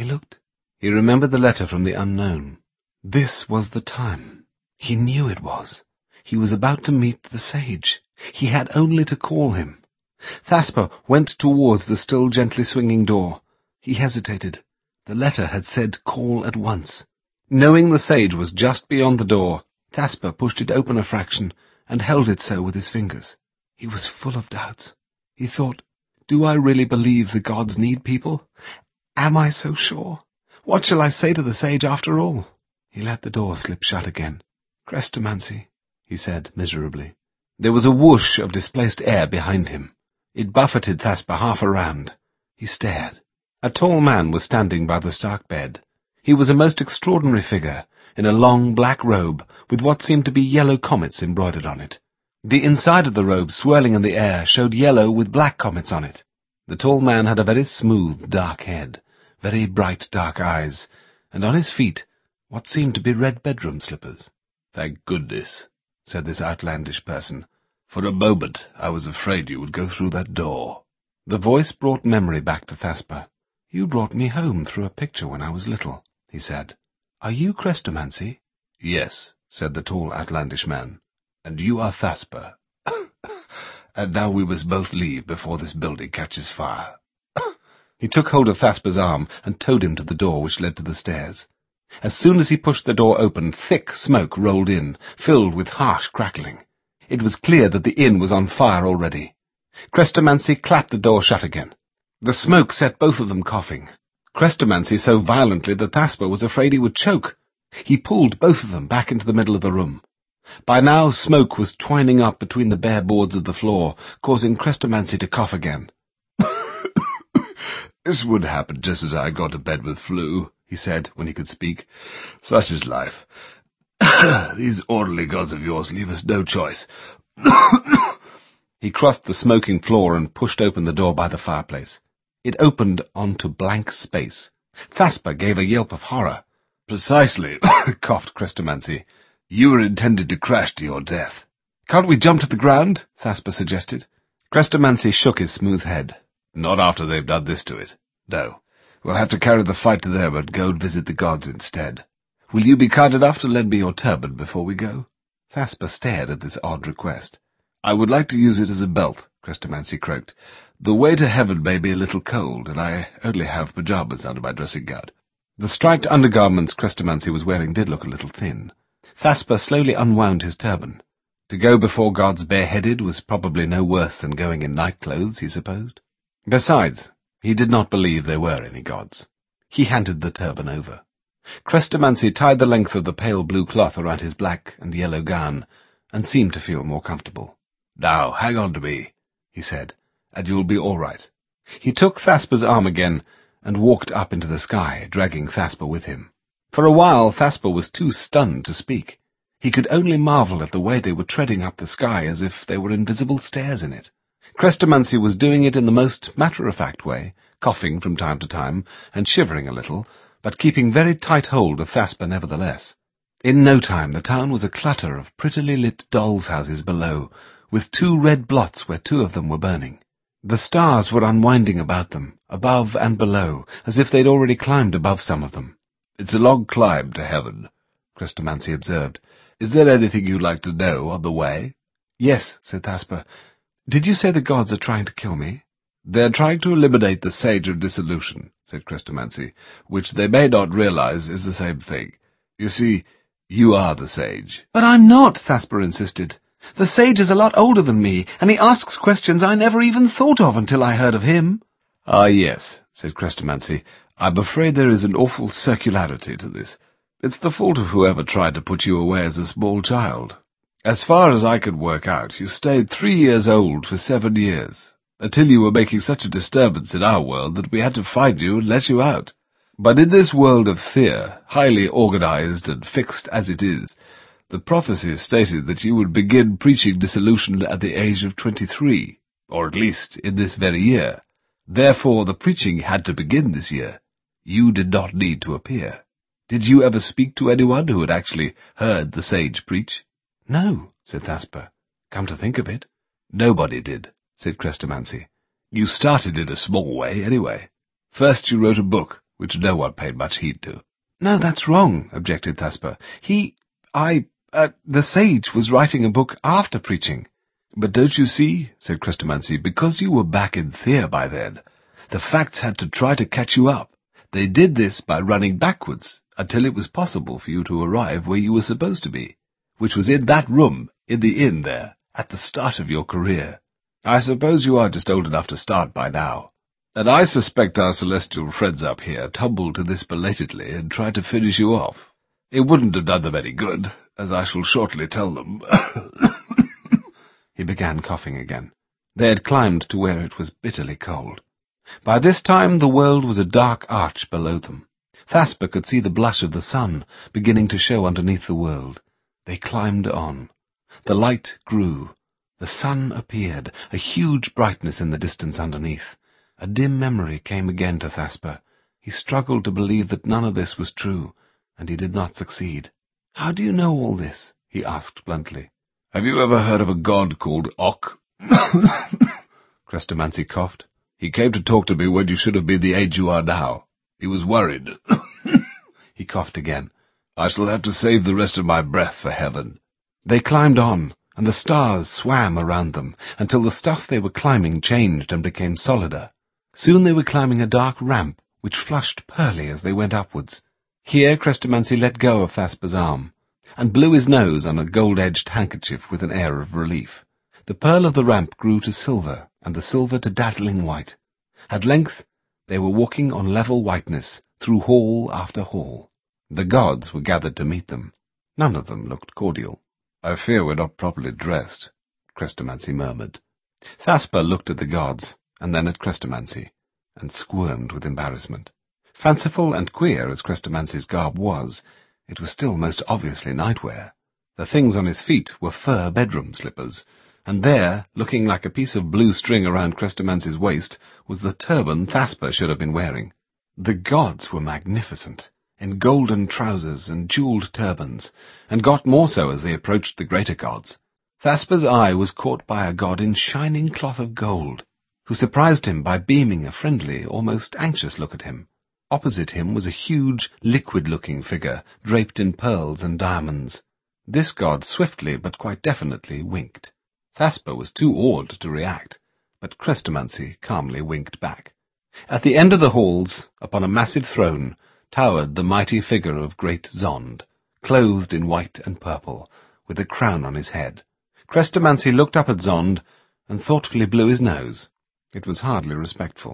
He remembered the letter from the unknown. This was the time. He knew it was. He was about to meet the sage. He had only to call him. Thasper went towards the still gently swinging door. He hesitated. The letter had said call at once. Knowing the sage was just beyond the door, Thasper pushed it open a fraction and held it so with his fingers. He was full of doubts. He thought, do I really believe the gods need people? Am I so sure? What shall I say to the sage after all? He let the door slip shut again. "Crestomancy," he said miserably. There was a whoosh of displaced air behind him. It buffeted Thasper half around. He stared. A tall man was standing by the stark bed. He was a most extraordinary figure, in a long black robe, with what seemed to be yellow comets embroidered on it. The inside of the robe, swirling in the air, showed yellow with black comets on it. The tall man had a very smooth, dark head, very bright, dark eyes, and on his feet what seemed to be red bedroom slippers. "Thank goodness," said this outlandish person. "For a moment I was afraid you would go through that door." The voice brought memory back to Thasper. "You brought me home through a picture when I was little," he said. "Are you Crestomancy?" "Yes," said the tall outlandish man. "And you are Thasper. And now we must both leave before this building catches fire." He took hold of Thasper's arm and towed him to the door which led to the stairs. As soon as he pushed the door open, thick smoke rolled in, filled with harsh crackling. It was clear that the inn was on fire already. Crestomancy clapped the door shut again. The smoke set both of them coughing. Crestomancy so violently that Thasper was afraid he would choke. He pulled both of them back into the middle of the room. By now smoke was twining up between the bare boards of the floor, causing Crestomancy to cough again. "This would happen just as I got to bed with flu," he said, when he could speak. "Such is life. These orderly gods of yours leave us no choice." He crossed the smoking floor and pushed open the door by the fireplace. It opened onto blank space. Thasper gave a yelp of horror. "Precisely," coughed Crestomancy. "You were intended to crash to your death." "Can't we jump to the ground?" Thasper suggested. Crestomancy shook his smooth head. "Not after they've done this to it. No. We'll have to carry the fight to them and go and visit the gods instead. Will you be kind enough to lend me your turban before we go?" Thasper stared at this odd request. "I would like to use it as a belt," Crestomancy croaked. "The way to heaven may be a little cold, and I only have pyjamas under my dressing gown." The striped undergarments Crestomancy was wearing did look a little thin. Thasper slowly unwound his turban. To go before gods bareheaded was probably no worse than going in nightclothes, he supposed. Besides, he did not believe there were any gods. He handed the turban over. Chrestomanci tied the length of the pale blue cloth around his black and yellow gown, and seemed to feel more comfortable. "Now, hang on to me," he said, "and you'll be all right." He took Thasper's arm again, and walked up into the sky, dragging Thasper with him. For a while, Thasper was too stunned to speak. He could only marvel at the way they were treading up the sky as if there were invisible stairs in it. Chrestomanci was doing it in the most matter-of-fact way, coughing from time to time, and shivering a little, but keeping very tight hold of Thasper nevertheless. In no time the town was a clutter of prettily lit dolls' houses below, with 2 red blots where 2 of them were burning. The stars were unwinding about them, above and below, as if they'd already climbed above some of them. "It's a long climb to heaven," Chrestomanci observed. "Is there anything you'd like to know on the way?" "Yes," said Thasper. "Did you say the gods are trying to kill me?" "They're trying to eliminate the Sage of Dissolution," said Chrestomanci, "which they may not realize is the same thing. You see, you are the Sage." "But I'm not," Thasper insisted. "The Sage is a lot older than me, and he asks questions I never even thought of until I heard of him." "Ah, yes," said Chrestomanci. "I'm afraid there is an awful circularity to this. It's the fault of whoever tried to put you away as a small child. As far as I could work out, you stayed 3 years old for 7 years, until you were making such a disturbance in our world that we had to find you and let you out. But in this world of Thea, highly organized and fixed as it is, the prophecy stated that you would begin preaching dissolution at the age of 23, or at least in this very year. Therefore the preaching had to begin this year. You did not need to appear. Did you ever speak to anyone who had actually heard the Sage preach?" "No," said Thasper. "Come to think of it." "Nobody did," said Chrestomanci. "You started in a small way, anyway. First you wrote a book, which no one paid much heed to." "No, that's wrong," objected Thasper. The Sage was writing a book after preaching." "But don't you see," said Chrestomanci, "because you were back in Thea by then, the facts had to try to catch you up. They did this by running backwards until it was possible for you to arrive where you were supposed to be, which was in that room, in the inn there, at the start of your career. I suppose you are just old enough to start by now. And I suspect our celestial friends up here tumbled to this belatedly and tried to finish you off. It wouldn't have done them any good, as I shall shortly tell them." He began coughing again. They had climbed to where it was bitterly cold. By this time the world was a dark arch below them. Thasper could see the blush of the sun beginning to show underneath the world. They climbed on. The light grew. The sun appeared, a huge brightness in the distance underneath. A dim memory came again to Thasper. He struggled to believe that none of this was true, and he did not succeed. "How do you know all this?" he asked bluntly. "Have you ever heard of a god called Ok?" Chrestomanci coughed. "He came to talk to me when you should have been the age you are now. He was worried." He coughed again. "I shall have to save the rest of my breath for heaven." They climbed on, and the stars swam around them, until the stuff they were climbing changed and became solider. Soon they were climbing a dark ramp, which flushed pearly as they went upwards. Here Chrestomanci let go of Thasper's arm, and blew his nose on a gold-edged handkerchief with an air of relief. The pearl of the ramp grew to silver, and the silver to dazzling white. At length they were walking on level whiteness, through hall after hall. The gods were gathered to meet them. None of them looked cordial. "I fear we're not properly dressed," Chrestomanci murmured. Thasper looked at the gods, and then at Chrestomanci, and squirmed with embarrassment. Fanciful and queer as Chrestomanci's garb was, it was still most obviously nightwear. The things on his feet were fur bedroom slippers, and there, looking like a piece of blue string around Chrestomanci's waist, was the turban Thasper should have been wearing. The gods were magnificent, in golden trousers and jewelled turbans, and got more so as they approached the greater gods. Thasper's eye was caught by a god in shining cloth of gold, who surprised him by beaming a friendly, almost anxious look at him. Opposite him was a huge, liquid-looking figure, draped in pearls and diamonds. This god swiftly but quite definitely winked. Thasper was too awed to react, but Chrestomanci calmly winked back. At the end of the halls, upon a massive throne, towered the mighty figure of great Zond, clothed in white and purple, with a crown on his head. Chrestomanci looked up at Zond and thoughtfully blew his nose. It was hardly respectful.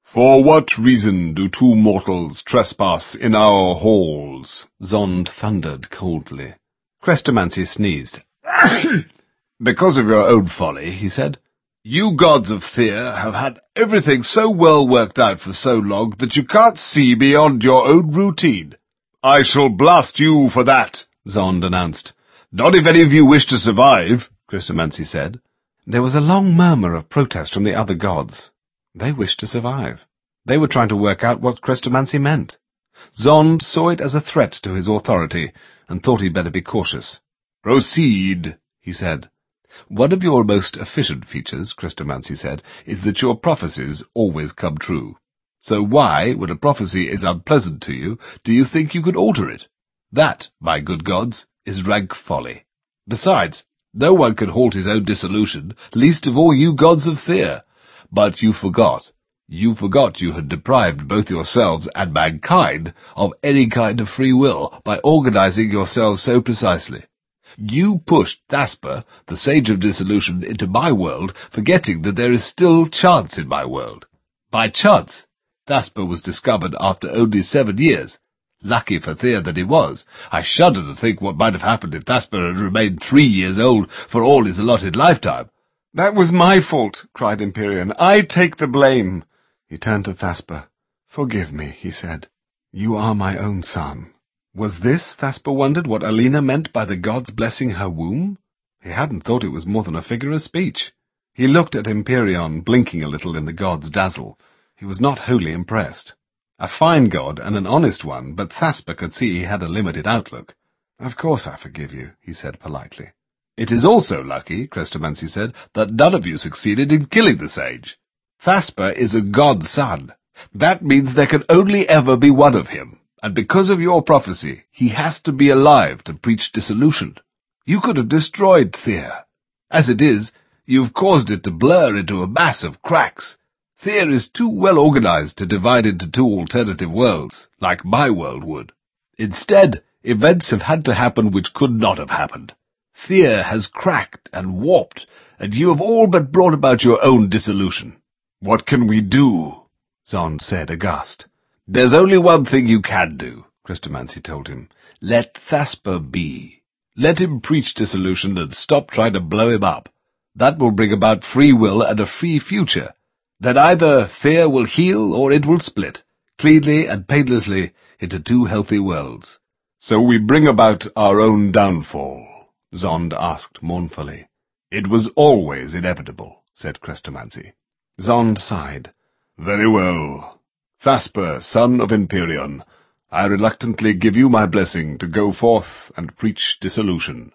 For what reason do two mortals trespass in our halls? Zond thundered coldly. Chrestomanci sneezed. Because of your own folly, he said. You gods of Thea have had everything so well worked out for so long that you can't see beyond your own routine. I shall blast you for that, Zond announced. Not if any of you wish to survive, Chrestomanci said. There was a long murmur of protest from the other gods. They wished to survive. They were trying to work out what Chrestomanci meant. Zond saw it as a threat to his authority, and thought he'd better be cautious. Proceed, he said. One of your most efficient features, Chrestomanci said, is that your prophecies always come true. So why, when a prophecy is unpleasant to you, do you think you could alter it? That, my good gods, is rank folly. Besides, no one can halt his own dissolution, least of all you gods of Thea. But you forgot. You forgot you had deprived both yourselves and mankind of any kind of free will by organizing yourselves so precisely. You pushed Thasper, the Sage of Dissolution, into my world, forgetting that there is still chance in my world. By chance, Thasper was discovered after only 7 years. Lucky for Thea that he was. I shudder to think what might have happened if Thasper had remained 3 years old for all his allotted lifetime. That was my fault, cried Empyrean. I take the blame. He turned to Thasper. Forgive me, he said. You are my own son. Was this, Thasper wondered, what Alina meant by the gods blessing her womb? He hadn't thought it was more than a figure of speech. He looked at Empyreon, blinking a little in the god's dazzle. He was not wholly impressed. A fine god and an honest one, but Thasper could see he had a limited outlook. Of course I forgive you, he said politely. It is also lucky, Chrestomanci said, that none of you succeeded in killing the sage. Thasper is a god's son. That means there can only ever be one of him, and because of your prophecy, he has to be alive to preach dissolution. You could have destroyed Thea. As it is, you've caused it to blur into a mass of cracks. Thea is too well organized to divide into two alternative worlds, like my world would. Instead, events have had to happen which could not have happened. Thea has cracked and warped, and you have all but brought about your own dissolution. What can we do? Zond said, aghast. There's only one thing you can do, Chrestomanci told him. Let Thasper be. Let him preach dissolution and stop trying to blow him up. That will bring about free will and a free future. Then either Thea will heal or it will split, cleanly and painlessly, into two healthy worlds. So we bring about our own downfall, Zond asked mournfully. It was always inevitable, said Chrestomanci. Zond sighed. Very well. Thasper, son of Empyreon, I reluctantly give you my blessing to go forth and preach dissolution.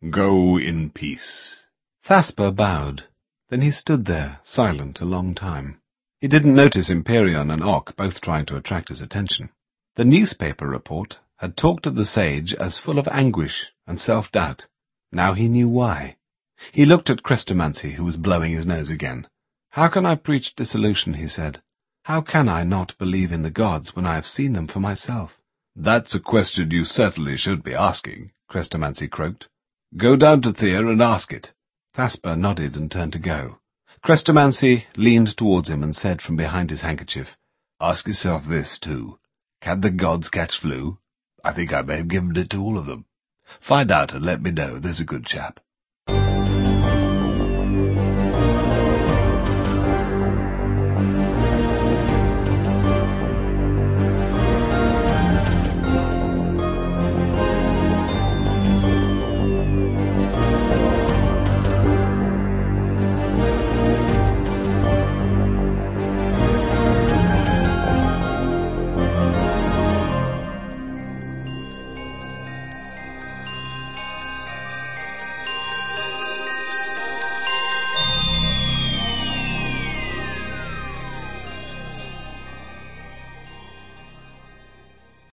Go in peace. Thasper bowed. Then he stood there, silent, a long time. He didn't notice Empyreon and Ock both trying to attract his attention. The newspaper report had talked of the sage as full of anguish and self-doubt. Now he knew why. He looked at Chrestomanci, who was blowing his nose again. How can I preach dissolution, he said. How can I not believe in the gods when I have seen them for myself? That's a question you certainly should be asking, Chrestomanci croaked. Go down to Thea and ask it. Thasper nodded and turned to go. Chrestomanci leaned towards him and said from behind his handkerchief, Ask yourself this, too. Can the gods catch flu? I think I may have given it to all of them. Find out and let me know, there's a good chap.